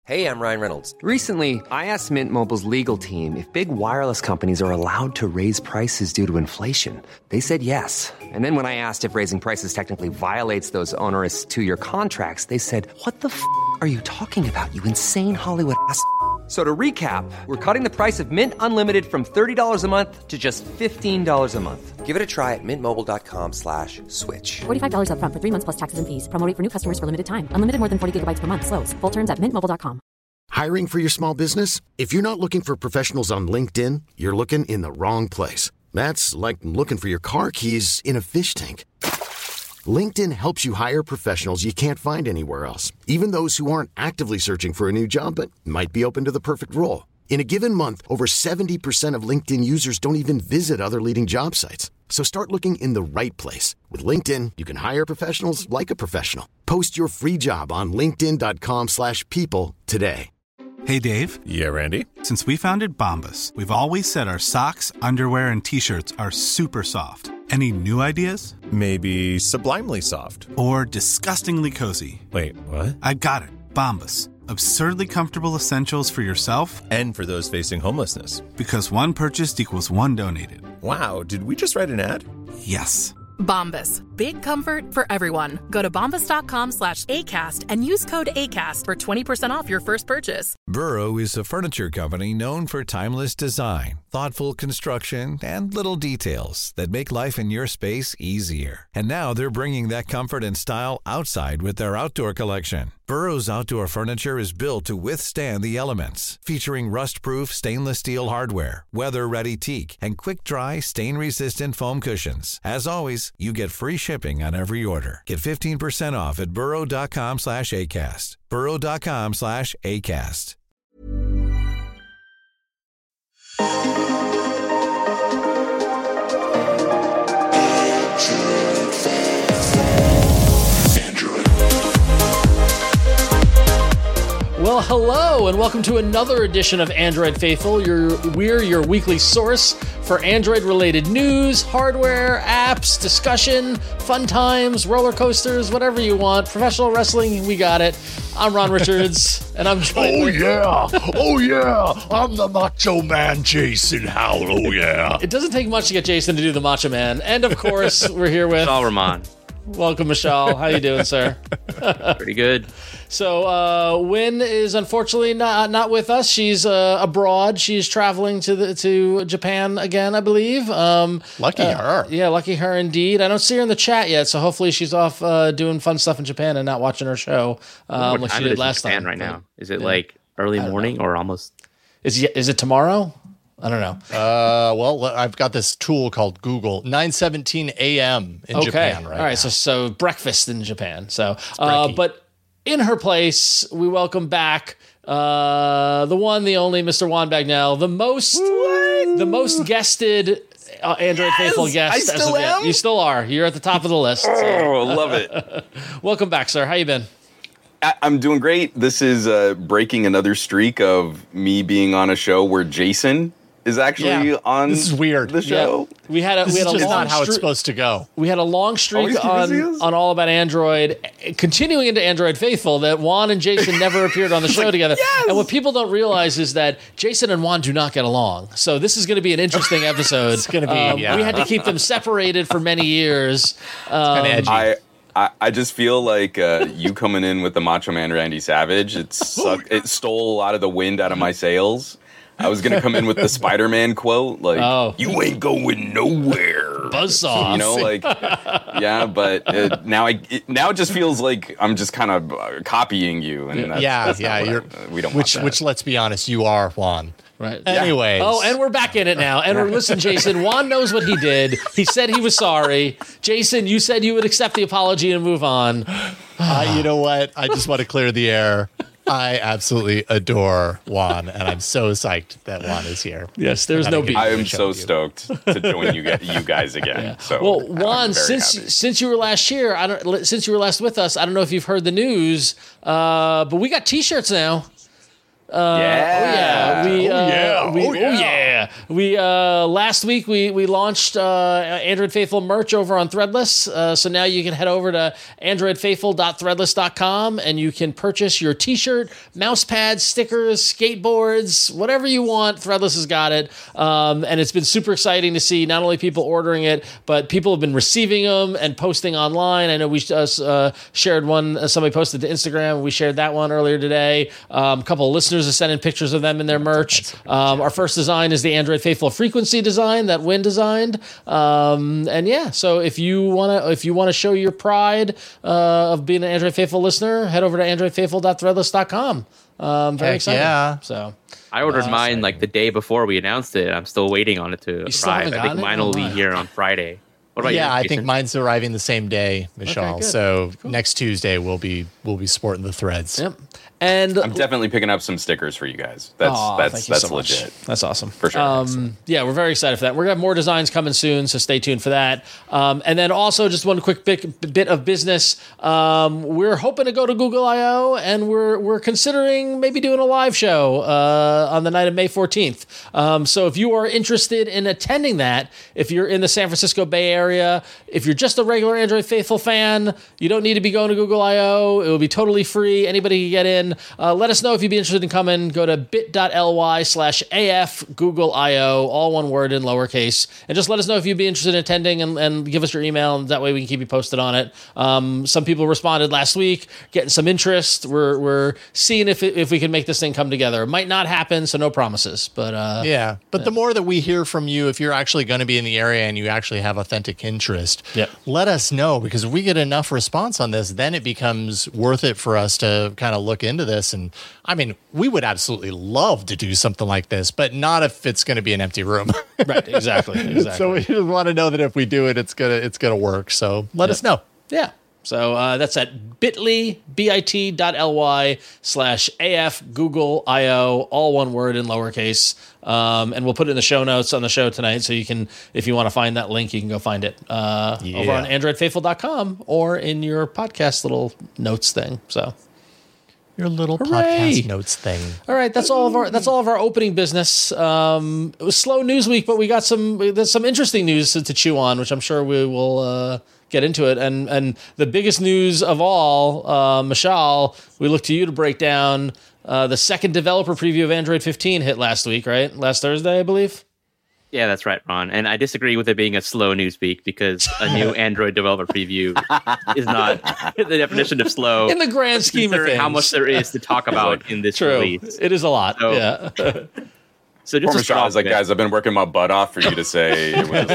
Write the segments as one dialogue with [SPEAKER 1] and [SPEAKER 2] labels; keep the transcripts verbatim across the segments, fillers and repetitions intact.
[SPEAKER 1] Hey, I'm Ryan Reynolds.
[SPEAKER 2] Recently, I asked Mint Mobile's legal team if big wireless companies are allowed to raise prices due to inflation. They said yes. And then when I asked if raising prices technically violates those onerous two-year contracts, they said, what the f*** are you talking about, you insane Hollywood ass f- So to recap, we're cutting the price of Mint Unlimited from thirty dollars a month to just fifteen dollars a month.
[SPEAKER 1] Give it a try at mintmobile.com slash switch.
[SPEAKER 3] forty-five dollars up front for three months plus taxes and fees. Promo rate for new customers for limited time. Unlimited more than forty gigabytes per month. Slows full terms at mint mobile dot com.
[SPEAKER 4] Hiring for your small business? If you're not looking for professionals on LinkedIn, you're looking in the wrong place. That's like looking for your car keys in a fish tank. LinkedIn helps you hire professionals you can't find anywhere else, even those who aren't actively searching for a new job but might be open to the perfect role. In a given month, over seventy percent of LinkedIn users don't even visit other leading job sites. So start looking in the right place. With LinkedIn, you can hire professionals like a professional. Post your free job on linkedin.com slash people today.
[SPEAKER 5] Hey, Dave.
[SPEAKER 6] Yeah, Randy.
[SPEAKER 5] Since we founded Bombas, we've always said our socks, underwear, and T-shirts are super soft. Any new ideas?
[SPEAKER 6] Maybe sublimely soft.
[SPEAKER 5] Or disgustingly cozy.
[SPEAKER 6] Wait, what?
[SPEAKER 5] I got it. Bombas. Absurdly comfortable essentials for yourself
[SPEAKER 6] and for those facing homelessness.
[SPEAKER 5] Because one purchased equals one donated.
[SPEAKER 6] Wow, did we just write an ad?
[SPEAKER 5] Yes.
[SPEAKER 7] Bombas. Big comfort for everyone. Go to bombas.com slash ACAST and use code ACAST for twenty percent off your first purchase.
[SPEAKER 8] Burrow is a furniture company known for timeless design, thoughtful construction, and little details that make life in your space easier. And now they're bringing that comfort and style outside with their outdoor collection. Burrow's outdoor furniture is built to withstand the elements, featuring rust-proof stainless steel hardware, weather-ready teak, and quick-dry, stain-resistant foam cushions. As always, you get free shipping on every order. Get fifteen percent off at burrow.com slash ACAST. burrow.com slash ACAST.
[SPEAKER 9] Well, hello, and welcome to another edition of Android Faithful. Your, we're your weekly source for Android-related news, hardware, apps, discussion, fun times, roller coasters, whatever you want. Professional wrestling, we got it. I'm Ron Richards, and I'm joined
[SPEAKER 10] Oh,
[SPEAKER 9] with...
[SPEAKER 10] yeah. Oh, yeah. I'm the Macho Man, Jason Howell. Oh, yeah.
[SPEAKER 9] It doesn't take much to get Jason to do the Macho Man. And, of course, we're here with...
[SPEAKER 11] Michal Rahman.
[SPEAKER 9] Welcome, Michal. How you doing, sir?
[SPEAKER 11] Pretty good.
[SPEAKER 9] So, uh, Wynn is unfortunately not not with us. She's uh, abroad. She's traveling to the to Japan again, I believe. Um,
[SPEAKER 10] lucky
[SPEAKER 9] uh,
[SPEAKER 10] her.
[SPEAKER 9] Yeah, lucky her indeed. I don't see her in the chat yet, so hopefully she's off uh, doing fun stuff in Japan and not watching her show um, like she did last
[SPEAKER 11] Japan
[SPEAKER 9] time.
[SPEAKER 11] Right now, is it yeah. like early morning or almost?
[SPEAKER 9] Is is it tomorrow? I don't know.
[SPEAKER 10] Uh, well, I've got this tool called Google. nine seventeen a.m. in
[SPEAKER 9] okay.
[SPEAKER 10] Japan right
[SPEAKER 9] All right,
[SPEAKER 10] now.
[SPEAKER 9] so so breakfast in Japan. So, uh, but in her place, we welcome back uh, the one, the only Mister Juan Bagnell, the most, what? the most guested uh, Android
[SPEAKER 11] yes,
[SPEAKER 9] Faithful guest.
[SPEAKER 11] I still
[SPEAKER 9] as
[SPEAKER 11] am.
[SPEAKER 9] Yet. You still are. You're at the top of the list.
[SPEAKER 11] Oh,
[SPEAKER 9] so.
[SPEAKER 11] love it.
[SPEAKER 9] Welcome back, sir. How you been?
[SPEAKER 12] I'm doing great. This is uh, breaking another streak of me being on a show where Jason is actually
[SPEAKER 10] yeah,
[SPEAKER 12] on
[SPEAKER 10] this is weird.
[SPEAKER 12] the show.
[SPEAKER 9] Yeah. We had a
[SPEAKER 10] this
[SPEAKER 9] we had
[SPEAKER 10] is
[SPEAKER 9] a
[SPEAKER 10] just
[SPEAKER 9] long
[SPEAKER 10] not how
[SPEAKER 9] stri-
[SPEAKER 10] it's supposed to go.
[SPEAKER 9] We had a long streak on, on All About Android, continuing into Android Faithful, that Juan and Jason never appeared on the show
[SPEAKER 12] like,
[SPEAKER 9] together.
[SPEAKER 12] Yes!
[SPEAKER 9] And what people don't realize is that Jason and Juan do not get along. So this is going to be an interesting episode.
[SPEAKER 10] It's going to be.
[SPEAKER 9] Um,
[SPEAKER 10] yeah.
[SPEAKER 9] We had to keep them separated for many years. Um,
[SPEAKER 10] edgy.
[SPEAKER 12] I, I I just feel like uh, you coming in with the Macho Man Randy Savage, it sucked, it stole a lot of the wind out of my sails. I was gonna come in with the Spider-Man quote, like
[SPEAKER 9] oh.
[SPEAKER 12] "You ain't going nowhere."
[SPEAKER 9] Buzzsaw,
[SPEAKER 12] you know, like yeah. But it, now I it, now it just feels like I'm just kind of uh, copying you, and that's,
[SPEAKER 10] yeah,
[SPEAKER 12] that's
[SPEAKER 10] yeah. You're,
[SPEAKER 12] I, uh, we don't.
[SPEAKER 10] Which,
[SPEAKER 12] want that.
[SPEAKER 10] which, let's be honest, you are Juan.
[SPEAKER 9] Right.
[SPEAKER 10] Anyways.
[SPEAKER 9] Oh, and we're back in it now. And we're, listen, Jason, Juan knows what he did. He said he was sorry. Jason, you said you would accept the apology and move on.
[SPEAKER 10] uh, you know what? I just want to clear the air. I absolutely adore Juan, and I'm so psyched that Juan is here.
[SPEAKER 9] Yes, there's no beef.
[SPEAKER 12] I am so stoked to join you, you guys again. Yeah. So,
[SPEAKER 9] well, Juan, since
[SPEAKER 12] happy.
[SPEAKER 9] since you were last here, I don't. Since you were last with us, I don't know if you've heard the news, uh, but we got T-shirts now. Uh,
[SPEAKER 12] yeah.
[SPEAKER 9] Oh yeah. We,
[SPEAKER 10] oh,
[SPEAKER 9] uh,
[SPEAKER 10] yeah.
[SPEAKER 9] We,
[SPEAKER 10] oh, yeah.
[SPEAKER 9] Oh yeah. we uh, last week we we launched uh, Android Faithful merch over on Threadless. Uh, so now you can head over to android faithful dot threadless dot com and you can purchase your T-shirt, mouse pads, stickers, skateboards, whatever you want. Threadless has got it, um, and it's been super exciting to see not only people ordering it, but people have been receiving them and posting online. I know we uh, uh, shared one. Uh, somebody posted to Instagram. We shared that one earlier today. Um, a couple of listeners have sent in pictures of them in their merch. Um, our first design is the Android Faithful frequency design that Win designed. Um, and yeah, so if you want to if you want to show your pride uh, of being an Android Faithful listener, head over to android faithful dot threadless dot com. Um, very
[SPEAKER 10] Heck
[SPEAKER 9] excited.
[SPEAKER 10] yeah.
[SPEAKER 9] So
[SPEAKER 11] I ordered
[SPEAKER 9] uh,
[SPEAKER 11] mine like the day before we announced it. I'm still waiting on it to
[SPEAKER 9] still
[SPEAKER 11] arrive.
[SPEAKER 9] haven't
[SPEAKER 11] I think
[SPEAKER 9] gotten it?
[SPEAKER 11] mine
[SPEAKER 9] Oh,
[SPEAKER 11] will be
[SPEAKER 9] my.
[SPEAKER 11] here on Friday. What about
[SPEAKER 10] yeah,
[SPEAKER 11] you?
[SPEAKER 10] I
[SPEAKER 11] Jason?
[SPEAKER 10] think mine's arriving the same day, Michelle.
[SPEAKER 9] good.
[SPEAKER 10] So next Tuesday we'll be we'll be sporting the threads.
[SPEAKER 9] Yep. And
[SPEAKER 12] I'm definitely picking up some stickers for you guys. That's
[SPEAKER 9] Aw,
[SPEAKER 12] that's
[SPEAKER 9] thank you
[SPEAKER 12] that's
[SPEAKER 9] so much.
[SPEAKER 12] legit.
[SPEAKER 9] That's awesome.
[SPEAKER 12] For sure.
[SPEAKER 9] Um, yeah, we're very excited for that. We're going to have more designs coming soon, so stay tuned for that. Um, and then also just one quick bit, bit of business. Um, we're hoping to go to Google I O, and we're we're considering maybe doing a live show uh, on the night of May fourteenth. Um, so if you are interested in attending that, if you're in the San Francisco Bay Area, if you're just a regular Android Faithful fan, you don't need to be going to Google I O. It will be totally free. Anybody can get in. Uh, let us know if you'd be interested in coming. Go to bit.ly slash AF Google I O, all one word in lowercase, and just let us know if you'd be interested in attending and, and give us your email, and that way we can keep you posted on it. Um, some people responded last week, getting some interest. We're we're seeing if it, if we can make this thing come together. It might not happen, so no promises. But uh,
[SPEAKER 10] yeah, but yeah. The more that we hear from you, if you're actually going to be in the area and you actually have authentic interest,
[SPEAKER 9] yep.
[SPEAKER 10] let us know, because if we get enough response on this, then it becomes worth it for us to kind of look into this. And I mean, we would absolutely love to do something like this, but not if it's going to be an empty room.
[SPEAKER 9] Right, exactly, exactly.
[SPEAKER 10] So we just want to know that if we do it, it's gonna it's gonna work. So let
[SPEAKER 9] yep.
[SPEAKER 10] us know.
[SPEAKER 9] Yeah. So uh, that's at bit.ly, bit.ly slash AF Google I O, all one word in lowercase. Um, and we'll put it in the show notes on the show tonight. So you can, if you want to find that link, you can go find it uh,
[SPEAKER 10] yeah.
[SPEAKER 9] over on android faithful dot com or in your podcast little notes thing. So
[SPEAKER 10] your little
[SPEAKER 9] Hooray.
[SPEAKER 10] podcast notes thing.
[SPEAKER 9] All right, that's all of our that's all of our opening business. Um, it was slow news week, but we got some there's some interesting news to, to chew on, which I'm sure we will uh, get into it. And and the biggest news of all, uh, Michelle, we look to you to break down uh, the second developer preview of Android fifteen hit last week, right? Last Thursday, I believe.
[SPEAKER 11] Yeah, that's right, Ron. And I disagree with it being a slow news week, because a new Android developer preview is not the definition of slow.
[SPEAKER 9] In the grand scheme of things.
[SPEAKER 11] How much there is to talk about in this
[SPEAKER 9] True.
[SPEAKER 11] release.
[SPEAKER 9] It is a lot,
[SPEAKER 11] so,
[SPEAKER 9] yeah.
[SPEAKER 11] So just
[SPEAKER 12] Poor
[SPEAKER 11] to
[SPEAKER 12] Michelle, I was like, guys, I've been working my butt off for you to say it was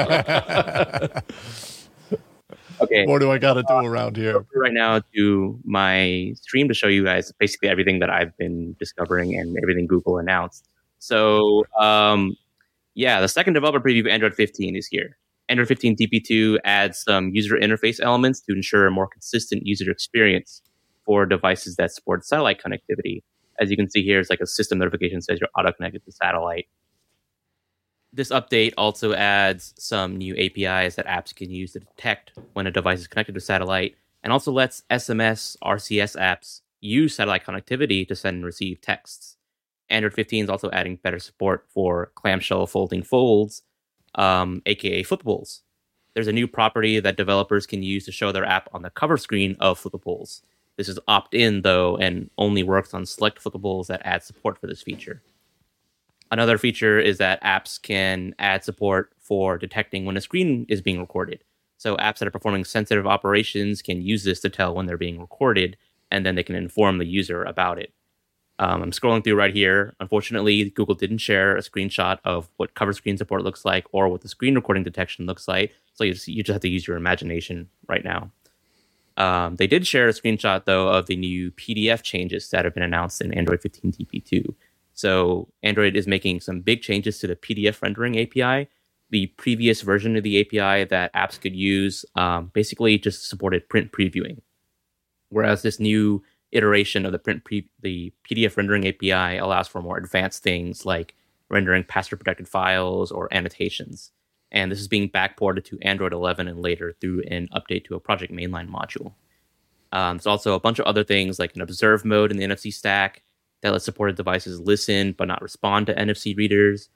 [SPEAKER 12] a slow.
[SPEAKER 11] Okay.
[SPEAKER 10] What do I got to do around here?
[SPEAKER 11] Right now to my stream to show you guys basically everything that I've been discovering and everything Google announced. So, um, yeah, the second developer preview of Android fifteen is here. Android fifteen D P two adds some user interface elements to ensure a more consistent user experience for devices that support satellite connectivity. As you can see here, it's like a system notification says you're auto-connected to satellite. This update also adds some new A P Is that apps can use to detect when a device is connected to satellite, and also lets S M S, R C S apps use satellite connectivity to send and receive texts. Android fifteen is also adding better support for clamshell folding folds, um, aka flipables. There's a new property that developers can use to show their app on the cover screen of flipables. This is opt-in, though, and only works on select flipables that add support for this feature. Another feature is that apps can add support for detecting when a screen is being recorded. So apps that are performing sensitive operations can use this to tell when they're being recorded, and then they can inform the user about it. Um, I'm scrolling through right here. Unfortunately, Google didn't share a screenshot of what cover screen support looks like or what the screen recording detection looks like. So you just, you just have to use your imagination right now. Um, they did share a screenshot, though, of the new P D F changes that have been announced in Android fifteen D P two. So Android is making some big changes to the P D F rendering A P I. The previous version of the A P I that apps could use um, basically just supported print previewing. Whereas this new iteration of the print pre- the P D F rendering A P I allows for more advanced things like rendering password protected files or annotations. And this is being backported to Android eleven and later through an update to a Project Mainline module. Um, there's also a bunch of other things like an observe mode in the N F C stack that lets supported devices listen but not respond to N F C readers.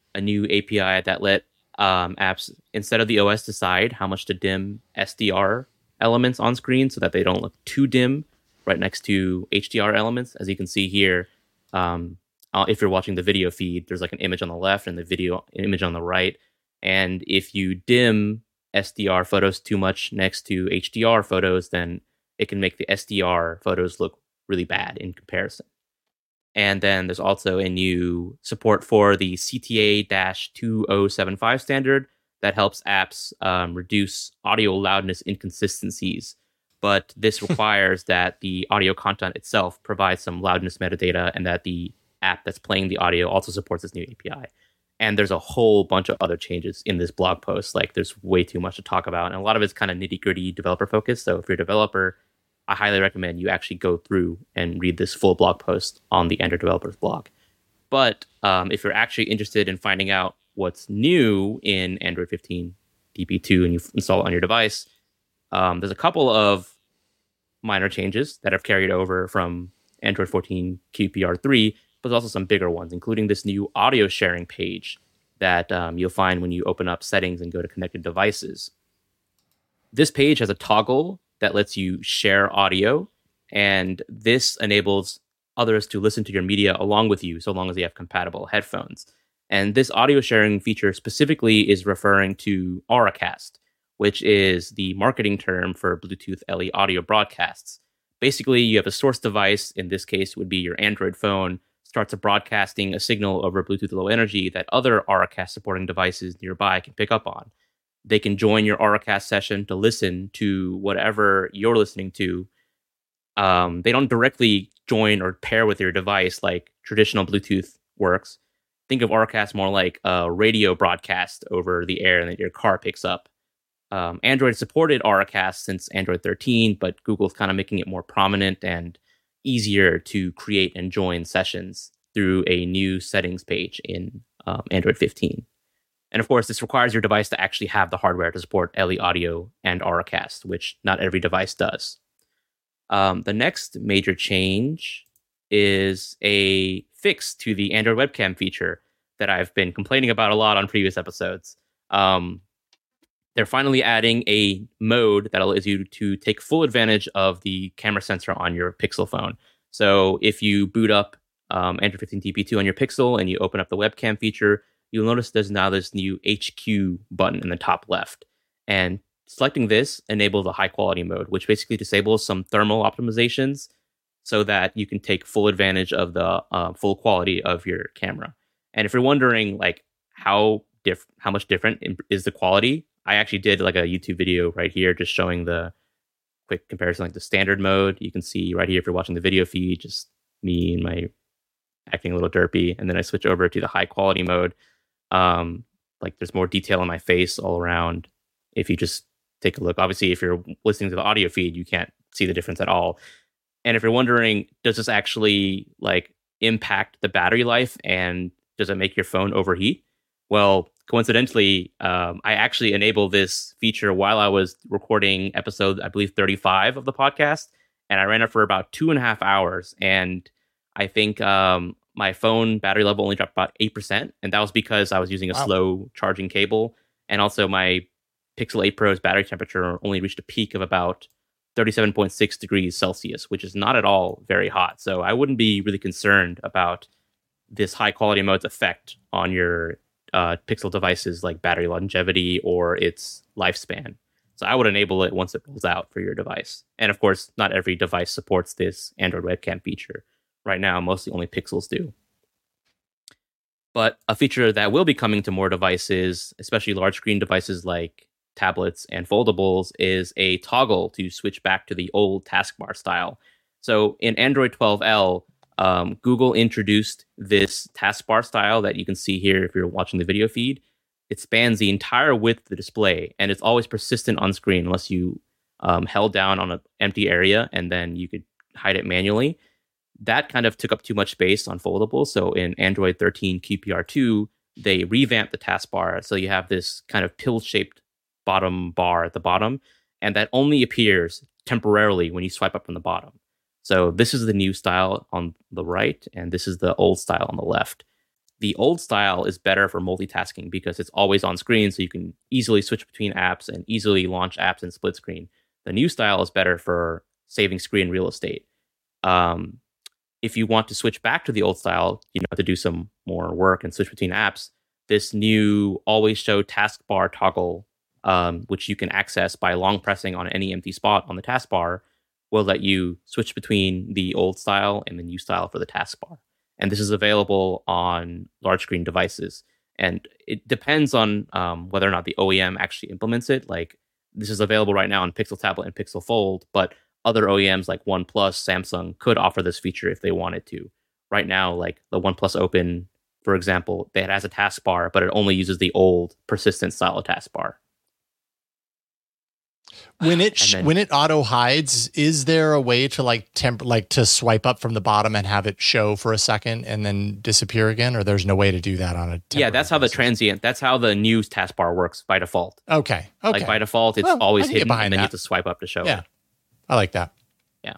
[SPEAKER 11] a new A P I that let um, apps, instead of the O S, decide how much to dim S D R elements on screen so that they don't look too dim right next to H D R elements. As you can see here, um, uh, if you're watching the video feed, there's like an image on the left and the video image on the right. And if you dim S D R photos too much next to H D R photos, then it can make the S D R photos look really bad in comparison. And then there's also a new support for the C T A two oh seven five standard that helps apps um, reduce audio loudness inconsistencies. But this requires that the audio content itself provides some loudness metadata and that the app that's playing the audio also supports this new A P I. And there's a whole bunch of other changes in this blog post. Like, there's way too much to talk about. And a lot of it's kind of nitty-gritty developer focused. So if you're a developer, I highly recommend you actually go through and read this full blog post on the Android Developers blog. But um, if you're actually interested in finding out what's new in Android fifteen D P two and you install it on your device, um, there's a couple of minor changes that have carried over from Android fourteen Q P R three, but there's also some bigger ones, including this new audio sharing page that um, you'll find when you open up settings and go to connected devices. This page has a toggle that lets you share audio, and this enables others to listen to your media along with you, so long as they have compatible headphones. And this audio sharing feature specifically is referring to Auracast, which is the marketing term for Bluetooth L E audio broadcasts. Basically, you have a source device, in this case would be your Android phone, starts broadcasting a signal over Bluetooth Low Energy that other Auracast supporting devices nearby can pick up on. They can join your Auracast session to listen to whatever you're listening to. Um, they don't directly join or pair with your device like traditional Bluetooth works. Think of Auracast more like a radio broadcast over the air that your car picks up. Um, Android supported Auracast since Android thirteen, but Google's kind of making it more prominent and easier to create and join sessions through a new settings page in um, Android fifteen. And of course, this requires your device to actually have the hardware to support L E Audio and Auracast, which not every device does. Um, the next major change is a fix to the Android webcam feature that I've been complaining about a lot on previous episodes. Um, they're finally adding a mode that allows you to take full advantage of the camera sensor on your Pixel phone. So if you boot up um, Android fifteen D P two on your Pixel and you open up the webcam feature, you'll notice there's now this new H Q button in the top left. And selecting this enables a high quality mode, which basically disables some thermal optimizations so that you can take full advantage of the uh, full quality of your camera. And if you're wondering like how diff- how much different is the quality, I actually did like a YouTube video right here just showing the quick comparison, like the standard mode. You can see right here if you're watching the video feed, just me and my acting a little derpy. And then I switch over to the high quality mode. Um, like there's more detail on my face all around. If you just take a look, obviously, if you're listening to the audio feed, you can't see the difference at all. And if you're wondering, does this actually like impact the battery life and does it make your phone overheat? Well, coincidentally, um, I actually enabled this feature while I was recording episode, I believe, thirty-five of the podcast, and I ran it for about two and a half hours. And I think um, my phone battery level only dropped about eight percent. And that was because I was using a wow. slow charging cable. And also my Pixel eight Pro's battery temperature only reached a peak of about thirty-seven point six degrees Celsius, which is not at all very hot. So I wouldn't be really concerned about this high quality mode's effect on your uh, Pixel devices like battery longevity or its lifespan. So I would enable it once it rolls out for your device. And of course, not every device supports this Android webcam feature. Right now, mostly only Pixels do. But a feature that will be coming to more devices, especially large screen devices like tablets and foldables, is a toggle to switch back to the old taskbar style. So in Android twelve L, um, Google introduced this taskbar style that you can see here if you're watching the video feed. It spans the entire width of the display, and it's always persistent on screen unless you um, held down on an empty area, and then you could hide it manually. That kind of took up too much space on foldables. So in Android thirteen Q P R two, they revamped the taskbar. So you have this kind of pill-shaped bottom bar at the bottom, and that only appears temporarily when you swipe up from the bottom. So this is the new style on the right, and this is the old style on the left. The old style is better for multitasking because it's always on screen, so you can easily switch between apps and easily launch apps in split screen. The new style is better for saving screen real estate. Um, if you want to switch back to the old style, you know, to do some more work and switch between apps, this new always show taskbar toggle, um, which you can access by long pressing on any empty spot on the taskbar, will let you switch between the old style and the new style for the taskbar. And this is available on large screen devices. And it depends on um, whether or not the O E M actually implements it. Like, this is available right now on Pixel Tablet and Pixel Fold, but other O E Ms like OnePlus, Samsung could offer this feature if they wanted to. Right now, like the OnePlus Open, for example, it has a taskbar, but it only uses the old persistent style of taskbar.
[SPEAKER 10] When it sh-
[SPEAKER 11] then,
[SPEAKER 10] when it auto hides, is there a way to like temp like to swipe up from the bottom and have it show for a second and then disappear again, or there's no way to do that on a
[SPEAKER 11] yeah? That's how the transient. That's how the new taskbar works by default.
[SPEAKER 10] Okay, okay.
[SPEAKER 11] Like by default, it's
[SPEAKER 10] well,
[SPEAKER 11] always hidden, and then
[SPEAKER 10] that.
[SPEAKER 11] you have to swipe up to show
[SPEAKER 10] yeah.
[SPEAKER 11] it.
[SPEAKER 10] I like that.
[SPEAKER 11] Yeah.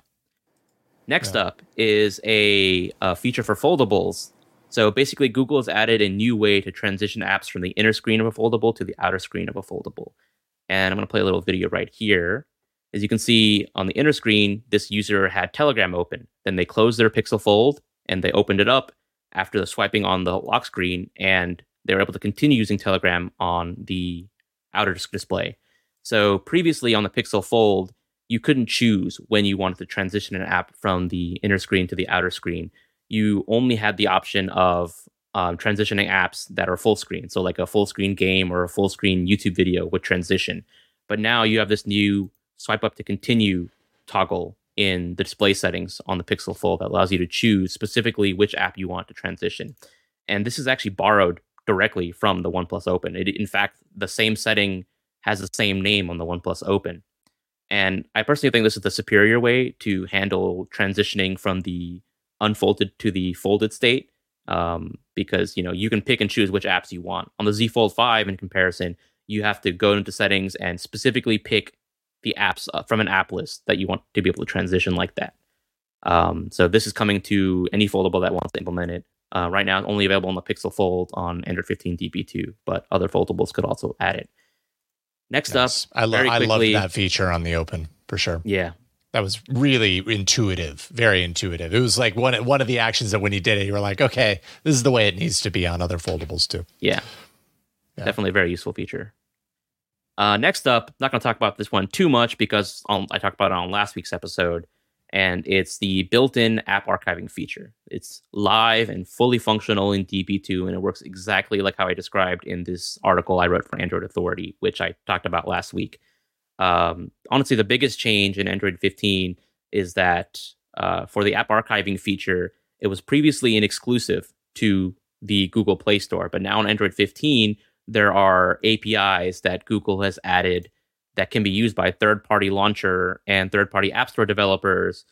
[SPEAKER 11] Next
[SPEAKER 10] yeah.
[SPEAKER 11] up is a, a feature for foldables. So basically, Google has added a new way to transition apps from the inner screen of a foldable to the outer screen of a foldable. And I'm going to play a little video right here. As you can see on the inner screen, this user had Telegram open. Then they closed their Pixel Fold and they opened it up after the swiping on the lock screen, and they were able to continue using Telegram on the outer display. So previously on the Pixel Fold, you couldn't choose when you wanted to transition an app from the inner screen to the outer screen. You only had the option of um, transitioning apps that are full screen. So like a full screen game or a full screen YouTube video would transition. But now you have this new swipe up to continue toggle in the display settings on the Pixel Fold that allows you to choose specifically which app you want to transition. And this is actually borrowed directly from the OnePlus Open. It, in fact, the same setting has the same name on the OnePlus Open. And I personally think this is the superior way to handle transitioning from the unfolded to the folded state, um, because you know you can pick and choose which apps you want. On the Z Fold five, in comparison, you have to go into settings and specifically pick the apps uh, from an app list that you want to be able to transition like that. Um, so this is coming to any foldable that wants to implement it. Uh, right now, it's only available on the Pixel Fold on Android fifteen D P two, but other foldables could also add it. Next
[SPEAKER 10] nice.
[SPEAKER 11] up,
[SPEAKER 10] I, lo-
[SPEAKER 11] very
[SPEAKER 10] I
[SPEAKER 11] quickly,
[SPEAKER 10] loved that feature on the Open for sure.
[SPEAKER 11] Yeah.
[SPEAKER 10] That was really intuitive, very intuitive. It was like one, one of the actions that when you did it, you were like, okay, this is the way it needs to be on other foldables too.
[SPEAKER 11] Yeah, yeah. Definitely a very useful feature. Uh, next up, not going to talk about this one too much because um, I talked about it on last week's episode, and it's the built-in app archiving feature. It's live and fully functional in D P two, and it works exactly like how I described in this article I wrote for Android Authority, which I talked about last week. Um, honestly, the biggest change in Android fifteen is that uh, for the app archiving feature, it was previously an exclusive to the Google Play Store, but now on Android fifteen, there are A P Is that Google has added that can be used by third-party launcher and third-party App Store developers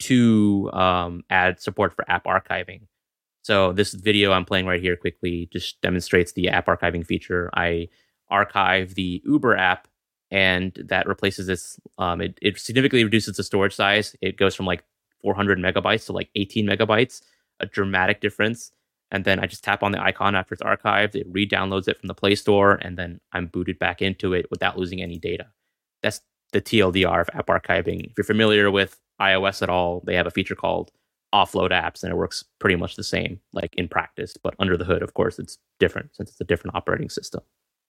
[SPEAKER 11] to um, add support for app archiving. So this video I'm playing right here quickly just demonstrates the app archiving feature. I archive the Uber app, and that replaces this. Um, it, it significantly reduces the storage size. It goes from like four hundred megabytes to like eighteen megabytes, a dramatic difference. And then I just tap on the icon after it's archived. It re-downloads it from the Play Store, and then I'm booted back into it without losing any data. That's the T L D R of app archiving. If you're familiar with iOS at all, they have a feature called offload apps, and it works pretty much the same, like in practice. But under the hood, of course, it's different since it's a different operating system.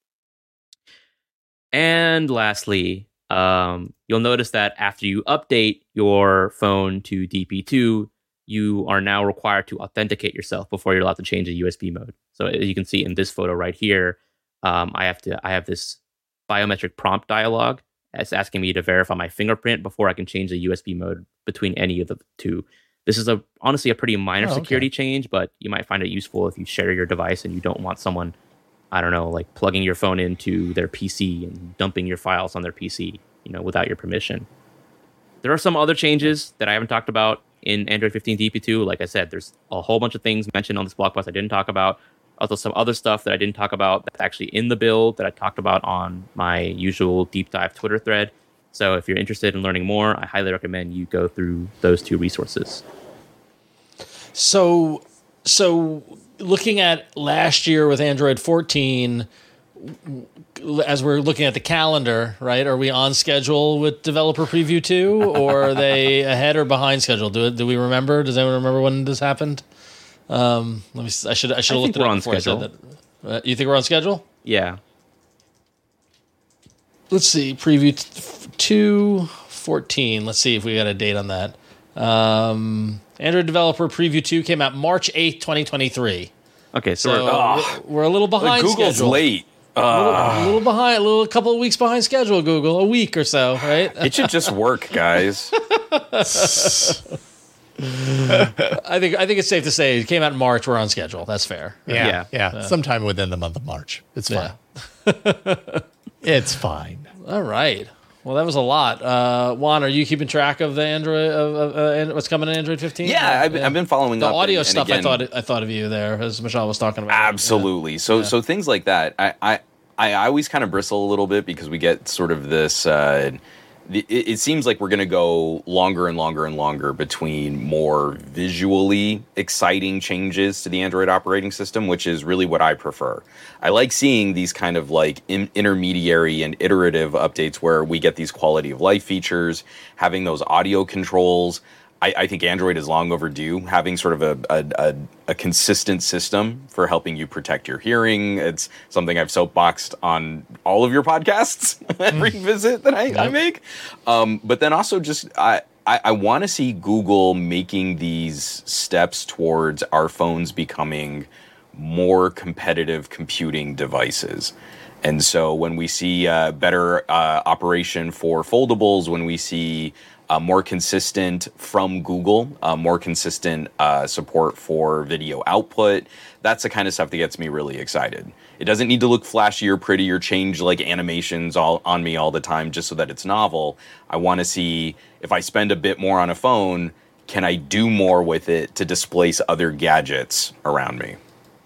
[SPEAKER 11] And lastly, um, you'll notice that after you update your phone to D P two, you are now required to authenticate yourself before you're allowed to change a U S B mode. So as you can see in this photo right here, um, I have to I have this biometric prompt dialog. It's asking me to verify my fingerprint before I can change the U S B mode between any of the two. This is a honestly a pretty minor
[SPEAKER 10] oh, okay.
[SPEAKER 11] security change, but you might find it useful if you share your device and you don't want someone, I don't know, like plugging your phone into their P C and dumping your files on their P C, you know, without your permission. There are some other changes that I haven't talked about in Android fifteen D P two. Like I said, there's a whole bunch of things mentioned on this blog post I didn't talk about. Also, some other stuff that I didn't talk about that's actually in the build that I talked about on my usual deep dive Twitter thread. So if you're interested in learning more, I highly recommend you go through those two resources.
[SPEAKER 9] So so looking at last year with Android fourteen, as we're looking at the calendar, right? Are we on schedule with Developer Preview two, or are they ahead or behind schedule? Do do we remember? Does anyone remember when this happened? Um, let me. I should. I should have looked it up before I said that. Uh, you think we're on schedule?
[SPEAKER 11] Yeah.
[SPEAKER 9] Let's see. Preview two fourteen. Let's see if we got a date on that. Um, Android Developer Preview two came out March eighth, twenty twenty-three.
[SPEAKER 11] Okay, so,
[SPEAKER 9] so
[SPEAKER 11] we're, oh,
[SPEAKER 9] we're, we're a little behind.
[SPEAKER 12] Like Google's
[SPEAKER 9] schedule.
[SPEAKER 12] late.
[SPEAKER 9] Uh, a, little, a little behind, a little, a couple of weeks behind schedule. Google, a week or so, right?
[SPEAKER 12] It should just work, guys.
[SPEAKER 9] I think I think it's safe to say it came out in March. We're on schedule. That's fair.
[SPEAKER 10] Yeah,
[SPEAKER 11] yeah,
[SPEAKER 10] yeah.
[SPEAKER 9] yeah.
[SPEAKER 10] Sometime within the month of March. It's fine.
[SPEAKER 9] Yeah.
[SPEAKER 10] It's fine.
[SPEAKER 9] All right. Well, that was a lot. Uh, Juan, are you keeping track of the Android of, of uh, what's coming in Android fifteen?
[SPEAKER 12] Yeah, I've,
[SPEAKER 9] yeah.
[SPEAKER 12] I've been following
[SPEAKER 9] the
[SPEAKER 12] up.
[SPEAKER 9] audio
[SPEAKER 12] and, and
[SPEAKER 9] stuff.
[SPEAKER 12] again,
[SPEAKER 9] I thought I thought of you there, as Michelle was talking about.
[SPEAKER 12] Absolutely.
[SPEAKER 9] Yeah.
[SPEAKER 12] So
[SPEAKER 9] Yeah.
[SPEAKER 12] so things like that. I, I I always kind of bristle a little bit because we get sort of this. Uh, it, it seems like we're going to go longer and longer and longer between more visually exciting changes to the Android operating system, which is really what I prefer. I like seeing these kind of like in, intermediary and iterative updates where we get these quality of life features, having those audio controls. I, I think Android is long overdue having sort of a, a, a, a consistent system for helping you protect your hearing. It's something I've soapboxed on all of your podcasts every visit that I, yep. I make. Um, but then also just I, I, I want to see Google making these steps towards our phones becoming more competitive computing devices. And so when we see uh, better uh, operation for foldables, when we see Uh, more consistent from Google, uh, more consistent uh, support for video output. That's the kind of stuff that gets me really excited. It doesn't need to look flashy or pretty or change like animations all on me all the time just so that it's novel. I want to see if I spend a bit more on a phone, can I do more with it to displace other gadgets around me?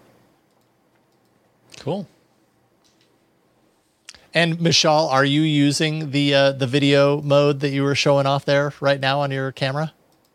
[SPEAKER 9] Cool.
[SPEAKER 10] And Michelle, are you using the uh, the video mode that you were showing off there right now on your camera?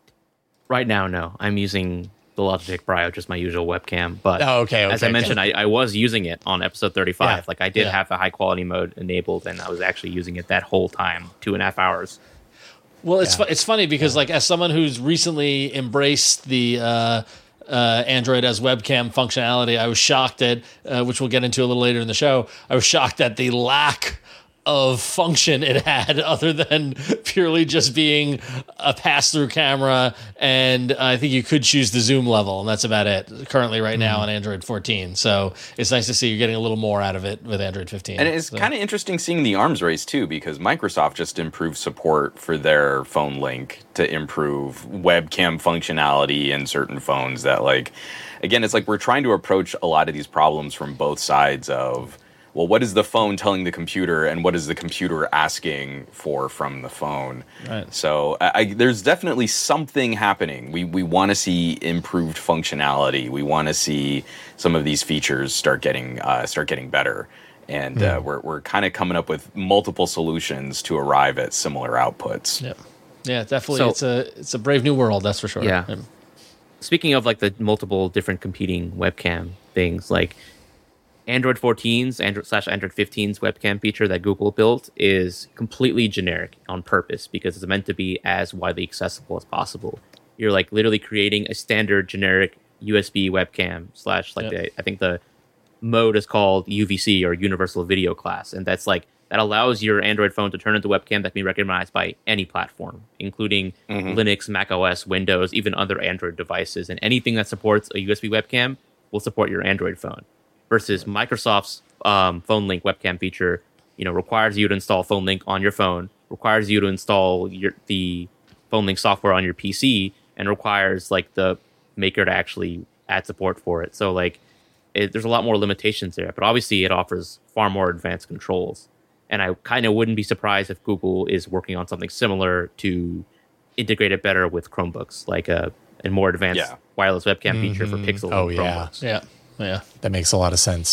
[SPEAKER 11] Right now, no. I'm using the Logitech Brio, just my usual webcam. But
[SPEAKER 10] oh, okay, okay,
[SPEAKER 11] as I mentioned, I, I was using it on episode thirty-five.
[SPEAKER 10] Yeah.
[SPEAKER 11] Like I did
[SPEAKER 10] yeah.
[SPEAKER 11] have a high quality mode enabled, and I was actually using it that whole time, two and a half hours.
[SPEAKER 9] Well, it's
[SPEAKER 10] Yeah.
[SPEAKER 9] fu- it's funny because like as someone who's recently embraced the uh, uh, Android as webcam functionality, I was shocked at, uh, which we'll get into a little later in the show, I was shocked at the lack of function it had other than purely just being a pass-through camera, and I think you could choose the zoom level, and that's about it currently right now on Android fourteen. So it's nice to see you're getting a little more out of it with Android fifteen.
[SPEAKER 12] And it's
[SPEAKER 9] so.
[SPEAKER 12] kind of interesting seeing the arms race too, because Microsoft just improved support for their phone link to improve webcam functionality in certain phones that, like, again, it's like we're trying to approach a lot of these problems from both sides of, well, what is the phone telling the computer, and what is the computer asking for from the phone?
[SPEAKER 9] Right.
[SPEAKER 12] So I, I, there's definitely something happening. We we want to see improved functionality. We want to see some of these features start getting uh, start getting better, and mm. uh, we're we're kind of coming up with multiple solutions to arrive at similar outputs.
[SPEAKER 9] Yeah, yeah, definitely.
[SPEAKER 11] So,
[SPEAKER 9] it's a it's a brave new world, that's for sure.
[SPEAKER 11] Yeah. yeah. Speaking of like the multiple different competing webcam things, like Android fourteen's Android slash Android fifteen's webcam feature that Google built is completely generic on purpose because it's meant to be as widely accessible as possible. You're like literally creating a standard generic U S B webcam slash like
[SPEAKER 9] yep.
[SPEAKER 11] the, I think the mode is called U V C or Universal Video Class, and that's like that allows your Android phone to turn into a webcam that can be recognized by any platform, including mm-hmm. Linux, Mac O S, Windows, even other Android devices, and anything that supports a U S B webcam will support your Android phone. Versus Microsoft's um, Phone Link webcam feature, you know, requires you to install Phone Link on your phone, requires you to install your the Phone Link software on your P C, and requires like the maker to actually add support for it. So like, it, there's a lot more limitations there. But obviously, it offers far more advanced controls. And I kind of wouldn't be surprised if Google is working on something similar to integrate it better with Chromebooks, like a, a more advanced
[SPEAKER 12] yeah.
[SPEAKER 11] wireless webcam
[SPEAKER 10] mm-hmm.
[SPEAKER 11] feature for Pixel.
[SPEAKER 10] Oh
[SPEAKER 11] and
[SPEAKER 10] yeah,
[SPEAKER 11] Chromebooks.
[SPEAKER 9] yeah, yeah.
[SPEAKER 10] That makes a lot of sense.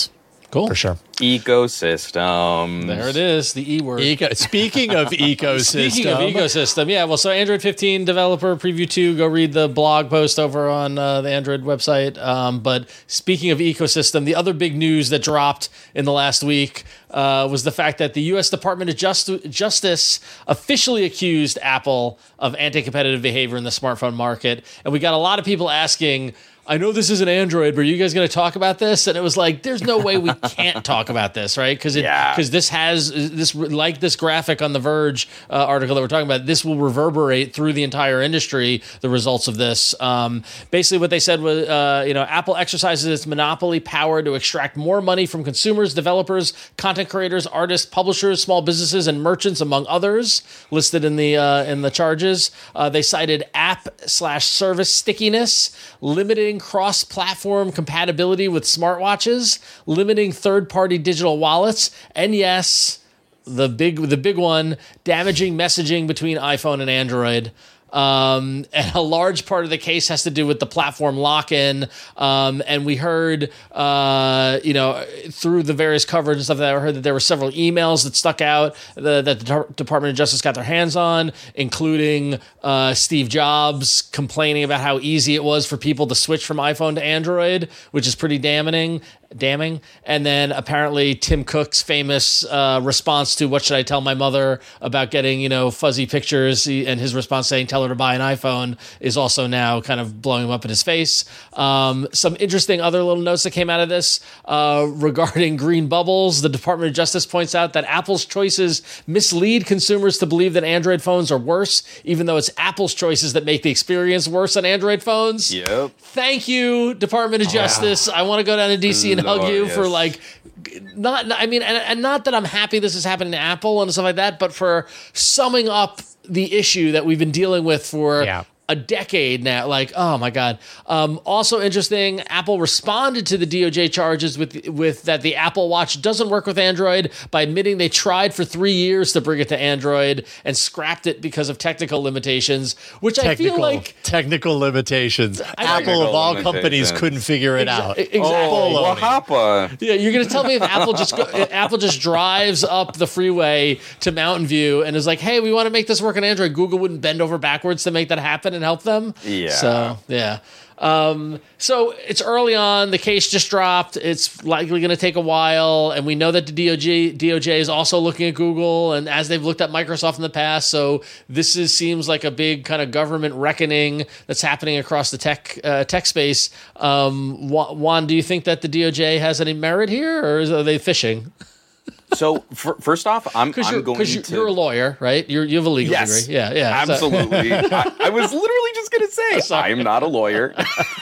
[SPEAKER 9] Cool.
[SPEAKER 10] For sure.
[SPEAKER 12] Ecosystem.
[SPEAKER 9] There it is, the E word.
[SPEAKER 10] Eco- Speaking of ecosystem.
[SPEAKER 9] Speaking of ecosystem, yeah. Well, so Android fifteen developer preview two. Go read the blog post over on uh, the Android website. Um, but speaking of ecosystem, the other big news that dropped in the last week uh, was the fact that the U S Department of Just- Justice officially accused Apple of anti-competitive behavior in the smartphone market, and we got a lot of people asking, I know this isn't Android, but are you guys going to talk about this? And it was like, there's no way we can't talk about this, right? Because it,
[SPEAKER 12] Yeah.
[SPEAKER 9] because this has this, like this graphic on the Verge uh, article that we're talking about, this will reverberate through the entire industry, the results of this. Um, basically what they said was, uh, you know, Apple exercises its monopoly power to extract more money from consumers, developers, content creators, artists, publishers, small businesses, and merchants, among others, listed in the uh, in the charges. Uh, they cited app slash service stickiness, limiting cross-platform compatibility with smartwatches, limiting third-party digital wallets, and yes, the big the big one, damaging messaging between iPhone and Android. Um, and a large part of the case has to do with the platform lock-in. Um, and we heard, uh, you know, through the various coverage and stuff that I heard that there were several emails that stuck out the, that the Dep- Department of Justice got their hands on, including uh, Steve Jobs complaining about how easy it was for people to switch from iPhone to Android, which is pretty damning. damning. And then apparently Tim Cook's famous uh, response to what should I tell my mother about getting, you know, fuzzy pictures, and his response saying, tell her to buy an iPhone, is also now kind of blowing him up in his face. Um, some interesting other little notes that came out of this uh, regarding green bubbles. The Department of Justice points out that Apple's choices mislead consumers to believe that Android phones are worse, even though it's Apple's choices that make the experience worse on Android phones.
[SPEAKER 12] Yep.
[SPEAKER 9] Thank you, Department of Justice. I want to go down to D C and hug you
[SPEAKER 12] Yes.
[SPEAKER 9] for like not I mean and, and not that I'm happy this is happening to Apple and stuff like that, but for summing up the issue that we've been dealing with for
[SPEAKER 10] Yeah.
[SPEAKER 9] a decade now. Like, oh my God. Um, also interesting, Apple responded to the D O J charges with with that the Apple Watch doesn't work with Android by admitting they tried for three years to bring it to Android and scrapped it because of technical limitations, which
[SPEAKER 10] Technical,
[SPEAKER 9] I feel like
[SPEAKER 10] technical limitations. Apple
[SPEAKER 12] Technical
[SPEAKER 10] of all
[SPEAKER 12] limitations.
[SPEAKER 10] companies couldn't figure it
[SPEAKER 9] Exa-
[SPEAKER 10] out.
[SPEAKER 9] exactly.
[SPEAKER 12] Oh,
[SPEAKER 10] Baloney.
[SPEAKER 12] Wahapa.
[SPEAKER 9] Yeah, you're gonna tell me if Apple just go, if Apple just drives up the freeway to Mountain View and is like, "Hey, we want to make this work on Android." Google wouldn't bend over backwards to make that happen and help them.
[SPEAKER 12] Yeah.
[SPEAKER 9] So yeah. Um, so it's early on. The case just dropped. It's likely going to take a while, and we know that the D O J D O J is also looking at Google, and as they've looked at Microsoft in the past. So this is seems like a big kind of government reckoning that's happening across the tech uh, tech space. Um, Juan, Juan, do you think that the D O J has any merit here, or are they fishing?
[SPEAKER 12] So f- first off, I'm,
[SPEAKER 9] Because
[SPEAKER 12] I'm
[SPEAKER 9] you're,
[SPEAKER 12] going
[SPEAKER 9] 'cause you're,
[SPEAKER 12] to.
[SPEAKER 9] you're a lawyer, right? You're, you have a legal
[SPEAKER 12] Yes.
[SPEAKER 9] degree. Yeah, yeah. so-
[SPEAKER 12] Absolutely. I, I was literally just going to say,
[SPEAKER 9] Sorry.
[SPEAKER 12] I'm not a lawyer.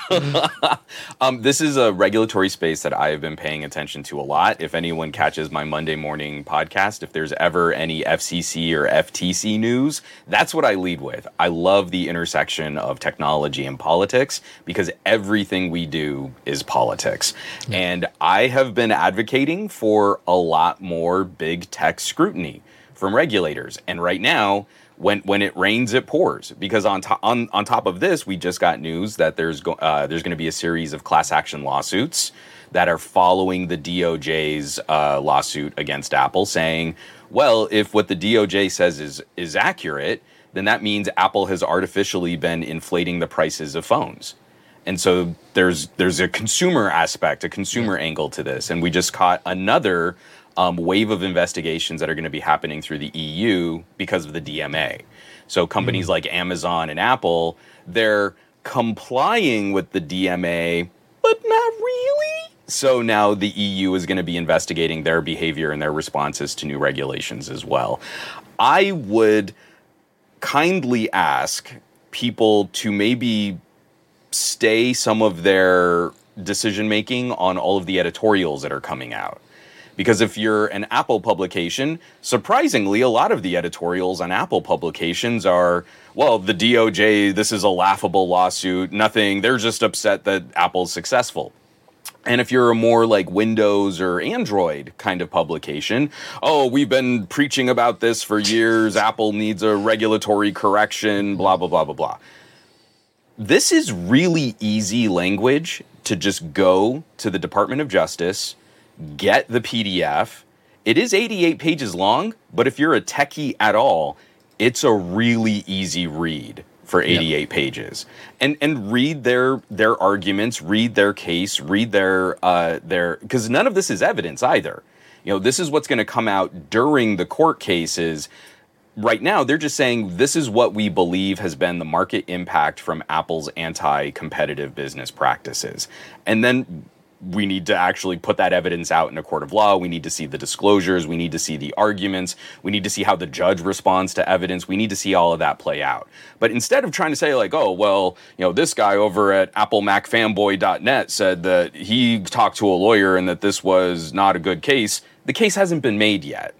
[SPEAKER 12] um, this is a regulatory space that I have been paying attention to a lot. If anyone catches my Monday morning podcast, if there's ever any F C C or F T C news, that's what I lead with. I love the intersection of technology and politics because everything we do is politics. Yeah. And I have been advocating for a lot more big tech scrutiny from regulators. And right now, when when it rains, it pours. Because on top on, on top of this, we just got news that there's go- uh, there's going to be a series of class action lawsuits that are following the D O J's uh, lawsuit against Apple, saying, well, if what the D O J says is is accurate, then that means Apple has artificially been inflating the prices of phones. And so there's there's a consumer aspect, a consumer yeah. angle to this. And we just caught another Um, wave of investigations that are going to be happening through the E U because of the D M A. So companies mm. like Amazon and Apple, they're complying with the D M A, but not really. So now the E U is going to be investigating their behavior and their responses to new regulations as well. I would kindly ask people to maybe stay some of their decision making on all of the editorials that are coming out. Because if you're an Apple publication, surprisingly, a lot of the editorials on Apple publications are, well, the D O J, this is a laughable lawsuit, nothing, they're just upset that Apple's successful. And if you're a more like Windows or Android kind of publication, oh, we've been preaching about this for years, Apple needs a regulatory correction, blah, blah, blah, blah, blah. This is really easy language to just go to the Department of Justice, get the P D F. It is eighty-eight pages long, but if you're a techie at all, it's a really easy read for eighty-eight yep. pages. And and read their their arguments, read their case, read their uh their because none of this is evidence either. You know, this is what's going to come out during the court cases. Right now, they're just saying this is what we believe has been the market impact from Apple's anti-competitive business practices. And then we need to actually put that evidence out in a court of law. We need to see the disclosures. We need to see the arguments. We need to see how the judge responds to evidence. We need to see all of that play out. But instead of trying to say like, oh, well, you know, this guy over at apple mac fanboy dot net said that he talked to a lawyer and that this was not a good case, the case hasn't been made yet.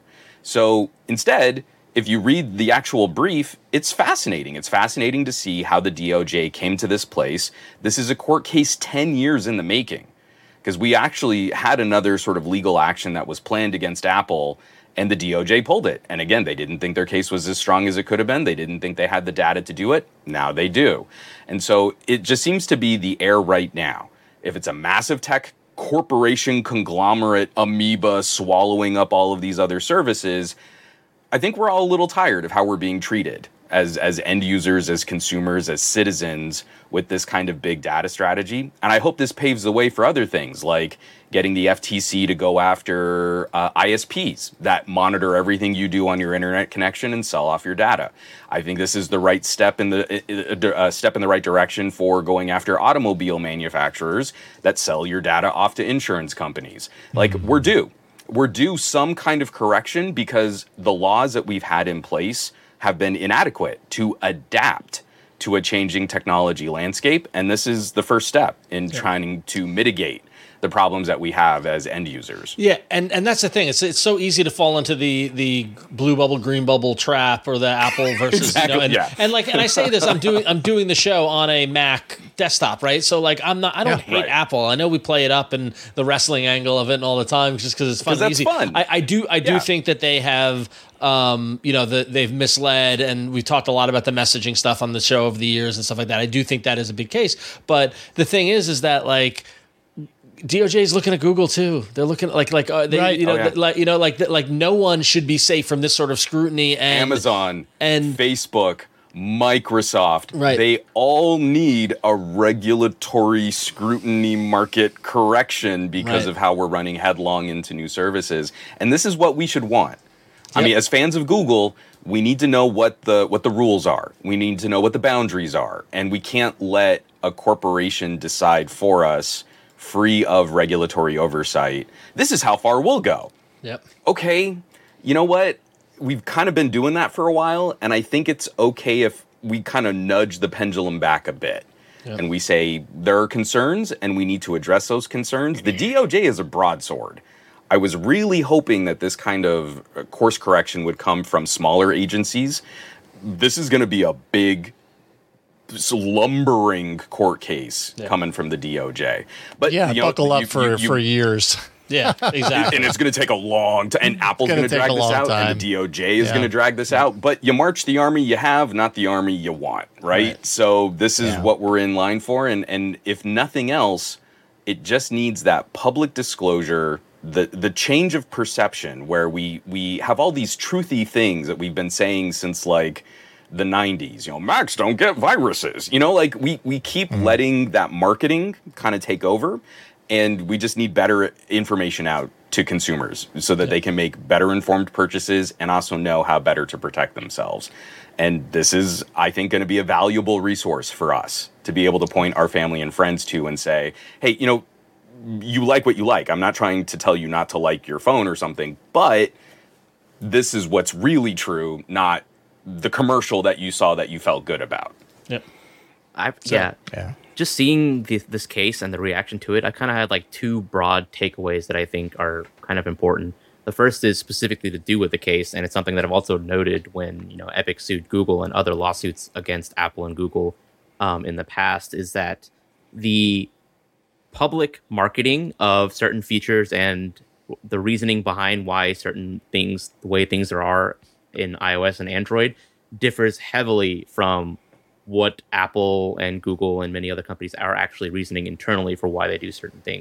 [SPEAKER 12] So instead, if you read the actual brief, it's fascinating. It's fascinating to see how the D O J came to this place. This is a court case ten years in the making, because we actually had another sort of legal action that was planned against Apple, and the D O J pulled it. And again, they didn't think their case was as strong as it could have been. They didn't think they had the data to do it. Now they do. And so it just seems to be the air right now. If it's a massive tech corporation conglomerate amoeba swallowing up all of these other services, I think we're all a little tired of how we're being treated as as end users, as consumers, as citizens with this kind of big data strategy. And I hope this paves the way for other things like getting the F T C to go after uh, I S Ps that monitor everything you do on your internet connection and sell off your data. I think this is the right step in the uh, step in the right direction for going after automobile manufacturers that sell your data off to insurance companies. Like, mm-hmm. we're due. We're due some kind of correction because the laws that we've had in place have been inadequate to adapt to a changing technology landscape. And this is the first step in yeah. trying to mitigate the problems that we have as end users.
[SPEAKER 9] Yeah, and, and that's the thing. It's it's so easy to fall into the the blue bubble, green bubble trap, or the Apple versus
[SPEAKER 12] exactly,
[SPEAKER 9] you know, and,
[SPEAKER 12] yeah.
[SPEAKER 9] and like and I say this, I'm doing I'm doing the show on a Mac desktop, right? So like I'm not I don't
[SPEAKER 12] yeah,
[SPEAKER 9] hate
[SPEAKER 12] right.
[SPEAKER 9] Apple. I know we play it up and the wrestling angle of it and all the time just because it's fun and
[SPEAKER 12] that's
[SPEAKER 9] easy.
[SPEAKER 12] Fun.
[SPEAKER 9] I, I do I do
[SPEAKER 12] yeah.
[SPEAKER 9] think that they have um, you know, the, they've misled, and we've talked a lot about the messaging stuff on the show over the years and stuff like that. I do think that is a big case. But the thing is, is that like D O J is looking at Google too. They're looking like like uh, they,
[SPEAKER 10] right.
[SPEAKER 9] you know
[SPEAKER 12] oh, yeah.
[SPEAKER 9] like you know like like no one should be safe from this sort of scrutiny. And
[SPEAKER 12] Amazon
[SPEAKER 9] and
[SPEAKER 12] Facebook, Microsoft,
[SPEAKER 9] right.
[SPEAKER 12] they all need a regulatory scrutiny market correction because
[SPEAKER 9] right.
[SPEAKER 12] of how we're running headlong into new services. And this is what we should want. I
[SPEAKER 9] Yep.
[SPEAKER 12] mean, as fans of Google, we need to know what the what the rules are. We need to know what the boundaries are. And we can't let a corporation decide for us free of regulatory oversight. This is how far we'll go.
[SPEAKER 9] Yep.
[SPEAKER 12] Okay, you know what? We've kind of been doing that for a while, and I think it's okay if we kind of nudge the pendulum back a bit. Yep. And we say there are concerns, and we need to address those concerns. The D O J is a broadsword. I was really hoping that this kind of course correction would come from smaller agencies. This is going to be a big, lumbering court case yeah. coming from the D O J. But
[SPEAKER 10] yeah,
[SPEAKER 12] you know,
[SPEAKER 10] buckle up
[SPEAKER 12] you,
[SPEAKER 10] for,
[SPEAKER 12] you, you,
[SPEAKER 10] for years.
[SPEAKER 9] Yeah, exactly.
[SPEAKER 12] And it's going to take a long time. And Apple's going to drag this out, time. and the D O J is yeah. going to drag this yeah. out. But you march the army you have, not the army you want, right? right. So this is yeah. what we're in line for. And, and if nothing else, it just needs that public disclosure, the the change of perception where we we have all these truthy things that we've been saying since like the nineties. You know, Macs don't get viruses. You know, like we we keep mm-hmm. letting that marketing kind of take over, and we just need better information out to consumers so that yeah. they can make better informed purchases and also know how better to protect themselves. And this is, I think, going to be a valuable resource for us to be able to point our family and friends to and say, hey, you know, you like what you like. I'm not trying to tell you not to like your phone or something, but this is what's really true, not the commercial that you saw that you felt good about.
[SPEAKER 9] Yep.
[SPEAKER 11] I
[SPEAKER 9] So,
[SPEAKER 11] yeah.
[SPEAKER 10] yeah.
[SPEAKER 11] Just seeing the, this case and the reaction to it, I kind of had like two broad takeaways that I think are kind of important. The first is specifically to do with the case, and it's something that I've also noted when, you know, Epic sued Google and other lawsuits against Apple and Google um, in the past, is that the public marketing of certain features and the reasoning behind why certain things, the way things are in iOS and Android, differs heavily from what Apple and Google and many other companies are actually reasoning internally for why they do certain things.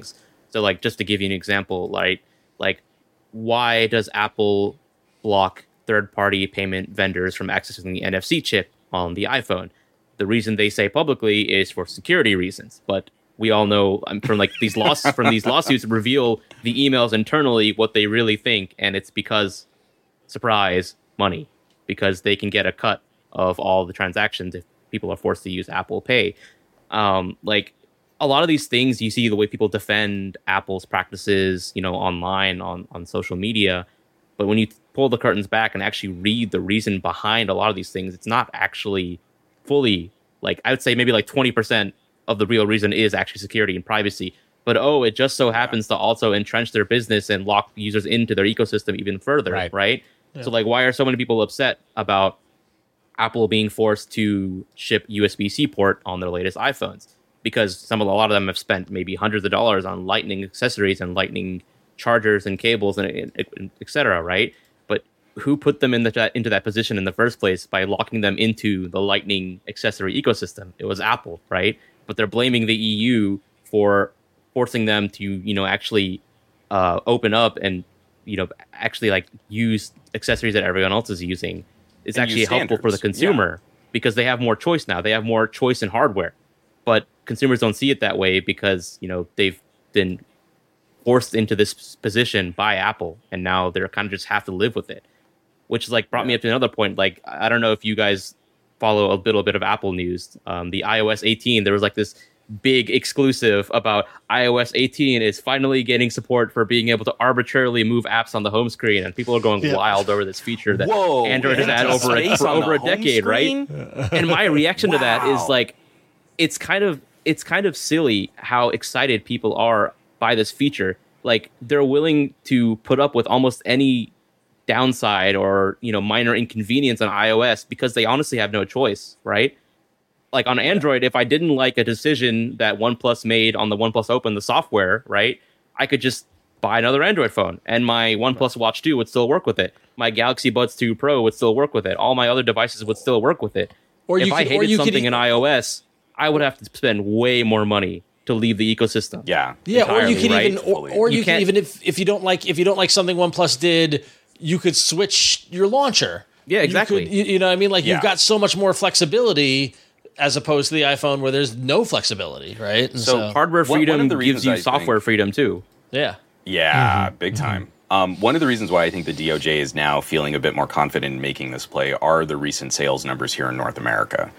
[SPEAKER 11] So like, just to give you an example, like, like why does Apple block third-party payment vendors from accessing the N F C chip on the iPhone? The reason they say publicly is for security reasons, but we all know um, from like these laws from these lawsuits reveal the emails internally what they really think, and it's because, surprise, money, because they can get a cut of all the transactions if people are forced to use Apple Pay. Um, like a lot of these things, you see the way people defend Apple's practices, you know, online on on social media, but when you pull the curtains back and actually read the reason behind a lot of these things, it's not actually fully, like, I would say maybe like twenty percent of the real reason is actually security and privacy. But oh, it just so happens to also entrench their business and lock users into their ecosystem even further, right? right? Yeah. So like, why are so many people upset about Apple being forced to ship U S B C port on their latest iPhones? Because some of a lot of them have spent maybe hundreds of dollars on Lightning accessories and Lightning chargers and cables and et cetera, right? But who put them in the, into that position in the first place by locking them into the Lightning accessory ecosystem? It was Apple, right? But they're blaming the E U for forcing them to, you know, actually uh, open up and, you know, actually like use accessories that everyone else is using. It's
[SPEAKER 12] and
[SPEAKER 11] actually helpful for the consumer yeah. because they have more choice now. They have more choice in hardware, but consumers don't see it that way because, you know, they've been forced into this position by Apple, and now they're kind of just have to live with it, which is like brought me up to another point. Like, I don't know if you guys follow a little bit of Apple news. Um, the i O S eighteen, there was like this big exclusive about i O S eighteen is finally getting support for being able to arbitrarily move apps on the home screen, and people are going yeah. wild over this feature that Whoa, Android has had over a, for over a decade, screen? right? And my reaction wow. to that is like, it's kind of it's kind of silly how excited people are by this feature. Like, they're willing to put up with almost any downside or, you know, minor inconvenience on iOS because they honestly have no choice, right? Like on Android, if I didn't like a decision that OnePlus made on the OnePlus Open, the software, right, I could just buy another Android phone and my OnePlus Watch two would still work with it. My Galaxy Buds two Pro would still work with it. All my other devices would still work with it. Or if you I could, hated something could, in iOS, I would have to spend way more money to leave the ecosystem.
[SPEAKER 12] Yeah,
[SPEAKER 9] yeah. Or you can
[SPEAKER 11] right?
[SPEAKER 9] even, or, or you, you can even if if you don't like if you don't like something OnePlus did, you could switch your launcher.
[SPEAKER 11] Yeah, exactly.
[SPEAKER 9] You, could, you, you know what I mean? Like yeah. you've got so much more flexibility as opposed to the iPhone where there's no flexibility, right? And
[SPEAKER 11] so, so hardware freedom gives you I software think, freedom too.
[SPEAKER 9] Yeah.
[SPEAKER 12] Yeah, mm-hmm. big time. Mm-hmm. Um, one of the reasons why I think the D O J is now feeling a bit more confident in making this play are the recent sales numbers here in North America.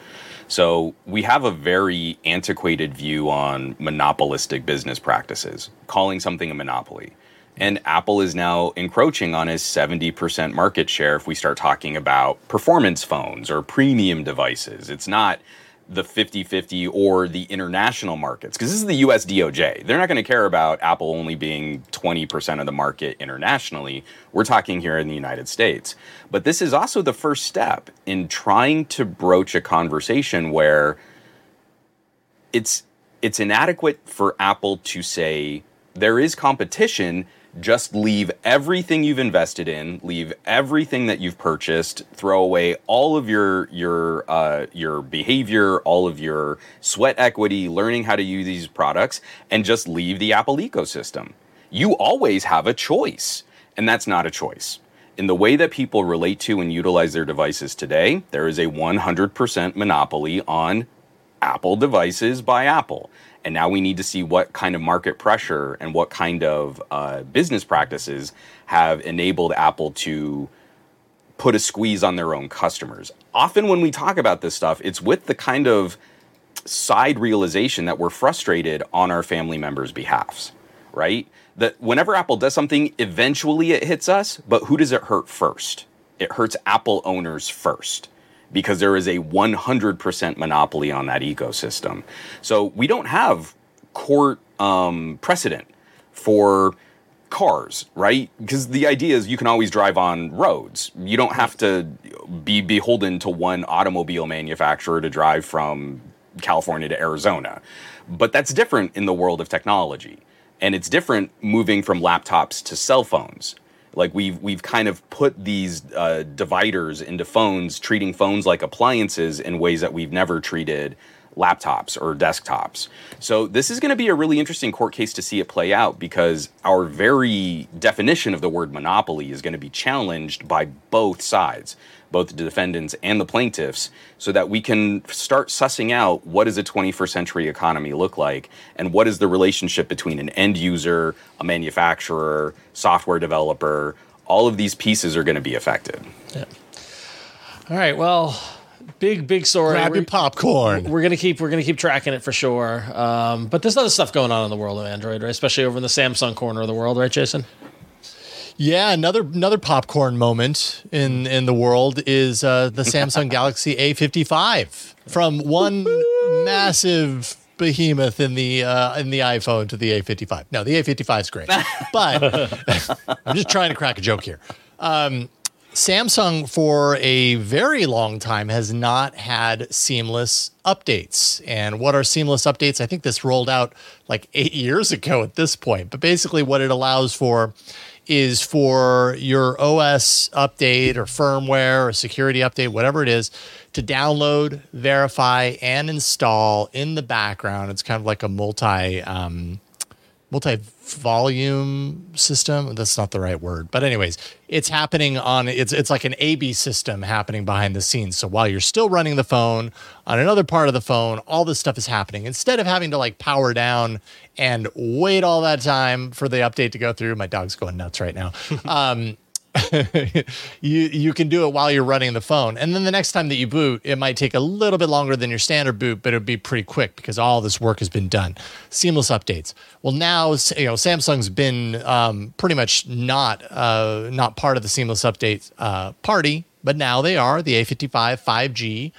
[SPEAKER 12] So we have a very antiquated view on monopolistic business practices, calling something a monopoly. And Apple is now encroaching on a seventy percent market share if we start talking about performance phones or premium devices. It's not the fifty-fifty or the international markets, because this is the U S D O J. They're not going to care about Apple only being twenty percent of the market internationally. We're talking here in the United States. But this is also the first step in trying to broach a conversation where it's it's inadequate for Apple to say there is competition. Just leave everything you've invested in, leave everything that you've purchased, throw away all of your your uh, your behavior, all of your sweat equity, learning how to use these products, and just leave the Apple ecosystem. You always have a choice, and that's not a choice. In the way that people relate to and utilize their devices today, there is a one hundred percent monopoly on Apple devices by Apple. And now we need to see what kind of market pressure and what kind of uh, business practices have enabled Apple to put a squeeze on their own customers. Often when we talk about this stuff, it's with the kind of side realization that we're frustrated on our family members' behalfs, right? That whenever Apple does something, eventually it hits us, but who does it hurt first? It hurts Apple owners first, because there is a one hundred percent monopoly on that ecosystem. So we don't have court um, precedent for cars, right? Because the idea is you can always drive on roads. You don't have to be beholden to one automobile manufacturer to drive from California to Arizona. But that's different in the world of technology. And it's different moving from laptops to cell phones. Like we've we've kind of put these uh, dividers into phones, treating phones like appliances in ways that we've never treated laptops or desktops. So this is going to be a really interesting court case to see it play out, because our very definition of the word monopoly is going to be challenged by both sides, both the defendants and the plaintiffs, so that we can start sussing out what does a twenty-first century economy look like, and what is the relationship between an end user, a manufacturer, software developer. All of these pieces are going to be affected.
[SPEAKER 9] Yeah. All right. Well, big, big story.
[SPEAKER 10] Grab your popcorn.
[SPEAKER 9] We're gonna keep we're gonna keep tracking it for sure. Um, but there's other stuff going on in the world of Android, right? Especially over in the Samsung corner of the world, right, Jason?
[SPEAKER 10] Yeah, another another popcorn moment in, in the world is uh, the Samsung Galaxy A fifty-five, from one massive behemoth in the uh, in the iPhone to the A fifty-five. No, the A fifty-five is great, but I'm just trying to crack a joke here. Um, Samsung, for a very long time, has not had seamless updates. And what are seamless updates? I think this rolled out like eight years ago at this point. But basically what it allows for is for your O S update or firmware or security update, whatever it is, to download, verify, and install in the background. It's kind of like a multi um, multi-volume system. That's not the right word, but anyways, it's happening on. It's it's like an A B system happening behind the scenes. So while you're still running the phone on another part of the phone, all this stuff is happening. Instead of having to like power down and wait all that time for the update to go through. My dog's going nuts right now. Um, you you can do it while you're running the phone, and then the next time that you boot, it might take a little bit longer than your standard boot, but it'll be pretty quick because all this work has been done. Seamless updates. Well, now you know Samsung's been um, pretty much not uh, not part of the seamless update uh, party, but now they are. The A fifty-five five G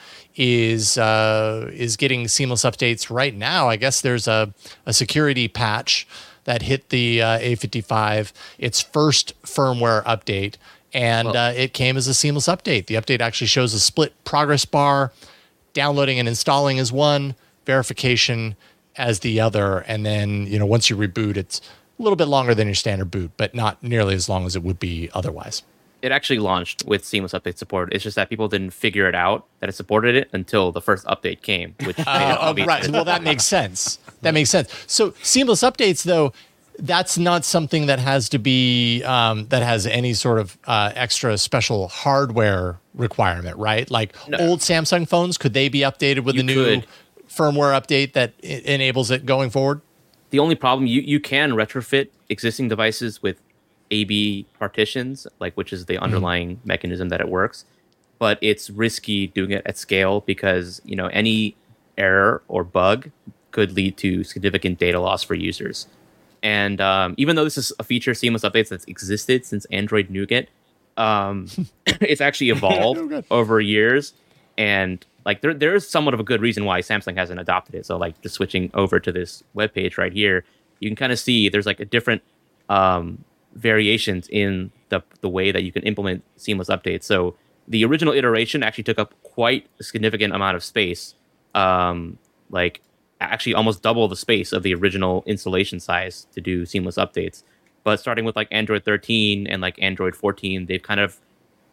[SPEAKER 10] is uh, is getting seamless updates right now. I guess there's a a security patch that hit the uh, A fifty-five, its first firmware update, and uh, it came as a seamless update. The update actually shows a split progress bar, downloading and installing as one, verification as the other, and then you know once you reboot, it's a little bit longer than your standard boot, but not nearly as long as it would be otherwise.
[SPEAKER 11] It actually launched with seamless update support. It's just that people didn't figure it out that it supported it until the first update came. Which made
[SPEAKER 10] uh,
[SPEAKER 11] it obvious.
[SPEAKER 10] Right. Well, that makes sense. That makes sense. So seamless updates, though, that's not something that has to be um, that has any sort of uh, extra special hardware requirement, right? Like
[SPEAKER 11] No.
[SPEAKER 10] old Samsung phones, could they be updated with
[SPEAKER 11] You
[SPEAKER 10] a new
[SPEAKER 11] could.
[SPEAKER 10] firmware update that I- enables it going forward?
[SPEAKER 11] The only problem, you, you can retrofit existing devices with A B partitions, like which is the underlying mm-hmm. mechanism that it works, but it's risky doing it at scale because you know any error or bug could lead to significant data loss for users. And um, even though this is a feature, seamless updates, that's existed since Android Nougat, um, it's actually evolved over years. And like there, there is somewhat of a good reason why Samsung hasn't adopted it. So like just switching over to this webpage right here, you can kind of see there's like a different um, variations in the the way that you can implement seamless updates. So the original iteration actually took up quite a significant amount of space, um, like actually almost double the space of the original installation size to do seamless updates. But starting with like Android thirteen and like Android fourteen, they've kind of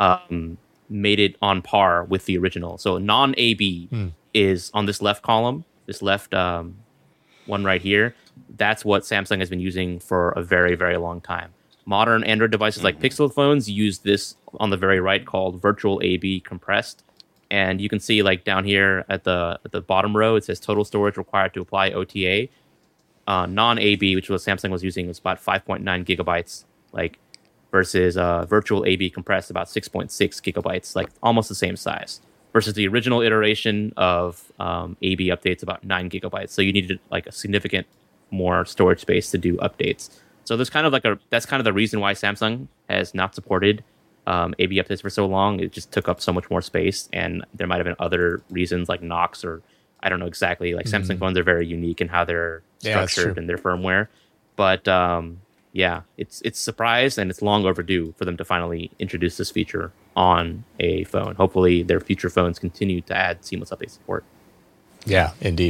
[SPEAKER 11] um, made it on par with the original. So non-A B hmm. is on this left column, this left um, one right here. That's what Samsung has been using for a very, very long time. Modern Android devices like Pixel phones use this on the very right called virtual A B compressed. And you can see like down here at the at the bottom row, it says total storage required to apply O T A. Uh, non-A B, which was Samsung was using, was about five point nine gigabytes, like versus uh, virtual A B compressed about six point six gigabytes, like almost the same size. Versus the original iteration of um, A B updates about nine gigabytes. So you needed like a significant more storage space to do updates. So there's kind of like a that's kind of the reason why Samsung has not supported um, A B updates for so long. It just took up so much more space, and there might have been other reasons like Knox or I don't know exactly. Like mm-hmm. Samsung phones are very unique in how they're structured yeah, and their firmware. But um, yeah, it's it's surprised and it's long overdue for them to finally introduce this feature on a phone. Hopefully, their future phones continue to add seamless update support.
[SPEAKER 10] Yeah, indeed.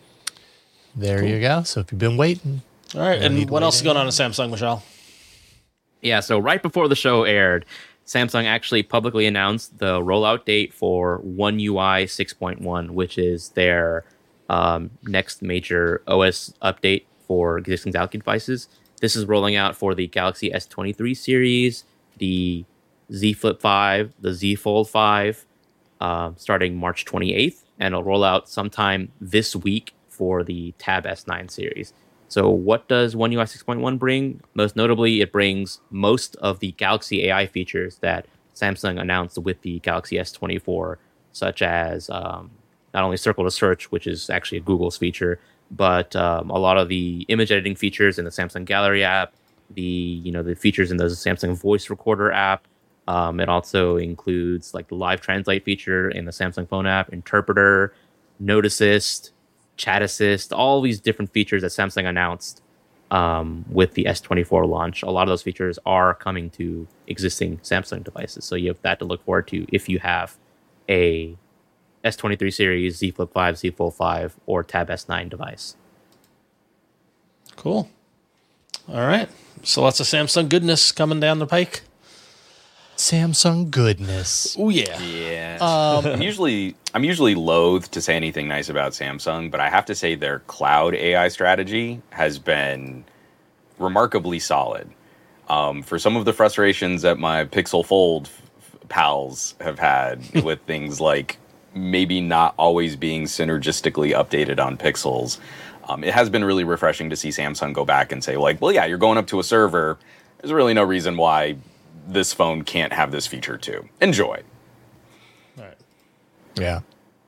[SPEAKER 10] There cool. you go. So if you've been waiting.
[SPEAKER 9] All right, and what else is going on at Samsung, Michelle?
[SPEAKER 11] Yeah, so right before the show aired, Samsung actually publicly announced the rollout date for One U I six point one, which is their um, next major O S update for existing Galaxy devices. This is rolling out for the Galaxy S twenty-three series, the Z Flip five, the Z Fold five, uh, starting March twenty-eighth, and it'll roll out sometime this week for the Tab S nine series. So what does One U I six point one bring? Most notably, it brings most of the Galaxy A I features that Samsung announced with the Galaxy S twenty-four, such as um, not only Circle to Search, which is actually Google's feature, but um, a lot of the image editing features in the Samsung Gallery app, the you know the features in the Samsung Voice Recorder app. Um, it also includes like the live translate feature in the Samsung Phone app, Interpreter, Note Assist, Chat Assist, all these different features that Samsung announced um, with the S twenty-four launch. A lot of those features are coming to existing Samsung devices, so you have that to look forward to if you have a S twenty-three series, Z Flip five, Z Fold five, or Tab S nine device.
[SPEAKER 9] Cool. All right. So lots of Samsung goodness coming down the pike.
[SPEAKER 10] Samsung goodness.
[SPEAKER 9] Oh yeah.
[SPEAKER 12] Yeah.
[SPEAKER 10] Um,
[SPEAKER 12] I'm usually I'm usually loath to say anything nice about Samsung, but I have to say their cloud A I strategy has been remarkably solid. Um, for some of the frustrations that my Pixel Fold pals have had with things like maybe not always being synergistically updated on Pixels, um, it has been really refreshing to see Samsung go back and say, like, well, yeah, you're going up to a server. There's really no reason why this phone can't have this feature too. Enjoy.
[SPEAKER 9] All right.
[SPEAKER 10] Yeah.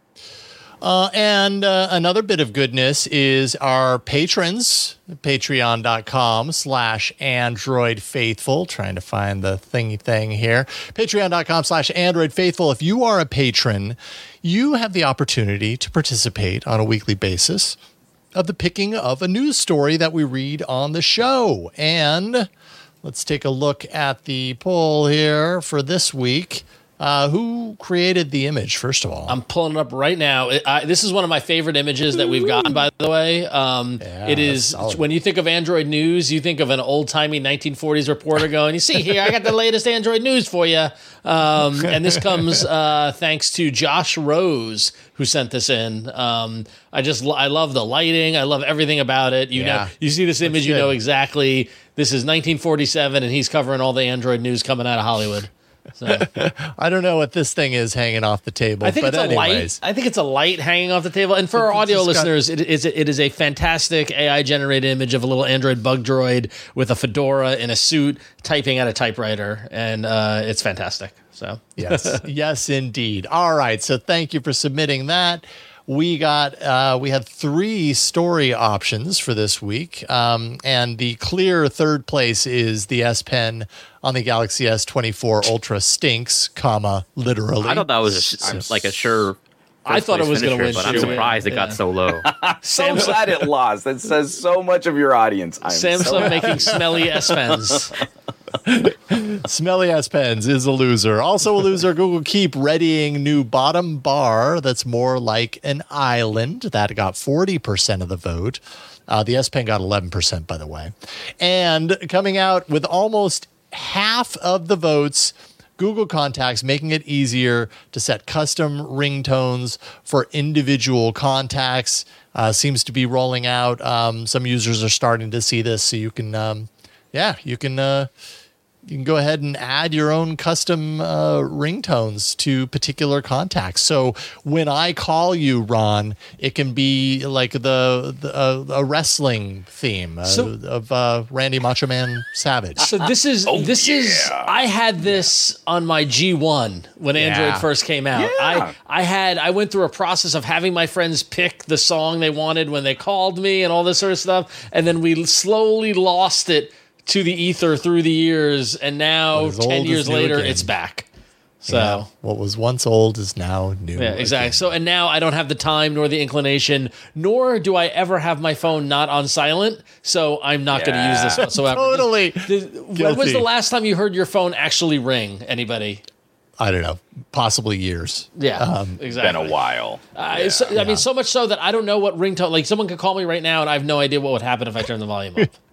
[SPEAKER 10] Uh, and uh, another bit of goodness is our patrons, patreon.com slash Android Faithful. Trying to find the thingy thing here. Patreon.com slash Android Faithful. If you are a patron, you have the opportunity to participate on a weekly basis of the picking of a news story that we read on the show. And let's take a look at the poll here for this week. Uh, who created the image, first of all?
[SPEAKER 9] I'm pulling it up right now. It, I, this is one of my favorite images that we've gotten, by the way. Um,
[SPEAKER 10] Yeah,
[SPEAKER 9] it is,
[SPEAKER 10] that's solid.
[SPEAKER 9] when you think of Android news, you think of an old-timey nineteen forties reporter going, you see here, I got the latest Android news for you. Um, and this comes uh, thanks to Josh Rose, who sent this in. Um, I just, I love the lighting. I love everything about it. You
[SPEAKER 10] Yeah.
[SPEAKER 9] know, you see this image, you
[SPEAKER 10] good.
[SPEAKER 9] know exactly. This is nineteen forty-seven, and he's covering all the Android news coming out of Hollywood. So.
[SPEAKER 10] I don't know what this thing is hanging off the table,
[SPEAKER 9] I think
[SPEAKER 10] but
[SPEAKER 9] it's a
[SPEAKER 10] anyways.
[SPEAKER 9] light. I think it's a light hanging off the table. And for our
[SPEAKER 10] It's
[SPEAKER 9] audio
[SPEAKER 10] just got-
[SPEAKER 9] listeners, it is it is a fantastic A I generated image of a little Android bug droid with a fedora in a suit typing at a typewriter, and uh, it's fantastic. So
[SPEAKER 10] Yes, yes, indeed. All right, so thank you for submitting that. We got uh, we had three story options for this week, um, and the clear third place is the S Pen on the Galaxy S twenty-four Ultra stinks, comma literally.
[SPEAKER 11] I thought that was a, like a sure.
[SPEAKER 9] I thought it was
[SPEAKER 11] going
[SPEAKER 9] gonna
[SPEAKER 11] to
[SPEAKER 9] win,
[SPEAKER 11] but I'm
[SPEAKER 9] too.
[SPEAKER 11] surprised it
[SPEAKER 9] Yeah.
[SPEAKER 11] got so low.
[SPEAKER 12] So
[SPEAKER 9] Samsung-
[SPEAKER 12] glad it lost. That says so much of your audience. I'm
[SPEAKER 9] Samsung
[SPEAKER 12] so
[SPEAKER 9] making smelly S Pens.
[SPEAKER 10] Smelly S Pens is a loser. Also a loser, Google Keep readying new bottom bar that's more like an island. That got forty percent of the vote. Uh, the S Pen got eleven percent, by the way. And coming out with almost half of the votes, Google Contacts, making it easier to set custom ringtones for individual contacts. Uh, seems to be rolling out. Um, some users are starting to see this, so you can, um, yeah, you can uh, you can go ahead and add your own custom uh, ringtones to particular contacts. So when I call you, Ron, it can be like the, the uh, a wrestling theme uh,
[SPEAKER 9] So-
[SPEAKER 10] of uh, Randy Macho Man Savage.
[SPEAKER 9] So this is this is I had this on my G one when Android
[SPEAKER 10] Yeah.
[SPEAKER 9] first came out.
[SPEAKER 12] Yeah.
[SPEAKER 9] I I had I went through a process of having my friends pick the song they wanted when they called me and all this sort of stuff, and then we slowly lost it to the ether through the years, and now
[SPEAKER 10] What is
[SPEAKER 9] ten
[SPEAKER 10] old is
[SPEAKER 9] years
[SPEAKER 10] new
[SPEAKER 9] later
[SPEAKER 10] again.
[SPEAKER 9] it's back. So
[SPEAKER 10] Yeah. What was once old is now new.
[SPEAKER 9] yeah, exactly.
[SPEAKER 10] again.
[SPEAKER 9] So, and now I don't have the time nor the inclination, nor do I ever have my phone not on silent. So I'm not going to use this
[SPEAKER 12] Yeah.
[SPEAKER 9] whatsoever.
[SPEAKER 10] Totally
[SPEAKER 9] The- when was
[SPEAKER 10] guilty.
[SPEAKER 9] the last time you heard your phone actually ring? Anybody?
[SPEAKER 10] I don't know, possibly years.
[SPEAKER 9] Yeah,
[SPEAKER 10] Um,
[SPEAKER 9] exactly.
[SPEAKER 12] been a while.
[SPEAKER 9] Uh, so- I mean, so much so that I don't know what ringtone. Like, someone could call me right now, and I have no idea what would happen if I turned the volume up.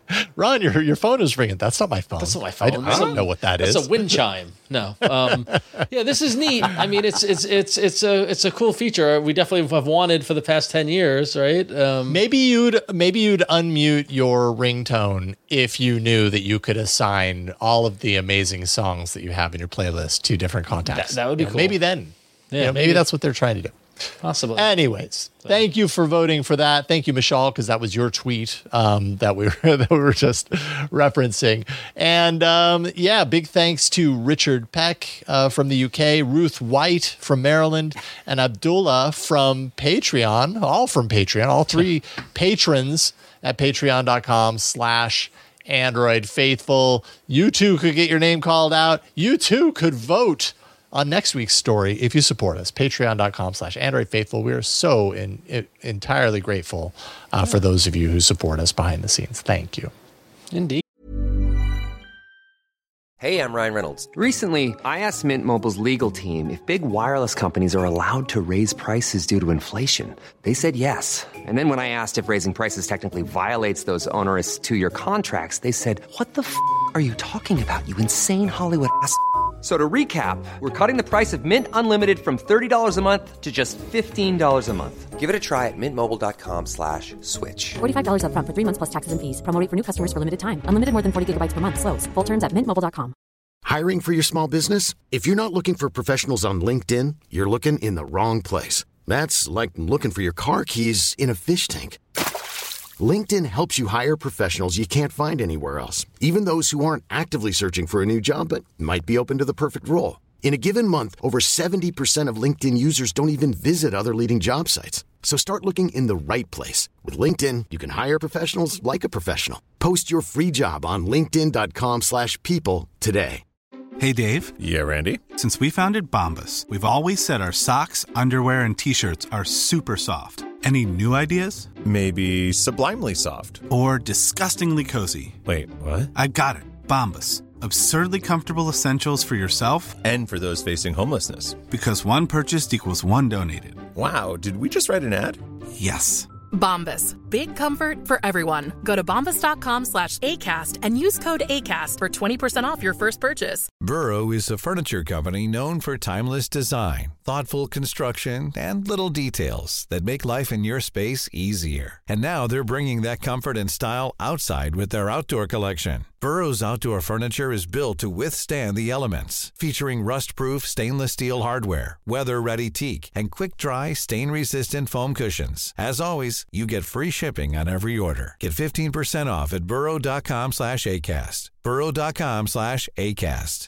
[SPEAKER 10] Ron, your your phone is ringing. That's not my phone.
[SPEAKER 9] That's not my phone.
[SPEAKER 10] I, I don't know what that
[SPEAKER 9] That's
[SPEAKER 10] is.
[SPEAKER 9] a wind chime. No. Um, yeah, this is neat. I mean, it's it's it's it's a it's a cool feature. We definitely have wanted for the past ten years, right? Um,
[SPEAKER 10] maybe you'd maybe you'd unmute your ringtone if you knew that you could assign all of the amazing songs that you have in your playlist to different contacts.
[SPEAKER 9] That, that would be
[SPEAKER 10] You know,
[SPEAKER 9] cool.
[SPEAKER 10] Maybe then.
[SPEAKER 9] Yeah,
[SPEAKER 10] You know, maybe
[SPEAKER 9] maybe.
[SPEAKER 10] that's what they're trying to do.
[SPEAKER 9] Possibly.
[SPEAKER 10] Anyways, thank you for voting for that. Thank you, Michelle, because that was your tweet um, that we were that we were just referencing. And um, yeah, big thanks to Richard Peck uh, from the U K, Ruth White from Maryland, and Abdullah from Patreon. All from Patreon. All three patrons at patreon.com slash Android Faithful. You too could get your name called out. You too could vote on next week's story if you support us. Patreon.com slash Android Faithful. We are so in, in, entirely grateful uh, for those of you who support us behind the scenes. Thank you.
[SPEAKER 9] Indeed.
[SPEAKER 1] Hey, I'm Ryan Reynolds.
[SPEAKER 2] Recently, I asked Mint Mobile's legal team if big wireless companies are allowed to raise prices due to inflation. They said yes. And then when I asked if raising prices technically violates those onerous two-year contracts, they said, "What the f*** are you talking about, you insane Hollywood ass?" So to recap, we're cutting the price of Mint Unlimited from thirty dollars a month to just fifteen dollars a month.
[SPEAKER 1] Give it a try at mintmobile.com slash switch.
[SPEAKER 3] forty-five dollars up front for three months plus taxes and fees. Promo rate for new customers for limited time. Unlimited more than forty gigabytes per month. Slows full terms at mint mobile dot com.
[SPEAKER 4] Hiring for your small business? If you're not looking for professionals on LinkedIn, you're looking in the wrong place. That's like looking for your car keys in a fish tank. LinkedIn helps you hire professionals you can't find anywhere else, even those who aren't actively searching for a new job but might be open to the perfect role. In a given month, over seventy percent of LinkedIn users don't even visit other leading job sites. So start looking in the right place. With LinkedIn, you can hire professionals like a professional. Post your free job on linkedin.com slash people today.
[SPEAKER 5] Hey, Dave.
[SPEAKER 6] Yeah, Randy.
[SPEAKER 5] Since we founded Bombas, we've always said our socks, underwear, and T-shirts are super soft. Any new ideas?
[SPEAKER 6] Maybe sublimely soft.
[SPEAKER 5] Or disgustingly cozy.
[SPEAKER 6] Wait, what?
[SPEAKER 5] I got it. Bombas. Absurdly comfortable essentials for yourself
[SPEAKER 6] And for those facing homelessness.
[SPEAKER 5] because one purchased equals one donated.
[SPEAKER 6] Wow, did we just write an ad?
[SPEAKER 5] Yes.
[SPEAKER 7] Bombas. Big comfort for everyone. Go to bombas.com slash ACAST and use code ACAST for twenty percent off your first purchase.
[SPEAKER 8] Burrow is a furniture company known for timeless design, thoughtful construction, and little details that make life in your space easier. And now they're bringing that comfort and style outside with their outdoor collection. Burrow's outdoor furniture is built to withstand the elements, featuring rust-proof stainless steel hardware, weather-ready teak, and quick-dry, stain-resistant foam cushions. As always, you get free shipping on every order. Get fifteen percent off at burrow.com slash ACAST. burrow.com slash ACAST.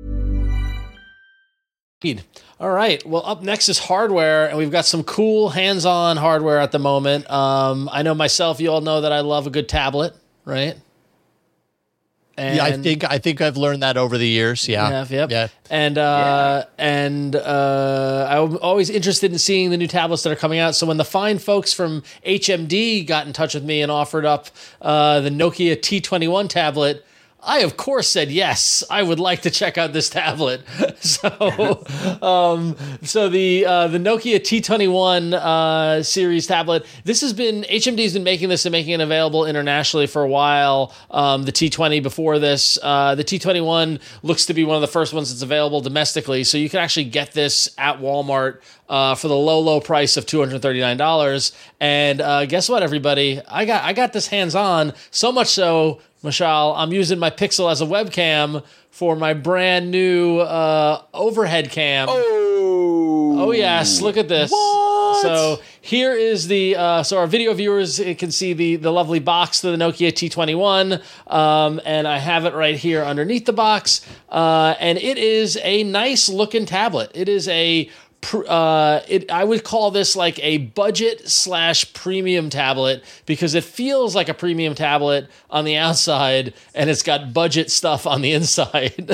[SPEAKER 9] All right. Well, up next is hardware, and we've got some cool hands-on hardware at the moment. Um, I know myself, you all know that I love a good tablet, right? And
[SPEAKER 10] yeah, I think I think I've learned that over the years. Yeah,
[SPEAKER 9] You have, yep.
[SPEAKER 10] yeah.
[SPEAKER 9] And uh, and uh, I'm always interested in seeing the new tablets that are coming out. So when the fine folks from H M D got in touch with me and offered up uh, the Nokia T twenty-one tablet, I, of course, said yes. I would like to check out this tablet. so, um, so the uh, the Nokia T twenty-one uh, series tablet. This has been H M D's been making this and making it available internationally for a while. Um, the T twenty before this, uh, the T twenty-one looks to be one of the first ones that's available domestically. So you can actually get this at Walmart uh, for the low, low price of two hundred thirty-nine dollars. And uh, guess what, everybody? I got I got this hands on. So much so, Michelle, I'm using my Pixel as a webcam for my brand new uh, overhead cam.
[SPEAKER 12] Oh,
[SPEAKER 9] oh yes, look at this.
[SPEAKER 12] What?
[SPEAKER 9] So here is the uh, so our video viewers can see the the lovely box to the Nokia T twenty-one, um, and I have it right here underneath the box, uh, and it is a nice looking tablet. It is a Uh, it, I would call this like a budget slash premium tablet because it feels like a premium tablet on the outside and it's got budget stuff on the inside.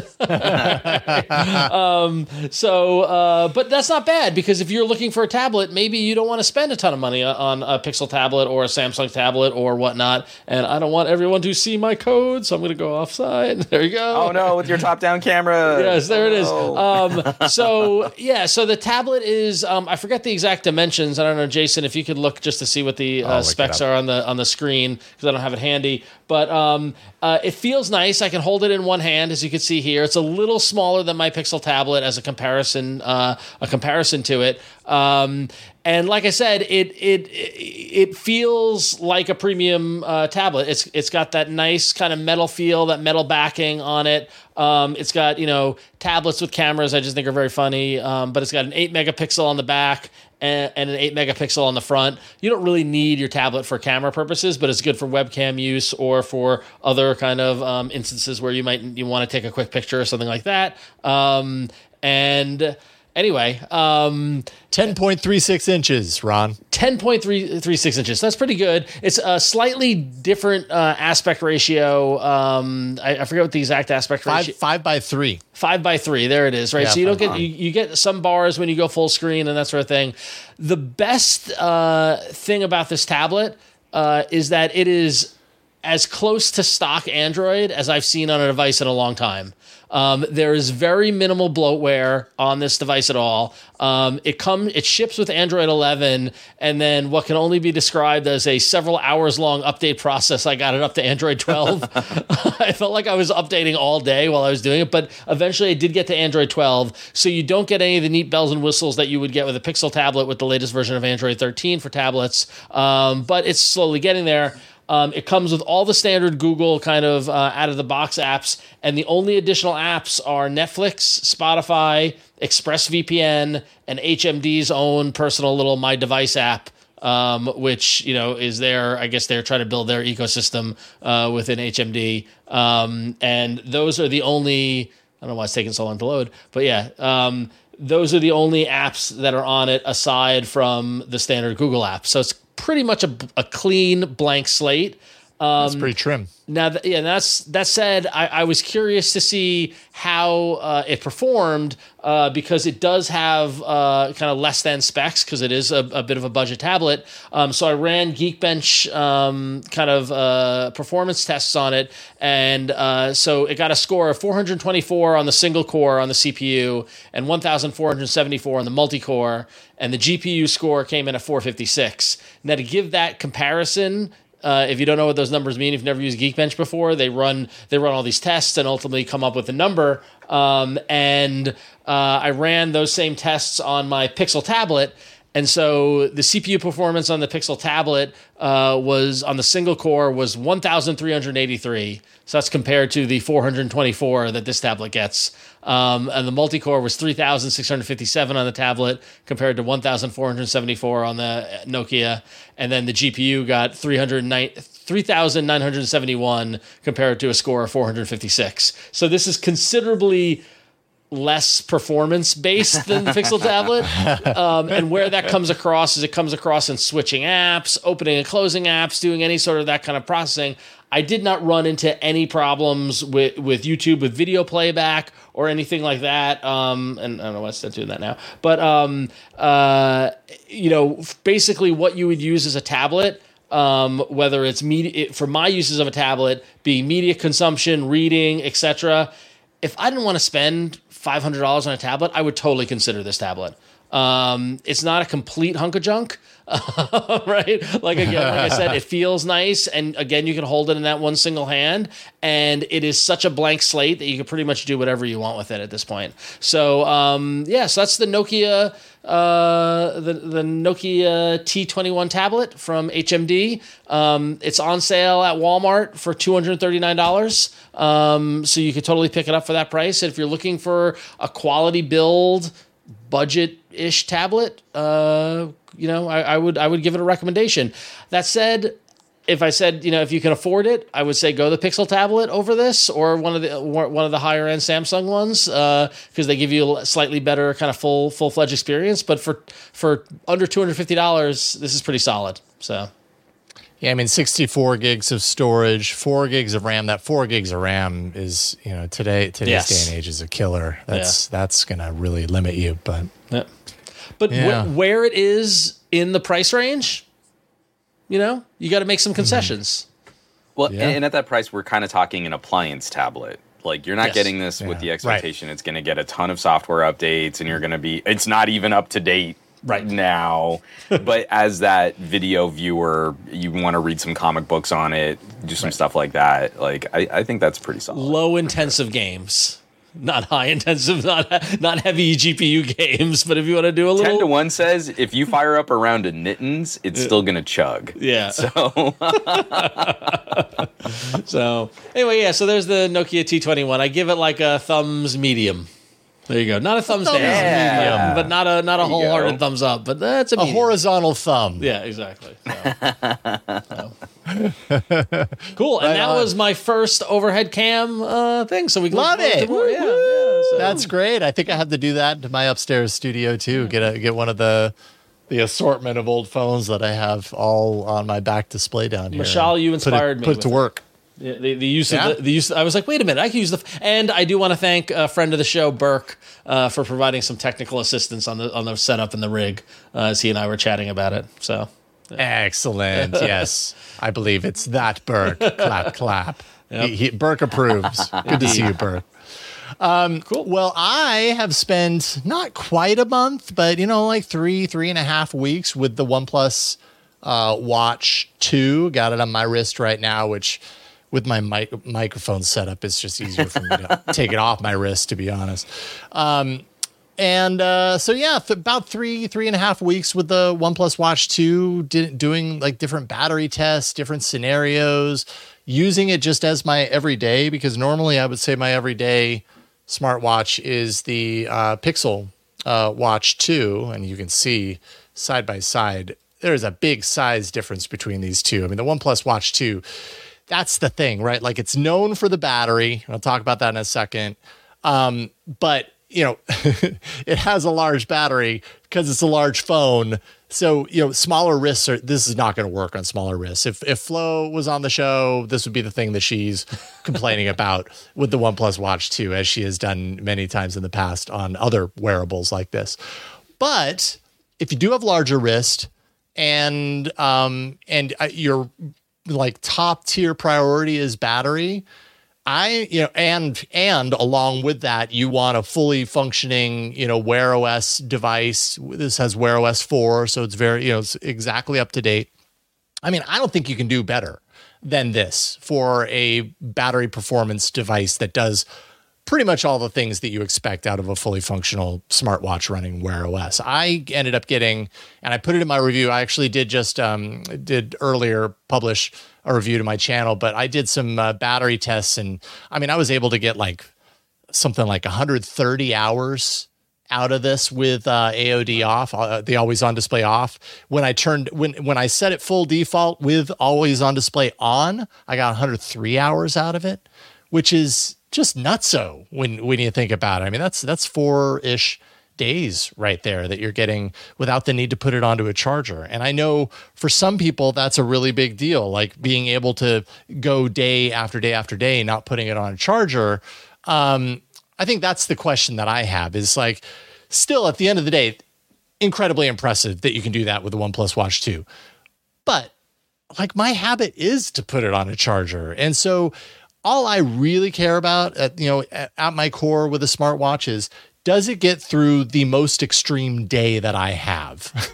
[SPEAKER 9] um, so, uh, but that's not bad because if you're looking for a tablet, maybe you don't want to spend a ton of money on a Pixel tablet or a Samsung tablet or whatnot. And I don't want everyone to see my code, so I'm going to go offside. There you go.
[SPEAKER 12] Oh no, with your top-down camera.
[SPEAKER 9] Yes, there
[SPEAKER 12] oh,
[SPEAKER 9] it is.
[SPEAKER 12] no.
[SPEAKER 9] Um, so yeah, so the tablet. tablet is um, I forget the exact dimensions. I don't know, Jason, if you could look just to see what the uh, specs are on the on the screen, because I don't have it handy. But um, uh, it feels nice. I can hold it in one hand, as you can see here. It's a little smaller than my Pixel tablet as a comparison uh, a comparison to it. Um, and like I said, it it it feels like a premium uh, tablet. It's it's got that nice kind of metal feel, that metal backing on it. Um, it's got, you know, tablets with cameras I just think are very funny, um, but it's got an eight megapixel on the back and, and an eight megapixel on the front. You don't really need your tablet for camera purposes, but it's good for webcam use or for other kind of um, instances where you might you want to take a quick picture or something like that. Um, and anyway, um,
[SPEAKER 10] ten point three six inches, Ron.
[SPEAKER 9] ten point three six inches. That's pretty good. It's a slightly different uh, aspect ratio. Um, I, I forget what the exact aspect
[SPEAKER 10] Five,
[SPEAKER 9] ratio.
[SPEAKER 10] five by three.
[SPEAKER 9] Five by three. There it is. Right.
[SPEAKER 10] Yeah,
[SPEAKER 9] so you don't
[SPEAKER 10] five-
[SPEAKER 9] get you, you get some bars when you go full screen and that sort of thing. The best uh, thing about this tablet uh, is that it is as close to stock Android as I've seen on a device in a long time. Um, there is very minimal bloatware on this device at all. Um, it come it ships with Android eleven, and then what can only be described as a several hours long update process. I got it up to Android twelve. I felt like I was updating all day while I was doing it, but eventually I did get to Android twelve. So you don't get any of the neat bells and whistles that you would get with a Pixel tablet with the latest version of Android thirteen for tablets. Um, but it's slowly getting there. Um, it comes with all the standard Google kind of uh, out-of-the-box apps, and the only additional apps are Netflix, Spotify, ExpressVPN, and H M D's own personal little My Device app, um, which, you know, is there. I guess they're trying to build their ecosystem uh, within H M D. Um, and those are the only... I don't know why it's taking so long to load, but yeah, um, those are the only apps that are on it aside from the standard Google apps. So it's pretty much a, a clean blank slate. Um,
[SPEAKER 10] That's pretty trim.
[SPEAKER 9] Now, th- yeah, that's that said, I, I was curious to see how uh, it performed uh, because it does have uh, kind of less than specs because it is a, a bit of a budget tablet. Um, so I ran Geekbench um, kind of uh, performance tests on it, and uh, so it got a score of four hundred twenty-four on the single core on the C P U and one thousand four hundred seventy-four on the multi-core, and the G P U score came in at four fifty-six. Now, to give that comparison. Uh, if you don't know what those numbers mean, if you've never used Geekbench before, they run they run all these tests and ultimately come up with a number. Um, and uh, I ran those same tests on my Pixel tablet. And so the C P U performance on the Pixel tablet uh, was on the single core was one thousand three hundred eighty-three. So that's compared to the four hundred twenty-four that this tablet gets. Um, and the multi-core was three thousand six hundred fifty-seven on the tablet compared to one thousand four hundred seventy-four on the Nokia. And then the G P U got three thousand nine hundred seventy-one compared to a score of four hundred fifty-six. So this is considerably less performance based than the Pixel tablet. Um, and where that comes across is it comes across in switching apps, opening and closing apps, doing any sort of that kind of processing. I did not run into any problems with, with YouTube with video playback or anything like that. Um, and I don't know why it's not doing that now. But, um, uh, you know, basically what you would use as a tablet, um, whether it's media, for my uses of a tablet, being media consumption, reading, et cetera. If I didn't want to spend five hundred dollars on a tablet, I would totally consider this tablet. Um, it's not a complete hunk of junk, right? Like, again, like I said, it feels nice. And again, you can hold it in that one single hand. And it is such a blank slate that you can pretty much do whatever you want with it at this point. So, um, yeah, so that's the Nokia, uh, the, the Nokia T twenty-one tablet from H M D. Um, it's on sale at Walmart for two hundred thirty-nine dollars. Um, so you could totally pick it up for that price. And if you're looking for a quality build, budget-ish tablet, uh, you know, I, I would I would give it a recommendation. That said, if I said, you know, if you can afford it, I would say go the Pixel tablet over this or one of the one of the higher end Samsung ones because uh, they give you a slightly better kind of full full fledged experience. But for for under two hundred fifty dollars, this is pretty solid. So.
[SPEAKER 10] Yeah, I mean, sixty-four gigs of storage, four gigs of RAM. That four gigs of RAM is, you know, today today's
[SPEAKER 9] yes.
[SPEAKER 10] day and age is a killer. That's yeah. that's gonna really limit you. But
[SPEAKER 9] yeah. but
[SPEAKER 10] yeah.
[SPEAKER 9] wh- where it is in the price range, you know, you got to make some concessions.
[SPEAKER 12] Well,
[SPEAKER 10] Yeah.
[SPEAKER 12] and, and at that price, we're kind of talking an appliance tablet. Like you're not
[SPEAKER 9] Yes.
[SPEAKER 12] getting this
[SPEAKER 10] Yeah.
[SPEAKER 12] with the expectation it's going to get a ton of software updates and you're going to be, it's not even up to date
[SPEAKER 9] Right.
[SPEAKER 12] now. But as that video viewer, you want to read some comic books on it, do some stuff like that. Like I, I think that's pretty solid.
[SPEAKER 9] Low intensive games. Not high intensive, not not heavy G P U games, but if you want to do a little
[SPEAKER 12] ten to one says if you fire up a round of Nittins, it's still going to chug.
[SPEAKER 9] Yeah.
[SPEAKER 12] So
[SPEAKER 9] So anyway, yeah, so there's the Nokia T twenty-one. I give it like a thumbs medium. There you go. Not a thumbs down,
[SPEAKER 12] Yeah.
[SPEAKER 9] but, but not a not a
[SPEAKER 12] There you
[SPEAKER 9] wholehearted
[SPEAKER 12] go.
[SPEAKER 9] thumbs up, but that's a,
[SPEAKER 10] A
[SPEAKER 9] medium.
[SPEAKER 10] horizontal thumb.
[SPEAKER 9] Yeah, exactly. So, so. Cool. And
[SPEAKER 10] Right
[SPEAKER 9] that
[SPEAKER 10] on.
[SPEAKER 9] was my first overhead cam uh, thing. So we can
[SPEAKER 10] Love
[SPEAKER 9] look forward
[SPEAKER 10] it.
[SPEAKER 9] to more. Yeah, yeah, so-
[SPEAKER 10] That's great. I think I have to do that to my upstairs studio too. Get a get one of the the assortment of old phones that I have all on my back display down here.
[SPEAKER 9] Michelle, you
[SPEAKER 10] Put it-
[SPEAKER 9] inspired me
[SPEAKER 10] Put it to
[SPEAKER 9] with it.
[SPEAKER 10] work.
[SPEAKER 9] Yeah, the, the use
[SPEAKER 10] Yeah?
[SPEAKER 9] of the, the use. I was like, wait a minute, I can use the. F-. And I do want to thank a friend of the show, Burke, uh, for providing some technical assistance on the on the setup and the rig uh, as he and I were chatting about it. So
[SPEAKER 10] Excellent. Yes, I believe it's that Burke. Clap, clap.
[SPEAKER 9] Yep.
[SPEAKER 10] He, he, Burke approves. Good to see you, Burke. Um, cool. Well, I have spent not quite a month, but you know, like three, three and a half weeks with the OnePlus uh, Watch two. Got it on my wrist right now, which with my mic- microphone setup, it's just easier for me to take it off my wrist, to be honest. Um, and uh, so, yeah, th- about three, three and a half weeks with the OnePlus Watch two, did, doing like different battery tests, different scenarios, using it just as my everyday, because normally I would say my everyday smartwatch is the uh, Pixel uh, Watch two, and you can see side by side, there's a big size difference between these two. I mean, the OnePlus Watch two, that's the thing, right? Like it's known for the battery. I'll talk about that in a second. Um, but, you know, it has a large battery because it's a large phone. So, you know, smaller wrists are, this is not going to work on smaller wrists. If if Flo was on the show, this would be the thing that she's complaining about with the OnePlus Watch two, as she has done many times in the past on other wearables like this. But if you do have larger wrist and um and uh, your like top tier priority is battery, I, you know, and, and along with that, you want a fully functioning, you know, Wear O S device. This has Wear O S four, so it's very, you know, it's exactly up to date. I mean, I don't think you can do better than this for a battery performance device that does pretty much all the things that you expect out of a fully functional smartwatch running Wear O S. I ended up getting, and I put it in my review. I actually did just um, did earlier publish a review to my channel, but I did some uh, battery tests, and I mean, I was able to get like something like one hundred thirty hours out of this with uh, A O D off, uh, the always on display off. When I turned, when when I set it full default with always on display on, I got one hundred three hours out of it, which is just nutso when when you think about it. I mean, that's that's four-ish days right there that you're getting without the need to put it onto a charger. And I know for some people that's a really big deal, like being able to go day after day after day not putting it on a charger. Um, I think that's the question that I have, is like, still at the end of the day, incredibly impressive that you can do that with the OnePlus Watch two. But like, my habit is to put it on a charger. And so all I really care about at, you know, at, at my core with a smartwatch is, does it get through the most extreme day that I have?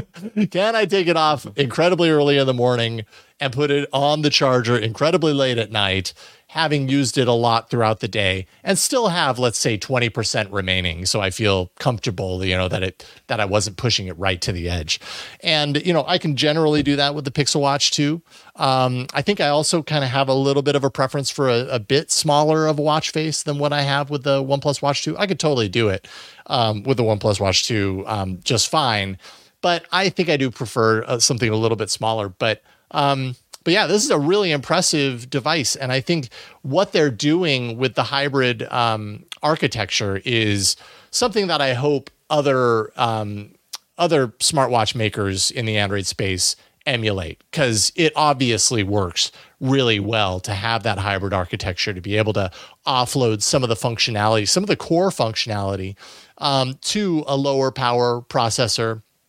[SPEAKER 10] Can I take it off incredibly early in the morning and put it on the charger incredibly late at night, having used it a lot throughout the day, and still have, let's say, twenty percent remaining, so I feel comfortable, you know, that it that I wasn't pushing it right to the edge. And, you know, I can generally do that with the Pixel Watch two. Um, I think I also kind of have a little bit of a preference for a, a bit smaller of a watch face than what I have with the OnePlus Watch two. I could totally do it um, with the OnePlus Watch two um, just fine. But I think I do prefer uh, something a little bit smaller. But um, but yeah, this is a really impressive device. And I think what they're doing with the hybrid um, architecture is something that I hope other um, other smartwatch makers in the Android space emulate, because it obviously works really well to have that hybrid architecture, to be able to offload some of the functionality, some of the core functionality um, to a lower power processor,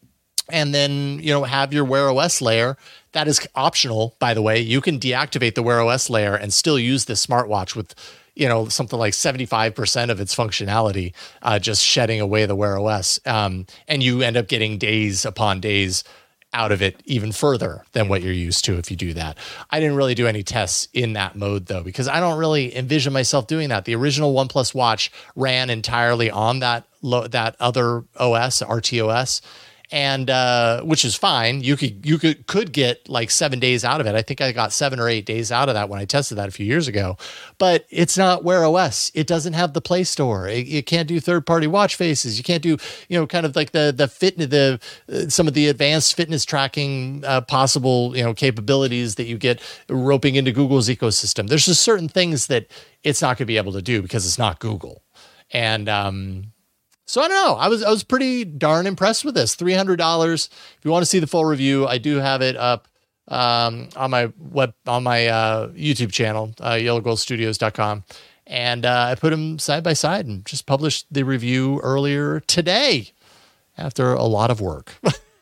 [SPEAKER 10] and then, you know, have your Wear O S layer. That is optional, by the way. You can deactivate the Wear O S layer and still use this smartwatch with, you know, something like seventy-five percent of its functionality, uh, just shedding away the Wear O S. Um, and you end up getting days upon days out of it even further than what you're used to if you do that. I didn't really do any tests in that mode though, because I don't really envision myself doing that. The original OnePlus Watch ran entirely on that lo- that other O S, R T O S, and uh, which is fine. You could you could could get like seven days out of it. I think I got seven or eight days out of that when I tested that a few years ago. But it's not Wear O S. It doesn't have the Play Store. It, it can't do third party watch faces. You can't do, you know, kind of like the the fitness the uh, some of the advanced fitness tracking uh, possible, you know, capabilities that you get roping into Google's ecosystem. There's just certain things that it's not going to be able to do because it's not Google. And um So I don't know. I was I was pretty darn impressed with this. three hundred dollars. If you want to see the full review, I do have it up um, on my web on my uh, YouTube channel, uh, yellow gold studios dot com, and uh, I put them side by side and just published the review earlier today after a lot of work.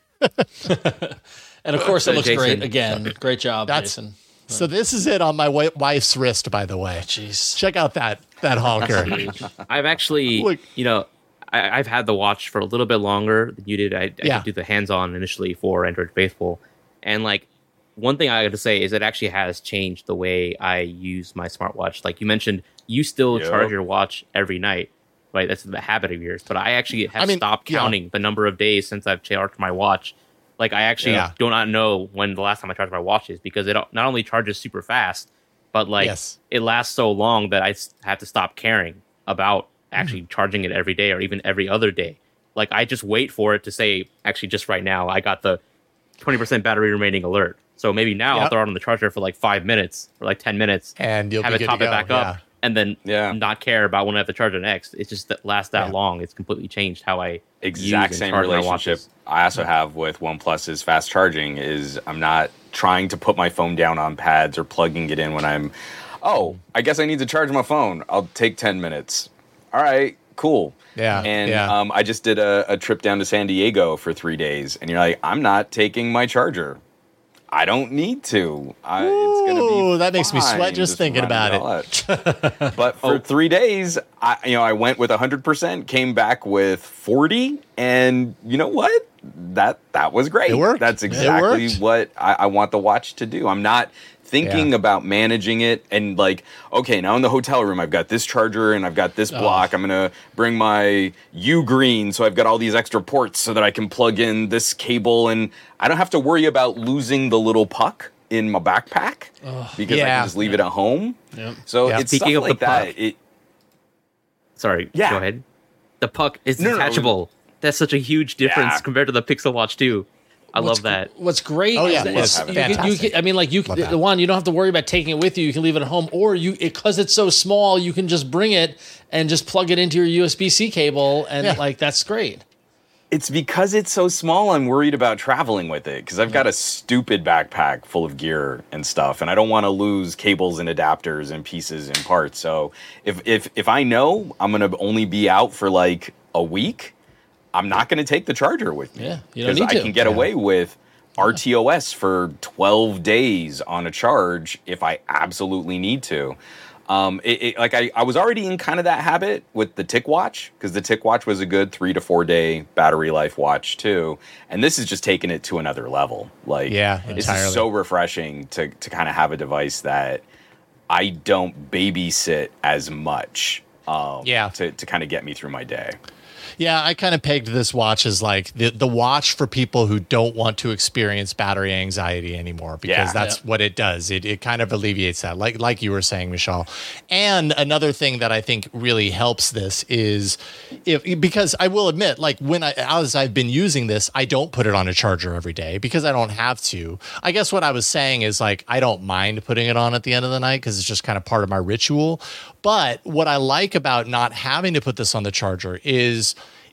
[SPEAKER 9] And of course, it looks
[SPEAKER 11] Jason.
[SPEAKER 9] great again. Great job,
[SPEAKER 10] That's,
[SPEAKER 9] Jason.
[SPEAKER 10] So this is it on my wi- wife's wrist, by the way.
[SPEAKER 9] Jeez,
[SPEAKER 10] check out that that honker.
[SPEAKER 11] I've actually,
[SPEAKER 10] Look.
[SPEAKER 11] you know. I, I've had the watch for a little bit longer than you did. I, I
[SPEAKER 10] Yeah.
[SPEAKER 11] did do the hands-on initially for Android Faithful, and like one thing I got to say is it actually has changed the way I use my smartwatch. Like you mentioned, you still
[SPEAKER 12] Yep.
[SPEAKER 11] charge your watch every night, right? That's the habit of yours. But I actually have
[SPEAKER 10] I mean,
[SPEAKER 11] stopped
[SPEAKER 10] yeah.
[SPEAKER 11] counting the number of days since I've charged my watch. Like I actually
[SPEAKER 10] Yeah.
[SPEAKER 11] do not know when the last time I charged my watch is because it not only charges super fast, but like
[SPEAKER 10] Yes.
[SPEAKER 11] it lasts so long that I s- have to stop caring about actually charging it every day or even every other day. Like I just wait for it to say, actually just right now, I got the twenty percent battery remaining alert. So maybe now
[SPEAKER 10] Yep.
[SPEAKER 11] I'll throw it on the charger for like five minutes or like ten minutes
[SPEAKER 10] And you'll
[SPEAKER 11] have
[SPEAKER 10] be
[SPEAKER 11] it
[SPEAKER 10] good
[SPEAKER 11] top
[SPEAKER 10] to
[SPEAKER 11] it
[SPEAKER 10] go.
[SPEAKER 11] back
[SPEAKER 10] Yeah.
[SPEAKER 11] up and then
[SPEAKER 12] Yeah.
[SPEAKER 11] not care about when I have to charge it next. It's just that lasts that
[SPEAKER 10] Yeah.
[SPEAKER 11] long. It's completely changed how I
[SPEAKER 12] Exact
[SPEAKER 11] use and
[SPEAKER 12] same
[SPEAKER 11] charge my
[SPEAKER 12] relationship
[SPEAKER 11] watches.
[SPEAKER 12] I also have with OnePlus's fast charging is I'm not trying to put my phone down on pads or plugging it in when I'm, oh, I guess I need to charge my phone. I'll take ten minutes. All right, cool.
[SPEAKER 10] Yeah,
[SPEAKER 12] And
[SPEAKER 10] yeah.
[SPEAKER 12] um, I just did a, a trip down to San Diego for three days. And you're like, I'm not taking my charger. I don't need to. I, it's gonna be
[SPEAKER 10] Ooh, that makes me
[SPEAKER 12] fine
[SPEAKER 10] sweat just thinking
[SPEAKER 12] running
[SPEAKER 10] about
[SPEAKER 12] it
[SPEAKER 10] it.
[SPEAKER 12] all out. But for three days, I you know I went with one hundred percent, came back with forty, and you know what? That that was great.
[SPEAKER 10] It worked.
[SPEAKER 12] That's
[SPEAKER 10] It
[SPEAKER 12] exactly
[SPEAKER 10] worked.
[SPEAKER 12] what I, I want the watch to do. I'm not thinking
[SPEAKER 10] Yeah.
[SPEAKER 12] about managing it and like, okay, now in the hotel room, I've got this charger and I've got this block. I'm gonna bring my U Green, so I've got all these extra ports so that I can plug in this cable, and I don't have to worry about losing the little puck in my backpack because I
[SPEAKER 10] Yeah.
[SPEAKER 12] can just leave it at home.
[SPEAKER 9] Yep.
[SPEAKER 12] So
[SPEAKER 10] Yeah.
[SPEAKER 12] it's
[SPEAKER 11] Speaking
[SPEAKER 12] stuff
[SPEAKER 11] of
[SPEAKER 12] like
[SPEAKER 11] the
[SPEAKER 12] that.
[SPEAKER 11] puck.
[SPEAKER 12] It,
[SPEAKER 11] Sorry,
[SPEAKER 12] Yeah.
[SPEAKER 11] go ahead. The puck is
[SPEAKER 12] No, no, no.
[SPEAKER 11] detachable. That's such a huge difference
[SPEAKER 12] Yeah.
[SPEAKER 11] compared to the Pixel Watch two. I
[SPEAKER 9] What's
[SPEAKER 11] love that.
[SPEAKER 9] What's great
[SPEAKER 10] Oh, yeah,
[SPEAKER 9] is that
[SPEAKER 10] it's
[SPEAKER 9] it's- you can, you
[SPEAKER 10] fantastic.
[SPEAKER 9] can, I mean, like you,
[SPEAKER 10] Love
[SPEAKER 9] the
[SPEAKER 10] that.
[SPEAKER 9] one you don't have to worry about taking it with you. You can leave it at home, or you because it's so small, you can just bring it and just plug it into your U S B C cable, and
[SPEAKER 10] Yeah.
[SPEAKER 9] like that's great.
[SPEAKER 12] it's because it's so small, I'm worried about traveling with it because I've got a stupid backpack full of gear and stuff, and I don't want to lose cables and adapters and pieces and parts. So if if if I know I'm gonna only be out for like a week, I'm not gonna take the charger with me.
[SPEAKER 9] Yeah, you don't
[SPEAKER 12] because
[SPEAKER 9] need
[SPEAKER 12] I
[SPEAKER 9] to.
[SPEAKER 12] can get
[SPEAKER 10] Yeah.
[SPEAKER 12] away with R T O S for twelve days on a charge if I absolutely need to. Um, it, it, like I, I was already in kind of that habit with the Tick Watch because the Tick Watch was a good three to four day battery life watch too, and this is just taking it to another level. Like,
[SPEAKER 10] Yeah,
[SPEAKER 12] this
[SPEAKER 10] entirely.
[SPEAKER 12] is so refreshing to to kind of have a device that I don't babysit as much. Um,
[SPEAKER 10] Yeah.
[SPEAKER 12] to to kind of get me through my day.
[SPEAKER 10] Yeah, I kind of pegged this watch as like the, the watch for people who don't want to experience battery anxiety anymore, because
[SPEAKER 12] Yeah.
[SPEAKER 10] that's what it does. It, it kind of alleviates that, like like you were saying, Michelle. And another thing that I think really helps this is if because I will admit, like when I as I've been using this, I don't put it on a charger every day because I don't have to. I guess what I was saying is like I don't mind putting it on at the end of the night because it's just kind of part of my ritual. But what I like about not having to put this on the charger is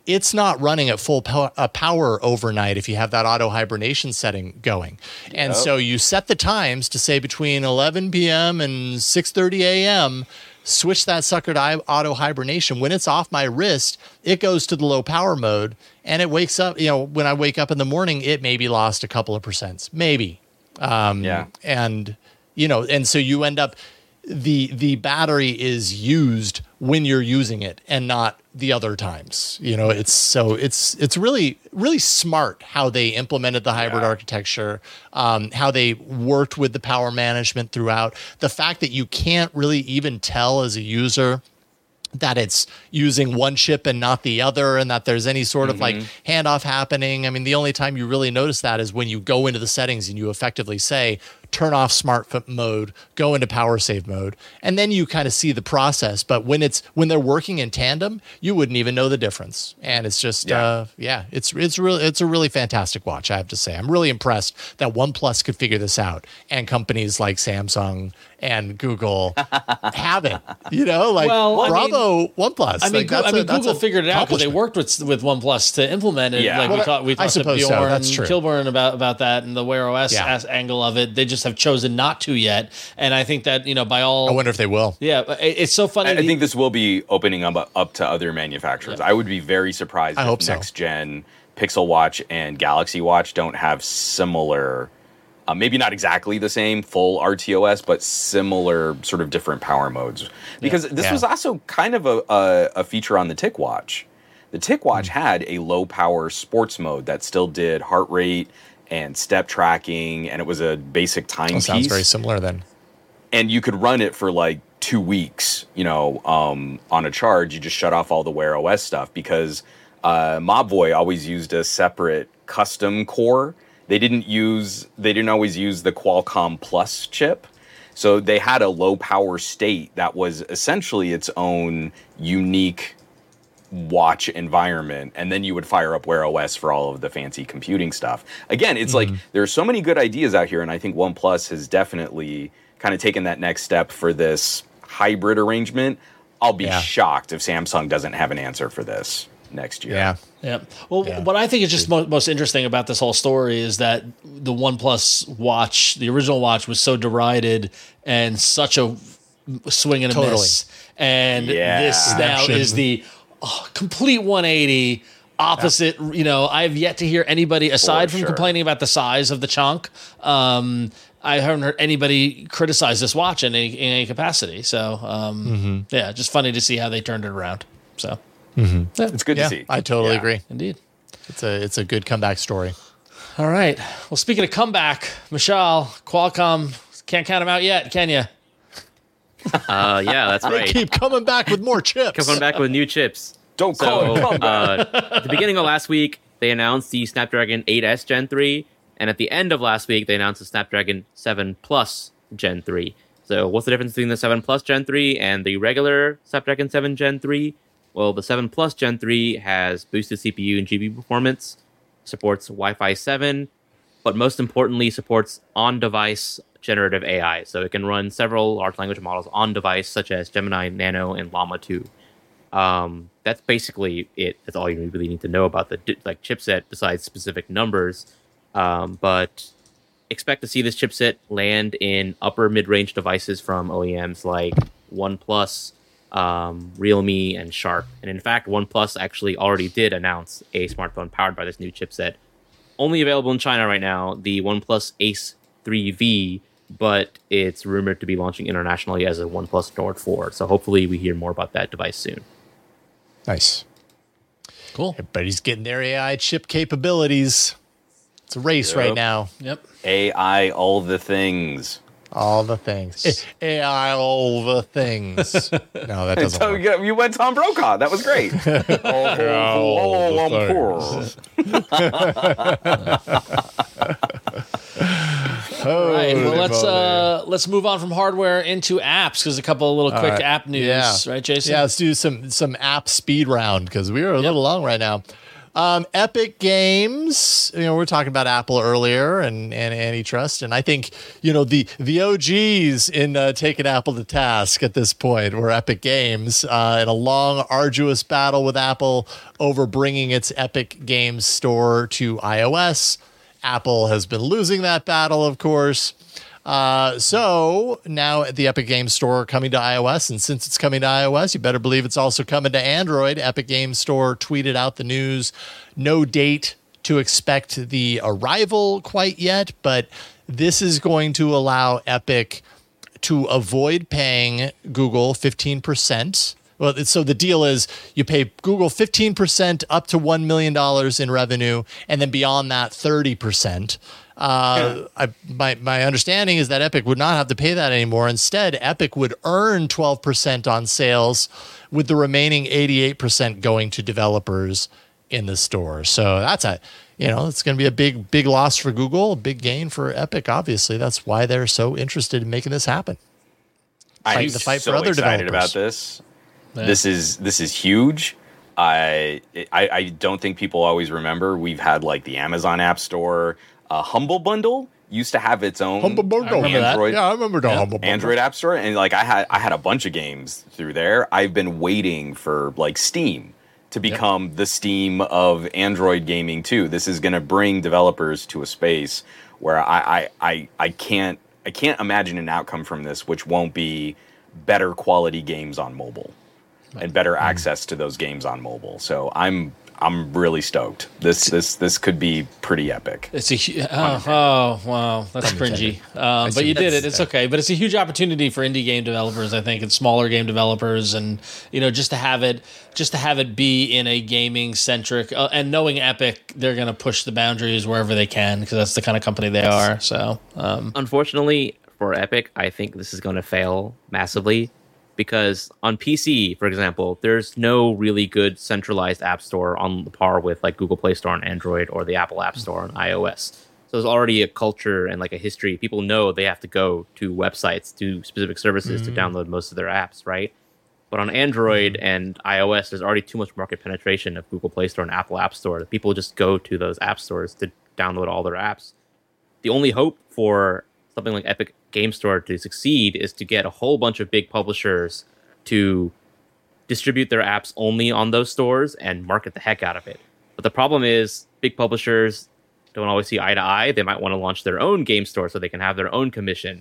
[SPEAKER 10] it's not running at full pow- uh, power overnight if you have that auto hibernation setting going. And
[SPEAKER 12] Yep.
[SPEAKER 10] so you set the times to say between eleven p.m. and six thirty a.m., switch that sucker to auto hibernation. When it's off my wrist, it goes to the low power mode and it wakes up. You know, when I wake up in the morning, it maybe lost a couple of percents, maybe. Um,
[SPEAKER 12] Yeah.
[SPEAKER 10] And, you know, and so you end up, the the battery is used when you're using it and not the other times. You know, it's so it's it's really really smart how they implemented the hybrid
[SPEAKER 12] Yeah.
[SPEAKER 10] architecture, um, how they worked with the power management throughout. The fact that you can't really even tell as a user that it's using one chip and not the other, and that there's any sort of like handoff happening. I mean, the only time you really notice that is when you go into the settings and you effectively say, turn off smart f- mode, go into power save mode, and then you kind of see the process. But when it's when they're working in tandem, you wouldn't even know the difference. And it's just,
[SPEAKER 12] Yeah.
[SPEAKER 10] uh, yeah, it's it's really it's a really fantastic watch. I have to say, I'm really impressed that OnePlus could figure this out, and companies like Samsung and Google have it. You know, like
[SPEAKER 9] Well, I
[SPEAKER 10] bravo, OnePlus.
[SPEAKER 9] I mean,
[SPEAKER 10] Like,
[SPEAKER 9] Go-
[SPEAKER 10] that's
[SPEAKER 9] I
[SPEAKER 10] a-
[SPEAKER 9] mean,
[SPEAKER 10] that's
[SPEAKER 9] Google
[SPEAKER 10] a
[SPEAKER 9] figured it out because they
[SPEAKER 10] accomplishment.
[SPEAKER 9] worked with with OnePlus to implement it.
[SPEAKER 12] Yeah.
[SPEAKER 9] Like
[SPEAKER 12] Well,
[SPEAKER 9] we talked, we
[SPEAKER 10] I
[SPEAKER 9] talked to
[SPEAKER 10] suppose so.
[SPEAKER 9] Bjorn
[SPEAKER 10] That's true.
[SPEAKER 9] Kilburn about about that and the Wear O S
[SPEAKER 10] Yeah.
[SPEAKER 9] as- angle of it. They just have chosen not to yet. And I think that, you know, by all,
[SPEAKER 10] I wonder if they will.
[SPEAKER 9] yeah, but it- it's so funny.
[SPEAKER 12] I, I think this will be opening up up to other manufacturers. I would be very surprised
[SPEAKER 10] I
[SPEAKER 12] if
[SPEAKER 10] hope so.
[SPEAKER 12] next gen Pixel Watch and Galaxy Watch don't have similar, uh, maybe not exactly the same full R T O S, but similar sort of different power modes. Because this
[SPEAKER 10] Yeah.
[SPEAKER 12] was also kind of a, a, a feature on the TicWatch. The TicWatch
[SPEAKER 10] Hmm.
[SPEAKER 12] had a low power sports mode that still did heart rate and step tracking, and it was a basic
[SPEAKER 10] That
[SPEAKER 12] timepiece.
[SPEAKER 10] sounds very similar then.
[SPEAKER 12] And you could run it for like two weeks, you know, um, on a charge. You just shut off all the Wear O S stuff because uh, Mobvoi always used a separate custom core. They didn't use, they didn't always use the Qualcomm Plus chip. So they had a low power state that was essentially its own unique watch environment, and then you would fire up Wear O S for all of the fancy computing stuff. Again, it's like there are so many good ideas out here, and I think OnePlus has definitely kind of taken that next step for this hybrid arrangement. I'll be
[SPEAKER 10] Yeah.
[SPEAKER 12] shocked if Samsung doesn't have an answer for this next year.
[SPEAKER 10] Yeah.
[SPEAKER 9] Yeah. Well,
[SPEAKER 10] Yeah.
[SPEAKER 9] what I think is just mo- most interesting about this whole story is that the OnePlus watch, the original watch, was so derided and such a swing and a
[SPEAKER 10] Totally.
[SPEAKER 9] miss. And
[SPEAKER 12] Yeah.
[SPEAKER 9] this now
[SPEAKER 10] Redemption.
[SPEAKER 9] is the oh, complete one eighty opposite. You know, I've yet to hear anybody, aside
[SPEAKER 12] For
[SPEAKER 9] from
[SPEAKER 12] sure.
[SPEAKER 9] complaining about the size of the chunk, um, I haven't heard anybody criticize this watch in any, in any capacity. So, um,
[SPEAKER 10] Mm-hmm.
[SPEAKER 9] yeah, just funny to see how they turned it around. So,
[SPEAKER 12] It's good
[SPEAKER 10] Yeah,
[SPEAKER 12] to see.
[SPEAKER 10] I totally
[SPEAKER 12] Yeah.
[SPEAKER 10] agree.
[SPEAKER 9] indeed.
[SPEAKER 10] It's a it's a good comeback story.
[SPEAKER 9] All right. Well, speaking of comeback, Michelle, Qualcomm, can't count them out yet, can you?
[SPEAKER 11] Uh, yeah, that's
[SPEAKER 10] They
[SPEAKER 11] right.
[SPEAKER 10] keep coming back with more chips.
[SPEAKER 11] Coming back with new chips.
[SPEAKER 12] Don't call
[SPEAKER 11] So,
[SPEAKER 12] it comeback.
[SPEAKER 11] uh, at the beginning of last week, they announced the Snapdragon eight S Gen three, and at the end of last week, they announced the Snapdragon seven Plus Gen three. So, what's the difference between the seven Plus Gen three and the regular Snapdragon seven Gen three? Well, the seven Plus Gen three has boosted C P U and G P U performance, supports Wi-Fi seven, but most importantly, supports on-device generative A I. So it can run several large language models on device, such as Gemini Nano and Llama two. Um, that's basically it. That's all you really need to know about the di- like chipset, besides specific numbers. Um, but expect to see this chipset land in upper mid-range devices from O E Ms like OnePlus, um, Realme, and Sharp. And in fact, OnePlus actually already did announce a smartphone powered by this new chipset. Only available in China right now, the OnePlus Ace three V, but it's rumored to be launching internationally as a OnePlus Nord four. So hopefully we hear more about that device soon.
[SPEAKER 10] Nice.
[SPEAKER 9] Cool.
[SPEAKER 10] Everybody's getting their A I chip capabilities. It's a race
[SPEAKER 12] Yep.
[SPEAKER 10] right now.
[SPEAKER 9] Yep.
[SPEAKER 12] A I, all the things.
[SPEAKER 10] All the things. A I, all the things. No, that doesn't
[SPEAKER 12] So
[SPEAKER 10] work.
[SPEAKER 12] you you went Tom Brokaw. That was great. all, all, all, all,
[SPEAKER 10] Oh,
[SPEAKER 9] All right. Well,
[SPEAKER 10] holy
[SPEAKER 9] let's
[SPEAKER 10] moly.
[SPEAKER 9] uh, let's move on from hardware into apps because a couple of little
[SPEAKER 10] All
[SPEAKER 9] quick
[SPEAKER 10] right.
[SPEAKER 9] app news,
[SPEAKER 10] Yeah.
[SPEAKER 9] right, Jason?
[SPEAKER 10] Yeah, let's do some some app speed round because we are a little long right now. Um, Epic Games, you know, we were talking about Apple earlier and, and antitrust, and I think, you know, the the O Gs in uh, taking Apple to task at this point were Epic Games uh, in a long, arduous battle with Apple over bringing its Epic Games Store to iOS. Apple has been losing that battle, of course. Uh, so now the Epic Games Store coming to iOS, and since it's coming to iOS, you better believe it's also coming to Android. Epic Games Store tweeted out the news. No date to expect the arrival quite yet, but this is going to allow Epic to avoid paying Google fifteen percent. Well, so the deal is you pay Google fifteen percent up to one million dollars in revenue, and then beyond that, thirty percent. Uh, I, my my understanding is that Epic would not have to pay that anymore. Instead, Epic would earn twelve percent on sales, with the remaining eighty-eight percent going to developers in the store. So that's a, you know, it's going to be a big, big loss for Google, a big gain for Epic. Obviously, that's why they're so interested in making this happen.
[SPEAKER 12] I'm
[SPEAKER 10] the fight
[SPEAKER 12] so
[SPEAKER 10] for other
[SPEAKER 12] excited
[SPEAKER 10] developers.
[SPEAKER 12] about this.
[SPEAKER 9] Yeah.
[SPEAKER 12] This is this is huge. I, I I don't think people always remember we've had like the Amazon App Store. Uh, Humble Bundle used to have its own
[SPEAKER 10] Humble Bundle.
[SPEAKER 12] Android,
[SPEAKER 10] Yeah, I remember the
[SPEAKER 12] yeah,
[SPEAKER 10] Humble Bundle.
[SPEAKER 12] Android App Store, and like I had I had a bunch of games through there. I've been waiting for like Steam to become yep. the Steam of Android gaming too. This is going to bring developers to a space where I, I I I can't I can't imagine an outcome from this which won't be better quality games on mobile and better mm. access to those games on mobile. So I'm I'm really stoked. This this this could be pretty epic.
[SPEAKER 9] It's a hu- oh, oh wow, that's cringy. Um, but you did it. It's okay. But it's a huge opportunity for indie game developers, I think, and smaller game developers, and you know, just to have it, just to have it be in a gaming centric, uh, and knowing Epic, they're going to push the boundaries wherever they can because that's the kind of company they are. So, um,
[SPEAKER 11] unfortunately for Epic, I think this is going to fail massively. Because on P C, for example, there's no really good centralized app store on the par with like Google Play Store on Android or the Apple App Store on iOS. So there's already a culture and like a history. People know they have to go to websites, to specific services mm-hmm. to download most of their apps, right? But on Android mm-hmm. and iOS, there's already too much market penetration of Google Play Store and Apple App Store that people just go to those app stores to download all their apps. The only hope for something like Epic Game Store to succeed is to get a whole bunch of big publishers to distribute their apps only on those stores and market the heck out of it. But the problem is big publishers don't always see eye to eye. They might want to launch their own game store so they can have their own commission.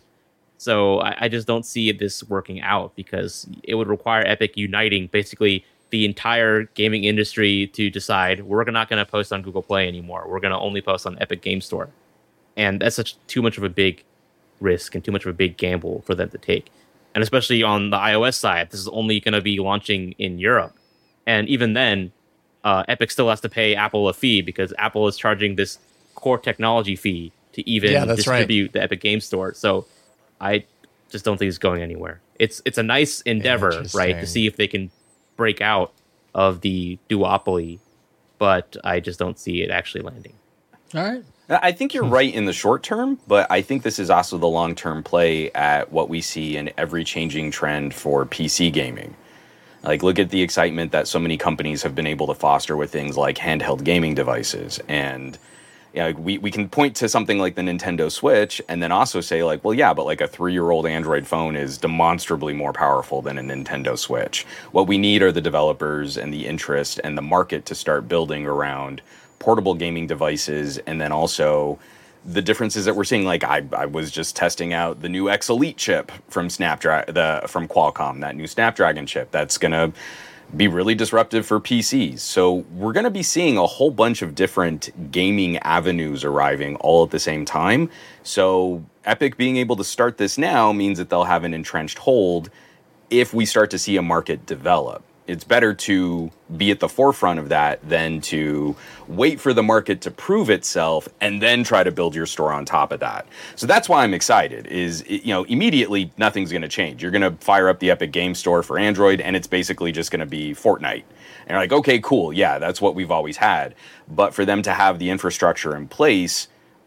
[SPEAKER 11] So I, I just don't see this working out because it would require Epic uniting basically the entire gaming industry to decide we're not going to post on Google Play anymore. We're going to only post on Epic Game Store. And that's such too much of a big risk and too much of a big gamble for them to take. And especially on the iOS side, this is only going to be launching in Europe. And even then, uh, Epic still has to pay Apple a fee because Apple is charging this core technology fee to even
[SPEAKER 10] yeah,
[SPEAKER 11] distribute
[SPEAKER 10] right.
[SPEAKER 11] the Epic Game Store. So I just don't think it's going anywhere. It's it's a nice endeavor, right, to see if they can break out of the duopoly, but I just don't see it actually landing.
[SPEAKER 9] All right.
[SPEAKER 12] I think you're right in the short term, but I think this is also the long-term play at what we see in every changing trend for P C gaming. Like, look at the excitement that so many companies have been able to foster with things like handheld gaming devices. And you know, we, we can point to something like the Nintendo Switch and then also say, like, well, yeah, but like a three-year-old Android phone is demonstrably more powerful than a Nintendo Switch. What we need are the developers and the interest and the market to start building around portable gaming devices, and then also the differences that we're seeing. Like I, I was just testing out the new X Elite chip from Snapdragon, the from Qualcomm, that new Snapdragon chip that's gonna be really disruptive for P Cs. So we're gonna be seeing a whole bunch of different gaming avenues arriving all at the same time. So Epic being able to start this now means that they'll have an entrenched hold if we start to see a market develop. It's better to be at the forefront of that than to wait for the market to prove itself and then try to build your store on top of that. So that's why I'm excited is, you know, immediately nothing's going to change. You're going to fire up the Epic Game Store for Android and it's basically just going to be Fortnite. And you're like, okay, cool. Yeah, that's what we've always had. But for them to have the infrastructure in place,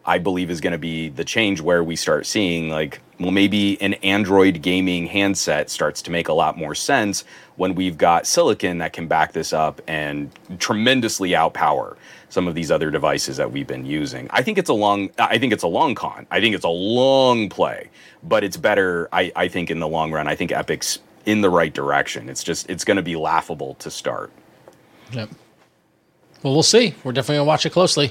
[SPEAKER 12] I believe is going to be the change where we start seeing like, well, maybe an Android gaming handset starts to make a lot more sense when we've got silicon that can back this up and tremendously outpower some of these other devices that we've been using. I think it's a long, I think it's a long con. I think it's a long play, but it's better, I, I think, in the long run. I think Epic's in the right direction. It's just, it's going to be laughable to start.
[SPEAKER 9] Yep. Well, we'll see. We're definitely going to watch it closely.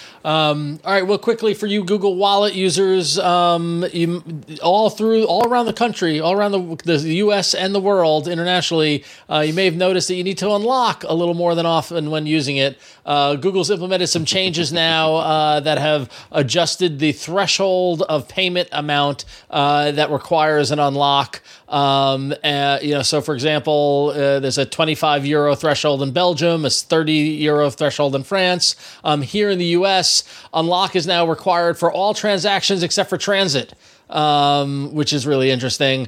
[SPEAKER 9] Um, all right, well, quickly for you Google Wallet users, um, you, all through, all around the country, all around the, the U S and the world, internationally, uh, you may have noticed that you need to unlock a little more than often when using it. Uh, Google's implemented some changes now uh, that have adjusted the threshold of payment amount uh, that requires an unlock. Um, uh, you know, so for example, uh, there's a twenty-five euro threshold in Belgium, a thirty euro threshold in France. Um, here in the U S, unlock is now required for all transactions except for transit, um, which is really interesting.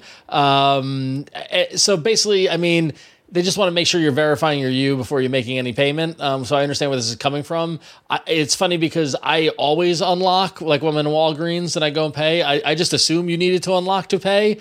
[SPEAKER 9] Um, so basically, I mean, they just want to make sure you're verifying you're you before you're making any payment. Um, so I understand where this is coming from. I, it's funny because I always unlock, like when I'm in Walgreens and I go and pay, I, I just assume you needed to unlock to pay.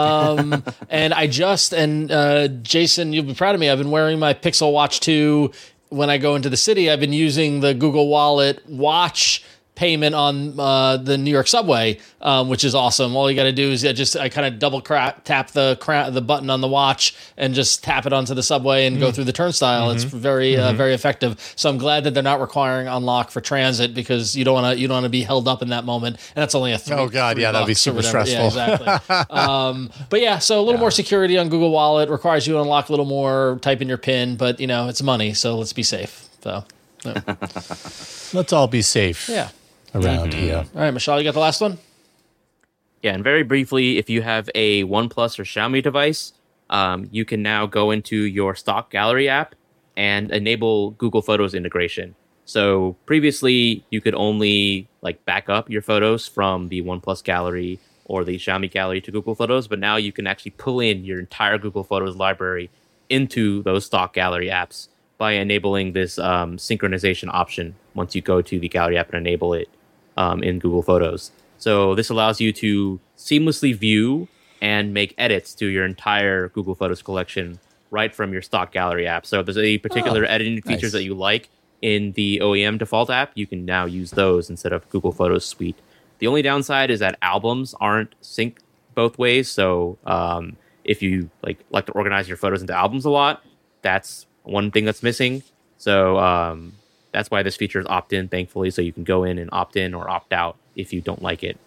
[SPEAKER 9] Um, and I just, and uh, Jason, you'll be proud of me, I've been wearing my Pixel Watch two when I go into the city. I've been using the Google Wallet watch payment on uh, the New York subway, um, which is awesome. All you got to do is I just I kind of double cra- tap the cra- the button on the watch and just tap it onto the subway and mm. go through the turnstile. Mm-hmm. It's very mm-hmm. uh, very effective. So I'm glad that they're not requiring unlock for transit because you don't want to you don't want to be held up in that moment. And that's only a three,
[SPEAKER 10] oh god yeah that'd be super stressful.
[SPEAKER 9] Yeah, exactly. um, but yeah, so a little yeah. more security on Google Wallet requires you to unlock a little more. Type in your PIN, but you know it's money, so let's be safe. So yeah.
[SPEAKER 10] Let's all be safe.
[SPEAKER 9] Yeah.
[SPEAKER 10] Around
[SPEAKER 9] mm-hmm.
[SPEAKER 10] here.
[SPEAKER 9] All right, Michelle, you got the last one?
[SPEAKER 11] Yeah, and very briefly, if you have a OnePlus or Xiaomi device, um, you can now go into your stock gallery app and enable Google Photos integration. So previously, you could only like back up your photos from the OnePlus gallery or the Xiaomi gallery to Google Photos, but now you can actually pull in your entire Google Photos library into those stock gallery apps by enabling this um, synchronization option once you go to the gallery app and enable it. Um, in Google Photos. So this allows you to seamlessly view and make edits to your entire Google Photos collection right from your stock gallery app. So if there's any particular oh, editing features nice. that you like in the O E M default app, you can now use those instead of Google Photos Suite. The only downside is that albums aren't synced both ways. So um, if you like like to organize your photos into albums a lot, that's one thing that's missing. So um, that's why this feature is opt-in, thankfully, so you can go in and opt in or opt out if you don't like it.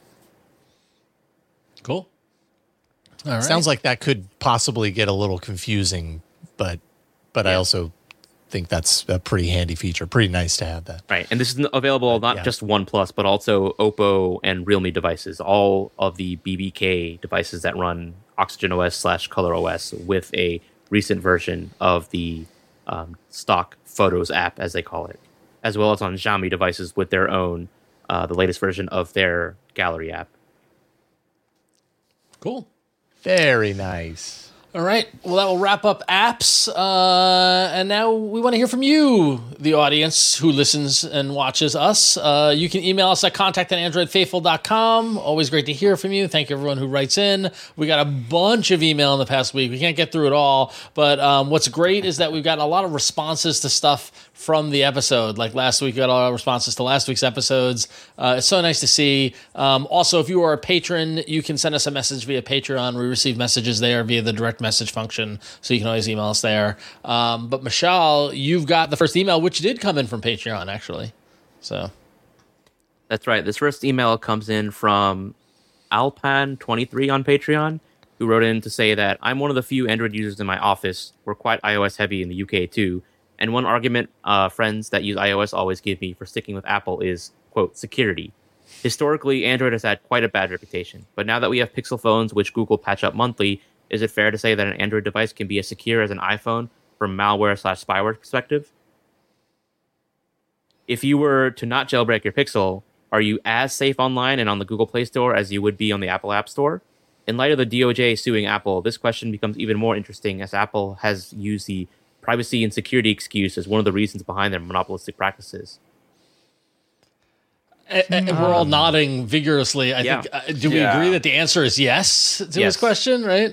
[SPEAKER 9] Cool. All right.
[SPEAKER 10] Sounds like that could possibly get a little confusing, but but yeah. I also think that's a pretty handy feature. Pretty nice to have that.
[SPEAKER 11] Right, and this is available not yeah. just OnePlus, but also Oppo and Realme devices, all of the B B K devices that run OxygenOS slash ColorOS with a recent version of the um, stock Photos app, as they call it, as well as on Xiaomi devices with their own, uh, the latest version of their gallery app.
[SPEAKER 9] Cool.
[SPEAKER 10] Very nice.
[SPEAKER 9] All right. Well, that will wrap up apps. Uh, and now we want to hear from you, the audience who listens and watches us. Uh, you can email us at contact at android faithful dot com. Always great to hear from you. Thank you, everyone who writes in. We got a bunch of email in the past week. We can't get through it all. But um, what's great is that we've gotten a lot of responses to stuff from the episode. Like last week, we got a lot of responses to last week's episodes. Uh, it's so nice to see. Um, also, if you are a patron, you can send us a message via Patreon. We receive messages there via the direct message function, so you can always email us there. Um, but Michelle, you've got the first email, which did come in from Patreon, actually. So
[SPEAKER 11] that's right. This first email comes in from Alpan twenty-three on Patreon, who wrote in to say that I'm one of the few Android users in my office. We're quite iOS heavy in the U K too. And one argument uh, friends that use iOS always give me for sticking with Apple is, quote, security. Historically, Android has had quite a bad reputation. But now that we have Pixel phones, which Google patch up monthly, is it fair to say that an Android device can be as secure as an iPhone from malware slash spyware perspective? If you were to not jailbreak your Pixel, are you as safe online and on the Google Play Store as you would be on the Apple App Store? In light of the D O J suing Apple, this question becomes even more interesting as Apple has used the privacy and security excuse as one of the reasons behind their monopolistic practices.
[SPEAKER 9] And, and we're all nodding vigorously. I
[SPEAKER 11] Yeah.
[SPEAKER 9] think. Uh, do we
[SPEAKER 12] Yeah.
[SPEAKER 9] agree that the answer is yes to
[SPEAKER 11] Yes.
[SPEAKER 9] this question? Right?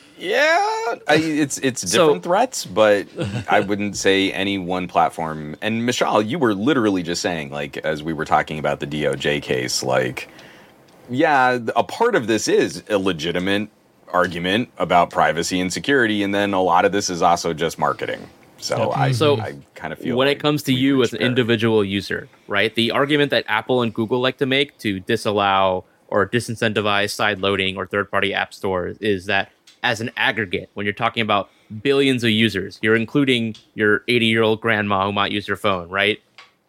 [SPEAKER 12] Yeah, I, it's it's
[SPEAKER 11] So-
[SPEAKER 12] different threats, but I wouldn't say any one platform. And Michelle, you were literally just saying, like, as we were talking about the D O J case, like, yeah, a part of this is a legitimate argument about privacy and security, and then a lot of this is also just marketing. So I,
[SPEAKER 11] So
[SPEAKER 12] I kind of feel
[SPEAKER 11] when
[SPEAKER 12] like
[SPEAKER 11] it comes to
[SPEAKER 12] we
[SPEAKER 11] you
[SPEAKER 12] reached
[SPEAKER 11] as an
[SPEAKER 12] parity.
[SPEAKER 11] individual user, right? The argument that Apple and Google like to make to disallow or disincentivize side loading or third-party app stores is that as an aggregate, when you're talking about billions of users, you're including your eighty-year-old grandma who might use your phone, right?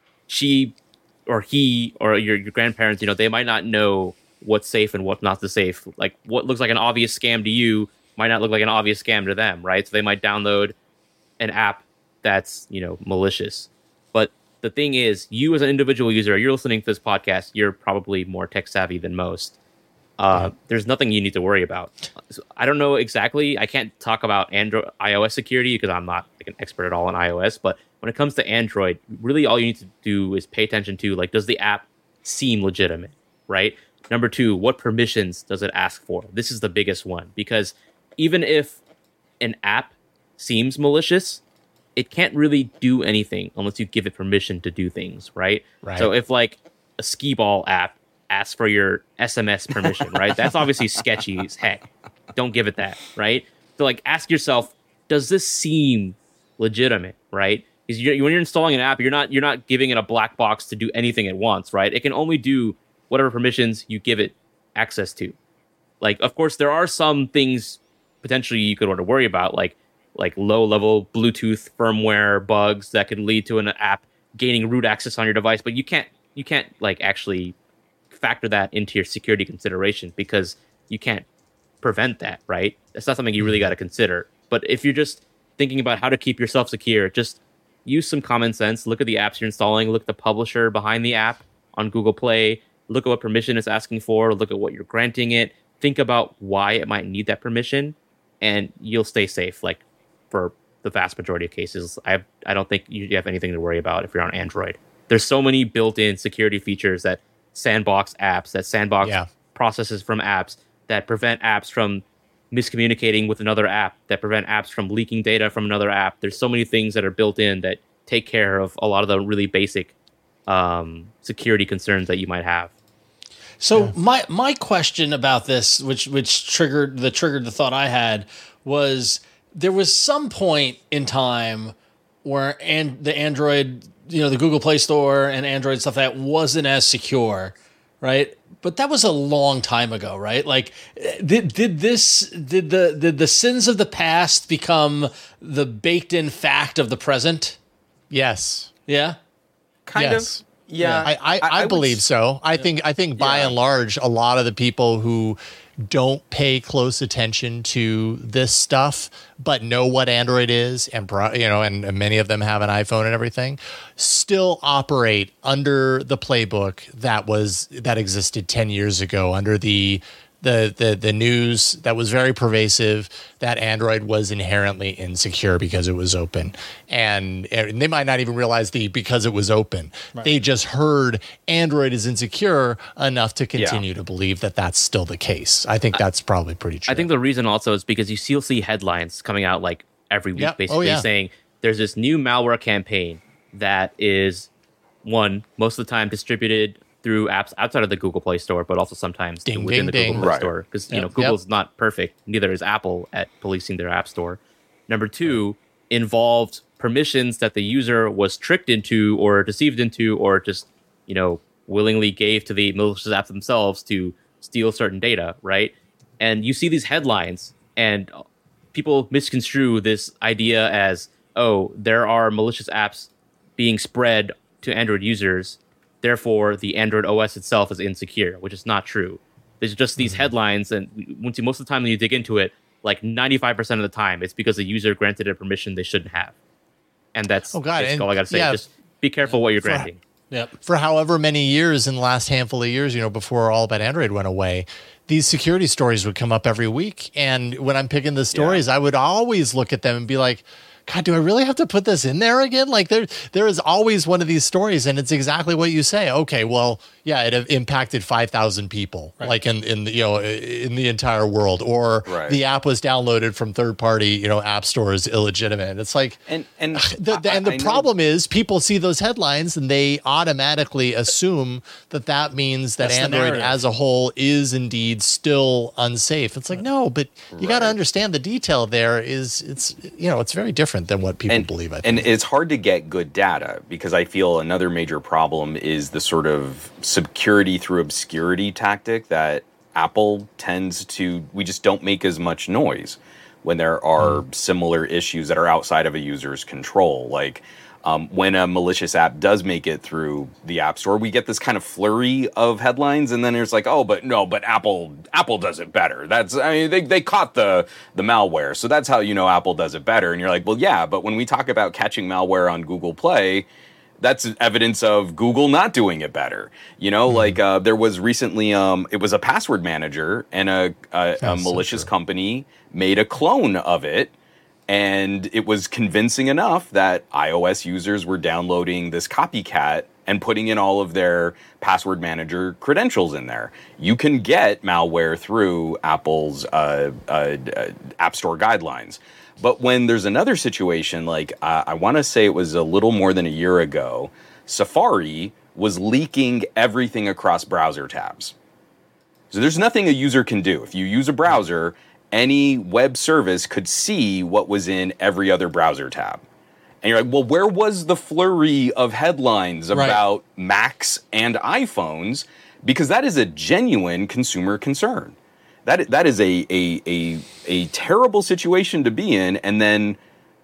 [SPEAKER 11] She or he or your, your grandparents, you know, they might not know what's safe and what's not the safe. Like what looks like an obvious scam to you might not look like an obvious scam to them, right? So they might download an app that's, you know, malicious. But the thing is, you as an individual user, you're listening to this podcast, you're probably more tech savvy than most. Uh, there's nothing you need to worry about. So I don't know exactly. I can't talk about Android, iOS security because I'm not like an expert at all on iOS. But when it comes to Android, really all you need to do is pay attention to, like, does the app seem legitimate, right? Number two, what permissions does it ask for? This is the biggest one, because even if an app seems malicious, it can't really do anything unless you give it permission to do things, right?
[SPEAKER 10] Right.
[SPEAKER 11] So if like a skee ball app asks for your S M S permission, right? That's obviously sketchy as heck. Don't give it that, right? So like ask yourself, does this seem legitimate, right? Because you're, when you're installing an app, you're not you're not giving it a black box to do anything it wants, right? It can only do whatever permissions you give it access to. Like, of course, there are some things potentially you could want to worry about, like like low-level Bluetooth firmware bugs that could lead to an app gaining root access on your device, but you can't you can't like actually factor that into your security consideration because you can't prevent that, right? That's not something you really got to consider. But if you're just thinking about how to keep yourself secure, just use some common sense. Look at the apps you're installing. Look at the publisher behind the app on Google Play. Look at what permission it's asking for. Look at what you're granting it. Think about why it might need that permission, and you'll stay safe. Like for the vast majority of cases, I have, I don't think you have anything to worry about if you're on Android. There's so many built-in security features that sandbox apps, that sandbox
[SPEAKER 10] Yeah.
[SPEAKER 11] processes from apps, that prevent apps from miscommunicating with another app, that prevent apps from leaking data from another app. There's so many things that are built in that take care of a lot of the really basic um, security concerns that you might have.
[SPEAKER 9] So yeah. my my question about this, which which triggered the triggered the thought I had, was there was some point in time where and the Android, you know, the Google Play Store and Android stuff that wasn't as secure, right? But that was a long time ago, right? Like, did did this did the did the sins of the past become the baked in fact of the present?
[SPEAKER 10] Yes.
[SPEAKER 9] Yeah.
[SPEAKER 12] Kind
[SPEAKER 10] yes.
[SPEAKER 12] of. Yeah,
[SPEAKER 10] I, I, I,
[SPEAKER 12] I
[SPEAKER 10] believe
[SPEAKER 12] would,
[SPEAKER 10] so. I think I think by
[SPEAKER 12] yeah.
[SPEAKER 10] and large, a lot of the people who don't pay close attention to this stuff, but know what Android is, and you know, and many of them have an iPhone and everything, still operate under the playbook that was that existed ten years ago, under the the the the news that was very pervasive that Android was inherently insecure because it was open, and, and they might not even realize the because it was open. Right. They just heard Android is insecure enough to continue yeah. to believe that that's still the case. I think that's probably pretty true.
[SPEAKER 11] I think the reason also is because you still see headlines coming out like every week,
[SPEAKER 10] yep.
[SPEAKER 11] basically
[SPEAKER 10] oh, yeah.
[SPEAKER 11] saying there's this new malware campaign that is one most of the time distributed through apps outside of the Google Play Store, but also sometimes
[SPEAKER 10] ding,
[SPEAKER 11] within
[SPEAKER 10] ding,
[SPEAKER 11] the
[SPEAKER 10] ding.
[SPEAKER 11] Google Play
[SPEAKER 12] right.
[SPEAKER 11] Store. Because
[SPEAKER 10] yep.
[SPEAKER 11] you know Google's
[SPEAKER 10] yep.
[SPEAKER 11] not perfect, neither is Apple at policing their app store. Number two, involved permissions that the user was tricked into or deceived into or just, you know, willingly gave to the malicious apps themselves to steal certain data, right? And you see these headlines and people misconstrue this idea as, oh, there are malicious apps being spread to Android users, therefore the Android O S itself is insecure, which is not true. There's just these mm-hmm. headlines, and once you, most of the time when you dig into it, like ninety-five percent of the time, it's because the user granted a permission they shouldn't have. And that's,
[SPEAKER 10] oh God,
[SPEAKER 11] that's
[SPEAKER 10] and,
[SPEAKER 11] all I got to say.
[SPEAKER 10] Yeah,
[SPEAKER 11] just be careful what you're
[SPEAKER 10] for,
[SPEAKER 11] granting.
[SPEAKER 10] Yep. For however many years in the last handful of years, you know, before All About Android went away, these security stories would come up every week. And when I'm picking the stories, yeah. I would always look at them and be like, God, do I really have to put this in there again? Like there, there is always one of these stories, and it's exactly what you say. Okay, well, yeah, it impacted five thousand people, right. like in in the, you know in the entire world, or right. the app was downloaded from third party you know app stores illegitimate. It's like
[SPEAKER 12] and and
[SPEAKER 10] the, the, and the I problem know. is people see those headlines and they automatically assume that that means that That's Android as a whole is indeed still unsafe. It's like no, but you right. got to understand the detail there is it's you know it's very different than what people
[SPEAKER 12] and,
[SPEAKER 10] believe. I think.
[SPEAKER 12] And it's hard to get good data because I feel another major problem is the sort of security through obscurity tactic that Apple tends to, we just don't make as much noise when there are mm. similar issues that are outside of a user's control. Like um, when a malicious app does make it through the App Store, we get this kind of flurry of headlines, and then there's like, oh, but no, but Apple Apple does it better. That's, I mean, they, they caught the, the malware, so that's how you know Apple does it better. And you're like, well, yeah, but when we talk about catching malware on Google Play, that's evidence of Google not doing it better. You know, mm-hmm. like uh, there was recently, um, it was a password manager, and a, a, a malicious so company made a clone of it. And it was convincing enough that iOS users were downloading this copycat and putting in all of their password manager credentials in there. You can get malware through Apple's uh, uh, uh, App Store guidelines. But when there's another situation, like uh, I want to say it was a little more than a year ago, Safari was leaking everything across browser tabs. So there's nothing a user can do. If you use a browser, any web service could see what was in every other browser tab. And you're like, well, where was the flurry of headlines about right. Macs and iPhones? Because that is a genuine consumer concern. That that is a, a, a, a terrible situation to be in, and then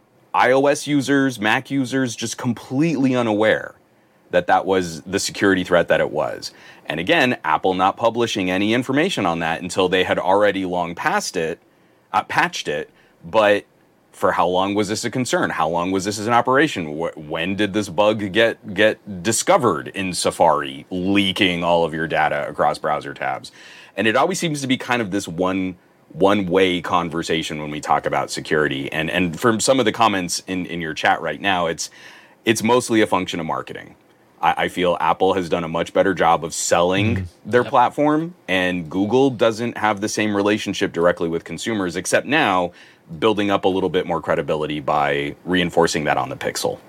[SPEAKER 12] iOS users, Mac users, just completely unaware that that was the security threat that it was. And again, Apple not publishing any information on that until they had already long passed it, uh, patched it. But for how long was this a concern? How long was this as an operation? When did this bug get get discovered in Safari, leaking all of your data across browser tabs? And it always seems to be kind of this one one-way conversation when we talk about security. And and from some of the comments in, in your chat right now, it's it's mostly a function of marketing. I, I feel Apple has done a much better job of selling mm-hmm. their yep. platform, and Google doesn't have the same relationship directly with consumers, except now building up a little bit more credibility by reinforcing that on the Pixel.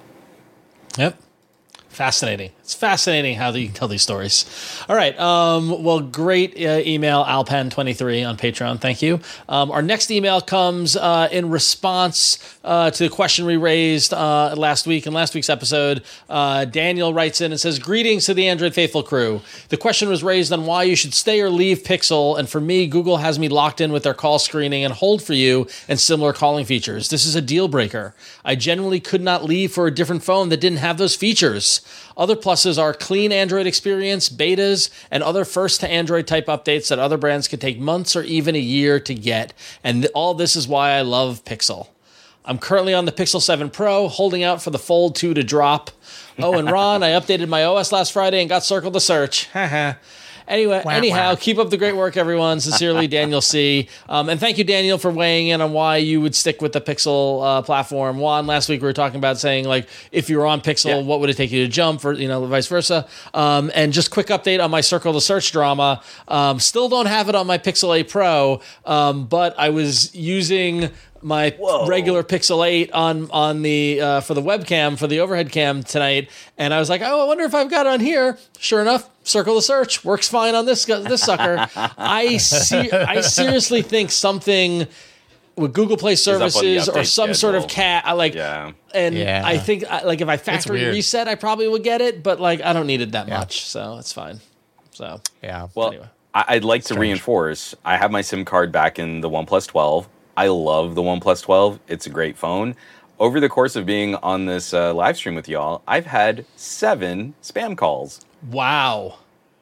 [SPEAKER 9] Yep. Fascinating. It's fascinating how you can tell these stories. All right. Um, well, great uh, email, Alpan twenty-three on Patreon. Thank you. Um, our next email comes uh, in response uh, to the question we raised uh, last week. In last week's episode, uh, Daniel writes in and says, greetings to the Android Faithful crew. The question was raised on why you should stay or leave Pixel. And for me, Google has me locked in with their call screening and hold for you and similar calling features. This is a deal breaker. I genuinely could not leave for a different phone that didn't have those features. Other pluses are clean Android experience, betas, and other first-to-Android type updates that other brands could take months or even a year to get. And th- all this is why I love Pixel. I'm currently on the Pixel seven Pro, holding out for the Fold two to drop. Oh, and Ron, I updated my O S last Friday and got Circle to Search. Haha. Anyway, wah, anyhow, wah. Keep up the great work, everyone. Sincerely, Daniel C. Um, and thank you, Daniel, for weighing in on why you would stick with the Pixel uh, platform. Juan, last week we were talking about saying, like, if you were on Pixel, yeah. what would it take you to jump, or, you know, vice versa. Um, and just quick update on my Circle to Search drama. Um, still don't have it on my Pixel eight Pro, um, but I was using my Whoa. regular Pixel eight on on the uh, for the webcam, for the overhead cam tonight, and I was like, oh, I wonder if I've got it on here. Sure enough, Circle to Search works fine on this this sucker. I se- I seriously think something with Google Play services or some schedule. sort of cat, like, yeah. and yeah. I think like if I factory reset, I probably would get it, but like I don't need it that yeah. much, so it's fine. So
[SPEAKER 10] yeah,
[SPEAKER 12] well, anyway. I'd like Strange. to reinforce. I have my SIM card back in the OnePlus twelve. I love the OnePlus twelve. It's a great phone. Over the course of being on this uh, live stream with y'all, I've had seven spam calls.
[SPEAKER 9] Wow.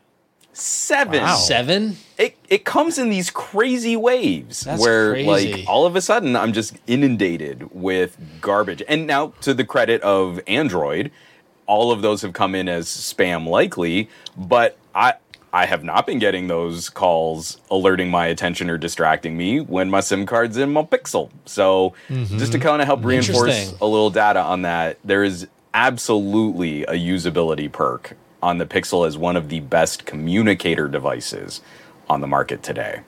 [SPEAKER 12] Seven.
[SPEAKER 9] Wow. Seven?
[SPEAKER 12] It it comes in these crazy waves
[SPEAKER 9] That's
[SPEAKER 12] where
[SPEAKER 9] crazy.
[SPEAKER 12] like all of a sudden I'm just inundated with garbage. And now, to the credit of Android, all of those have come in as spam likely, but I I have not been getting those calls alerting my attention or distracting me when my SIM card's in my Pixel. So mm-hmm. just to kind of help reinforce a little data on that, there is absolutely a usability perk on the Pixel as one of the best communicator devices on the market today.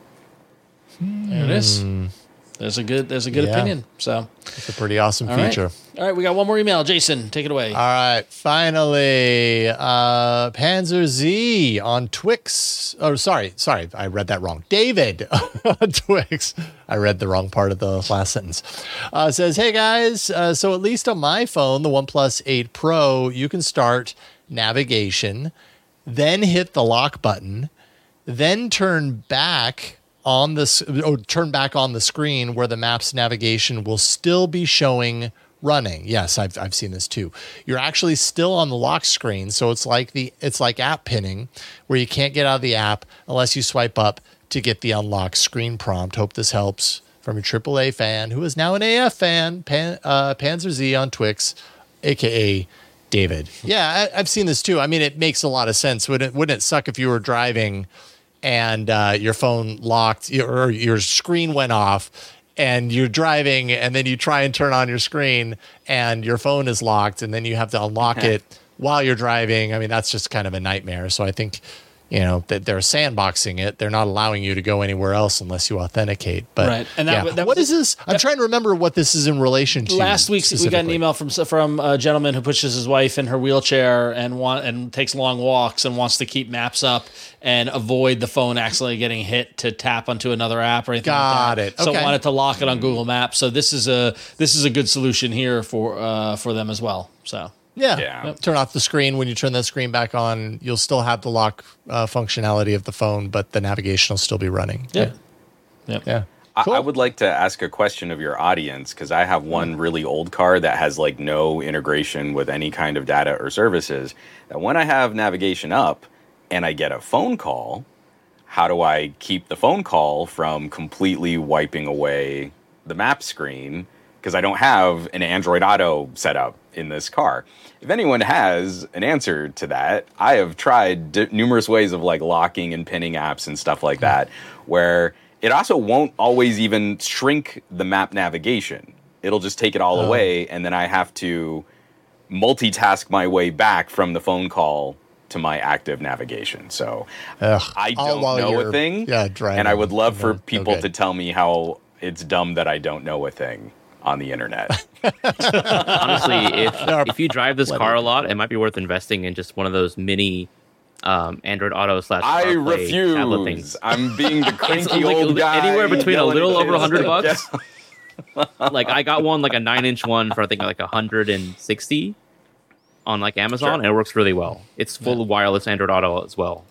[SPEAKER 9] There it is. There's a good there's a good yeah. opinion. So
[SPEAKER 10] it's a pretty awesome
[SPEAKER 9] All
[SPEAKER 10] feature.
[SPEAKER 9] Right. All right, we got one more email. Jason, take it away.
[SPEAKER 10] All right, finally, uh, Panzer Z on Twix. Oh, sorry, sorry, I read that wrong. David on Twix. I read the wrong part of the last sentence. Uh, says, hey guys, uh, so at least on my phone, the OnePlus eight Pro, you can start navigation, then hit the lock button, then turn back on this, or turn back on the screen where the Maps navigation will still be showing running. Yes, I've I've seen this too. You're actually still on the lock screen, so it's like the it's like app pinning, where you can't get out of the app unless you swipe up to get the unlock screen prompt. Hope this helps. From a triple A fan who is now an A F fan, Pan, uh, Panzer Z on Twix, aka David. Yeah, I, I've seen this too. I mean, it makes a lot of sense. Wouldn't it, wouldn't it suck if you were driving and uh, your phone locked or your screen went off? And you're driving, and then you try and turn on your screen, and your phone is locked, and then you have to unlock it while you're driving. I mean, that's just kind of a nightmare. So I think, you know, that they're sandboxing it. They're not allowing you to go anywhere else unless you authenticate. But
[SPEAKER 9] right. And that,
[SPEAKER 10] yeah.
[SPEAKER 9] that
[SPEAKER 10] what is this? I'm that, trying to remember what this is in relation to.
[SPEAKER 9] Last week we got an email from from a gentleman who pushes his wife in her wheelchair and want and takes long walks and wants to keep Maps up and avoid the phone accidentally getting hit to tap onto another app or anything.
[SPEAKER 10] Got
[SPEAKER 9] like that.
[SPEAKER 10] it. Okay.
[SPEAKER 9] So wanted to lock it on Google Maps. So this is a this is a good solution here for uh, for them as well. So.
[SPEAKER 10] Yeah.
[SPEAKER 12] yeah.
[SPEAKER 10] Yep. Turn off the screen. When you turn that screen back on, you'll still have the lock uh, functionality of the phone, but the navigation will still be running.
[SPEAKER 9] Yeah. Yep.
[SPEAKER 10] Yeah.
[SPEAKER 12] Cool. I, I would like to ask a question of your audience, because I have one really old car that has like no integration with any kind of data or services. That when I have navigation up and I get a phone call, how do I keep the phone call from completely wiping away the map screen? Because I don't have an Android Auto set up in this car. If anyone has an answer to that, I have tried d- numerous ways of like locking and pinning apps and stuff like that, where it also won't always even shrink the map navigation. It'll just take it all oh. away, and then I have to multitask my way back from the phone call to my active navigation. So Ugh, I don't know a thing,
[SPEAKER 10] yeah,
[SPEAKER 12] and I would love for people okay. to tell me how it's dumb that I don't know a thing on the internet.
[SPEAKER 11] Honestly, if if you drive this car a lot, it might be worth investing in just one of those mini um, Android Auto slash
[SPEAKER 12] I refuse. I'm being the cranky like, old guy.
[SPEAKER 11] Anywhere between a little over a hundred bucks. Yeah. Like I got one, like a nine inch one for I think like a hundred and sixty on like Amazon, sure. and it works really well. It's full yeah. of wireless Android Auto as well.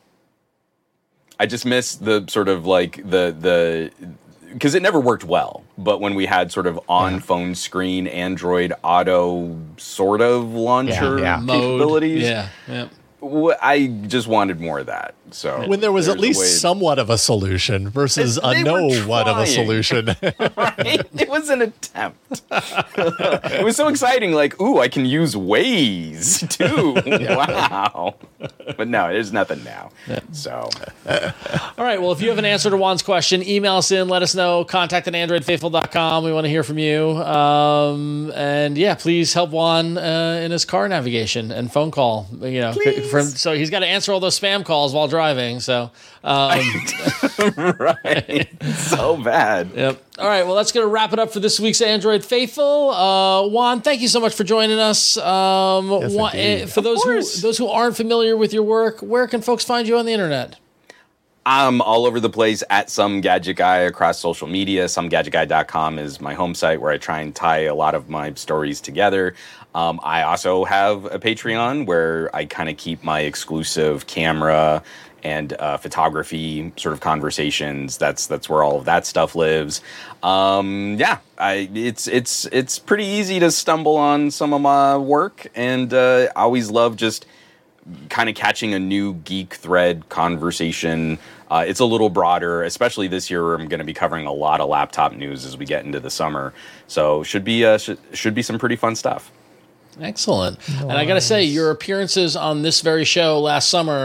[SPEAKER 12] I just miss the sort of like the the. Because it never worked well, but when we had sort of on yeah. phone screen Android Auto sort of launcher
[SPEAKER 10] yeah,
[SPEAKER 12] yeah. capabilities,
[SPEAKER 9] yeah, yeah.
[SPEAKER 12] I just wanted more of that. So
[SPEAKER 10] when there was at least somewhat of a solution versus a no what of a solution.
[SPEAKER 12] Right? It was an attempt. It was so exciting. Like, ooh, I can use Waze too. Yeah. Wow. But no, there's nothing now. Yeah. So.
[SPEAKER 9] All right. Well, if you have an answer to Juan's question, email us in. Let us know. Contact at android faithful dot com. We want to hear from you. Um, and yeah, please help Juan uh, in his car navigation and phone call. You know, from, so he's got to answer all those spam calls while driving. So, um,
[SPEAKER 12] right. So bad.
[SPEAKER 9] Yep. All right. Well, that's going to wrap it up for this week's Android Faithful. Uh, Juan, thank you so much for joining us. Um,
[SPEAKER 10] yes,
[SPEAKER 9] Juan, uh, for those who those who aren't familiar with your work, where can folks find you on the internet?
[SPEAKER 12] I'm all over the place at Some Gadget Guy across social media. some gadget guy dot com is my home site where I try and tie a lot of my stories together. Um, I also have a Patreon where I kind of keep my exclusive camera and uh, photography sort of conversations. That's that's where all of that stuff lives. Um, yeah, I, it's it's it's pretty easy to stumble on some of my work, and uh, I always love just kind of catching a new geek thread conversation. Uh, it's a little broader, especially this year. I'm going to be covering a lot of laptop news as we get into the summer, so should be uh, should, should be some pretty fun stuff.
[SPEAKER 9] Excellent. Nice. And I got to say, your appearances on this very show last summer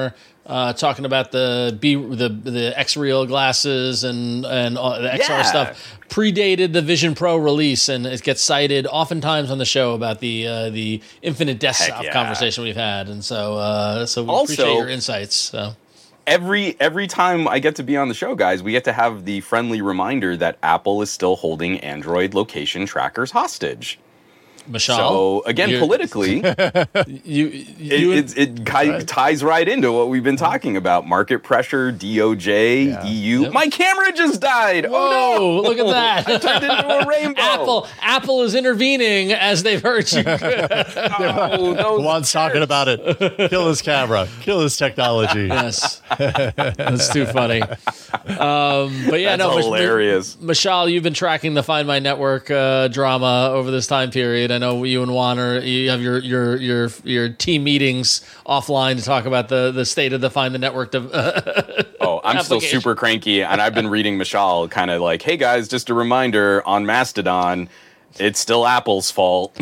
[SPEAKER 9] uh, talking about the B, the the X-Real glasses and and uh, the X R
[SPEAKER 12] Yeah.
[SPEAKER 9] stuff predated the Vision Pro release, and it gets cited oftentimes on the show about the uh, the Infinite Desktop
[SPEAKER 12] yeah.
[SPEAKER 9] conversation we've had, and so uh, so we
[SPEAKER 12] Also-
[SPEAKER 9] appreciate your insights. So.
[SPEAKER 12] Every every time I get to be on the show, guys, we get to have the friendly reminder that Apple is still holding Android location trackers hostage.
[SPEAKER 9] Michelle,
[SPEAKER 12] so again,
[SPEAKER 9] you-
[SPEAKER 12] politically,
[SPEAKER 9] you, you
[SPEAKER 12] it, it, it ki- ties right into what we've been talking about: market pressure, D O J, E U. My camera just died.
[SPEAKER 9] Whoa,
[SPEAKER 12] oh no!
[SPEAKER 9] look at that!
[SPEAKER 12] I turned into a rainbow.
[SPEAKER 9] Apple, Apple is intervening as they've heard you.
[SPEAKER 12] oh, no.
[SPEAKER 10] Juan's talking about it. Kill his camera. Kill his technology.
[SPEAKER 9] Yes, that's too funny. Um, but yeah,
[SPEAKER 12] That's
[SPEAKER 9] no, Mich-
[SPEAKER 12] hilarious.
[SPEAKER 9] Michelle, you've been tracking the Find My Network uh, drama over this time period. I know you and Juan are, you have your your your your team meetings offline to talk about the the state of the Find the Network. To,
[SPEAKER 12] Oh, I'm still
[SPEAKER 9] application.
[SPEAKER 12] super cranky, and I've been reading Michelle kind of like, hey guys, just a reminder on Mastodon, it's still Apple's fault.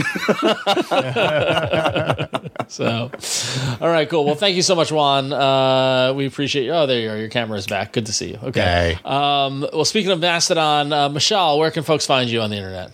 [SPEAKER 9] So, all right, cool. Well, thank you so much, Juan. Uh, we appreciate you. Oh, there you are. Your camera is back. Good to see you. Okay. Um, well, speaking of Mastodon, uh, Michelle, where can folks find you on the internet?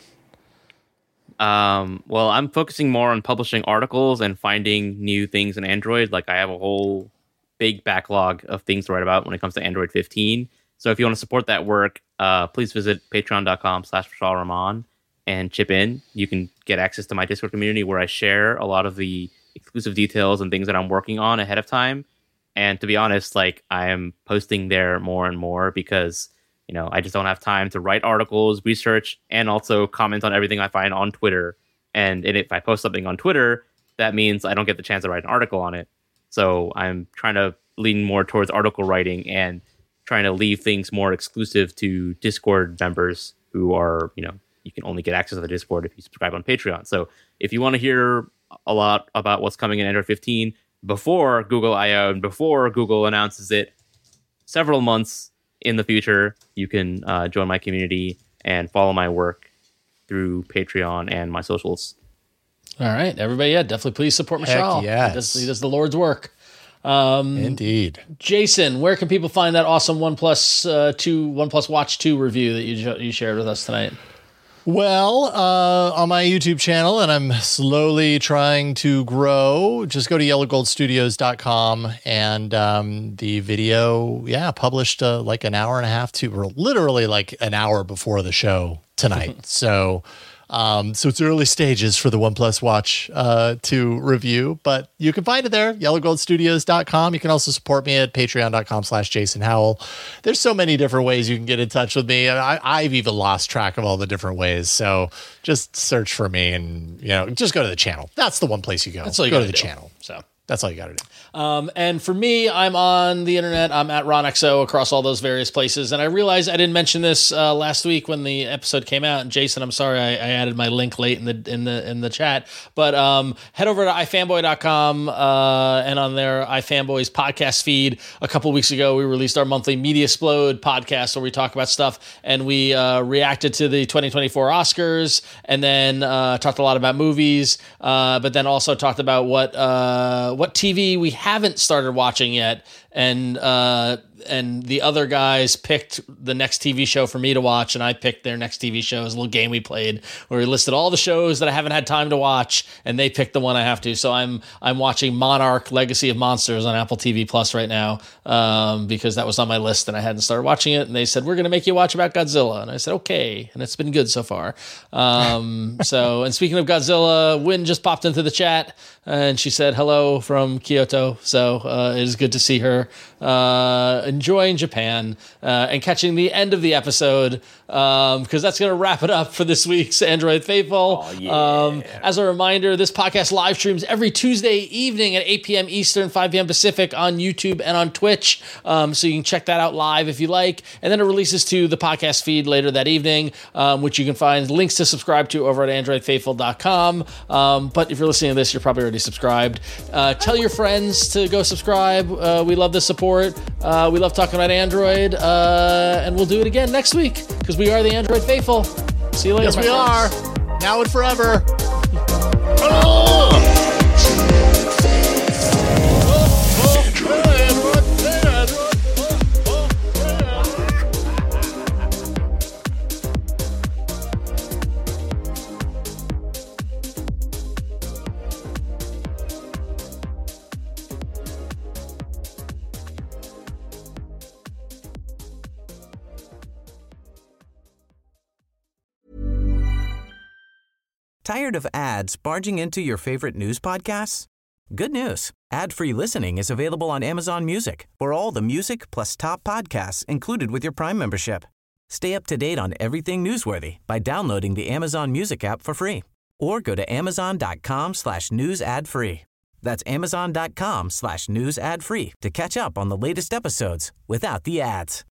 [SPEAKER 11] Um, well, I'm focusing more on publishing articles and finding new things in Android. Like I have a whole big backlog of things to write about when it comes to Android fifteen. So if you want to support that work, uh, please visit patreon.com slash Vishal Rahman and chip in. You can get access to my Discord community where I share a lot of the exclusive details and things that I'm working on ahead of time. And to be honest, like I am posting there more and more because you know, I just don't have time to write articles, research, and also comment on everything I find on Twitter. And, and if I post something on Twitter, that means I don't get the chance to write an article on it. So I'm trying to lean more towards article writing and trying to leave things more exclusive to Discord members who are, you know, you can only get access to the Discord if you subscribe on Patreon. So if you want to hear a lot about what's coming in Android fifteen before Google I O and before Google announces it several months in the future, you can uh, join my community and follow my work through Patreon and my socials.
[SPEAKER 9] All right, everybody, yeah, definitely please support Michelle.
[SPEAKER 10] yes.
[SPEAKER 9] He does, he does the Lord's work. Um,
[SPEAKER 10] Indeed.
[SPEAKER 9] Jason, where can people find that awesome OnePlus uh, two, OnePlus Watch two review that you you shared with us tonight?
[SPEAKER 10] Well, uh, on my YouTube channel, and I'm slowly trying to grow, just go to yellow gold studios dot com, and um, the video, yeah, published uh, like an hour and a half to, or literally like an hour before the show tonight. so um, so it's early stages for the OnePlus Watch uh, two review, but you can find it there, yellow gold studios dot com. You can also support me at patreon.com slash Jason Howell. There's so many different ways you can get in touch with me. I, I've even lost track of all the different ways. So just search for me and, you know, just go to the channel. That's the one place you go.
[SPEAKER 9] That's all you
[SPEAKER 10] go
[SPEAKER 9] gotta
[SPEAKER 10] to the
[SPEAKER 9] do.
[SPEAKER 10] channel.
[SPEAKER 9] So
[SPEAKER 10] that's all you got to do.
[SPEAKER 9] Um, and for me, I'm on the internet. I'm at RonXO across all those various places. And I realized I didn't mention this uh, last week when the episode came out. And Jason, I'm sorry I, I added my link late in the in the in the chat. But um, head over to i fanboy dot com uh, and on their iFanboys podcast feed. A couple weeks ago, we released our monthly Media Explode podcast where we talk about stuff, and we uh, reacted to the twenty twenty-four Oscars, and then uh, talked a lot about movies, uh, but then also talked about what uh, what T V we haven't started watching yet, and uh, and the other guys picked the next T V show for me to watch, and I picked their next T V show. It was a little game we played where we listed all the shows that I haven't had time to watch, and they picked the one I have to. So I'm I'm watching Monarch: Legacy of Monsters on Apple T V Plus right now um, because that was on my list and I hadn't started watching it. And they said, we're going to make you watch about Godzilla, and I said okay, and it's been good so far. Um, so, and speaking of Godzilla, Wynn just popped into the chat and she said hello from Kyoto. So uh, it is good to see her uh, enjoying Japan uh, and catching the end of the episode because um, that's going to wrap it up for this week's Android Faithful.
[SPEAKER 12] Oh, yeah.
[SPEAKER 9] Um, as a reminder, this podcast live streams every Tuesday evening at eight p.m. Eastern, five p.m. Pacific on YouTube and on Twitch. Um, so you can check that out live if you like. And then it releases to the podcast feed later that evening, um, which you can find links to subscribe to over at android faithful dot com. Um, but if you're listening to this, you're probably already subscribed. Uh, tell your friends to go subscribe. Uh, we love the support. Uh, we love talking about Android. Uh, and we'll do it again next week because we are the Android Faithful. See you later.
[SPEAKER 10] Yes,
[SPEAKER 9] my
[SPEAKER 10] we
[SPEAKER 9] friends.
[SPEAKER 10] are. Now and forever.
[SPEAKER 9] Oh! Oh, oh, hey, everyone.
[SPEAKER 13] Tired of ads barging into your favorite news podcasts? Good news. Ad-free listening is available on Amazon Music for all the music plus top podcasts included with your Prime membership. Stay up to date on everything newsworthy by downloading the Amazon Music app for free or go to amazon.com slash news ad free. That's amazon.com slash news ad free to catch up on the latest episodes without the ads.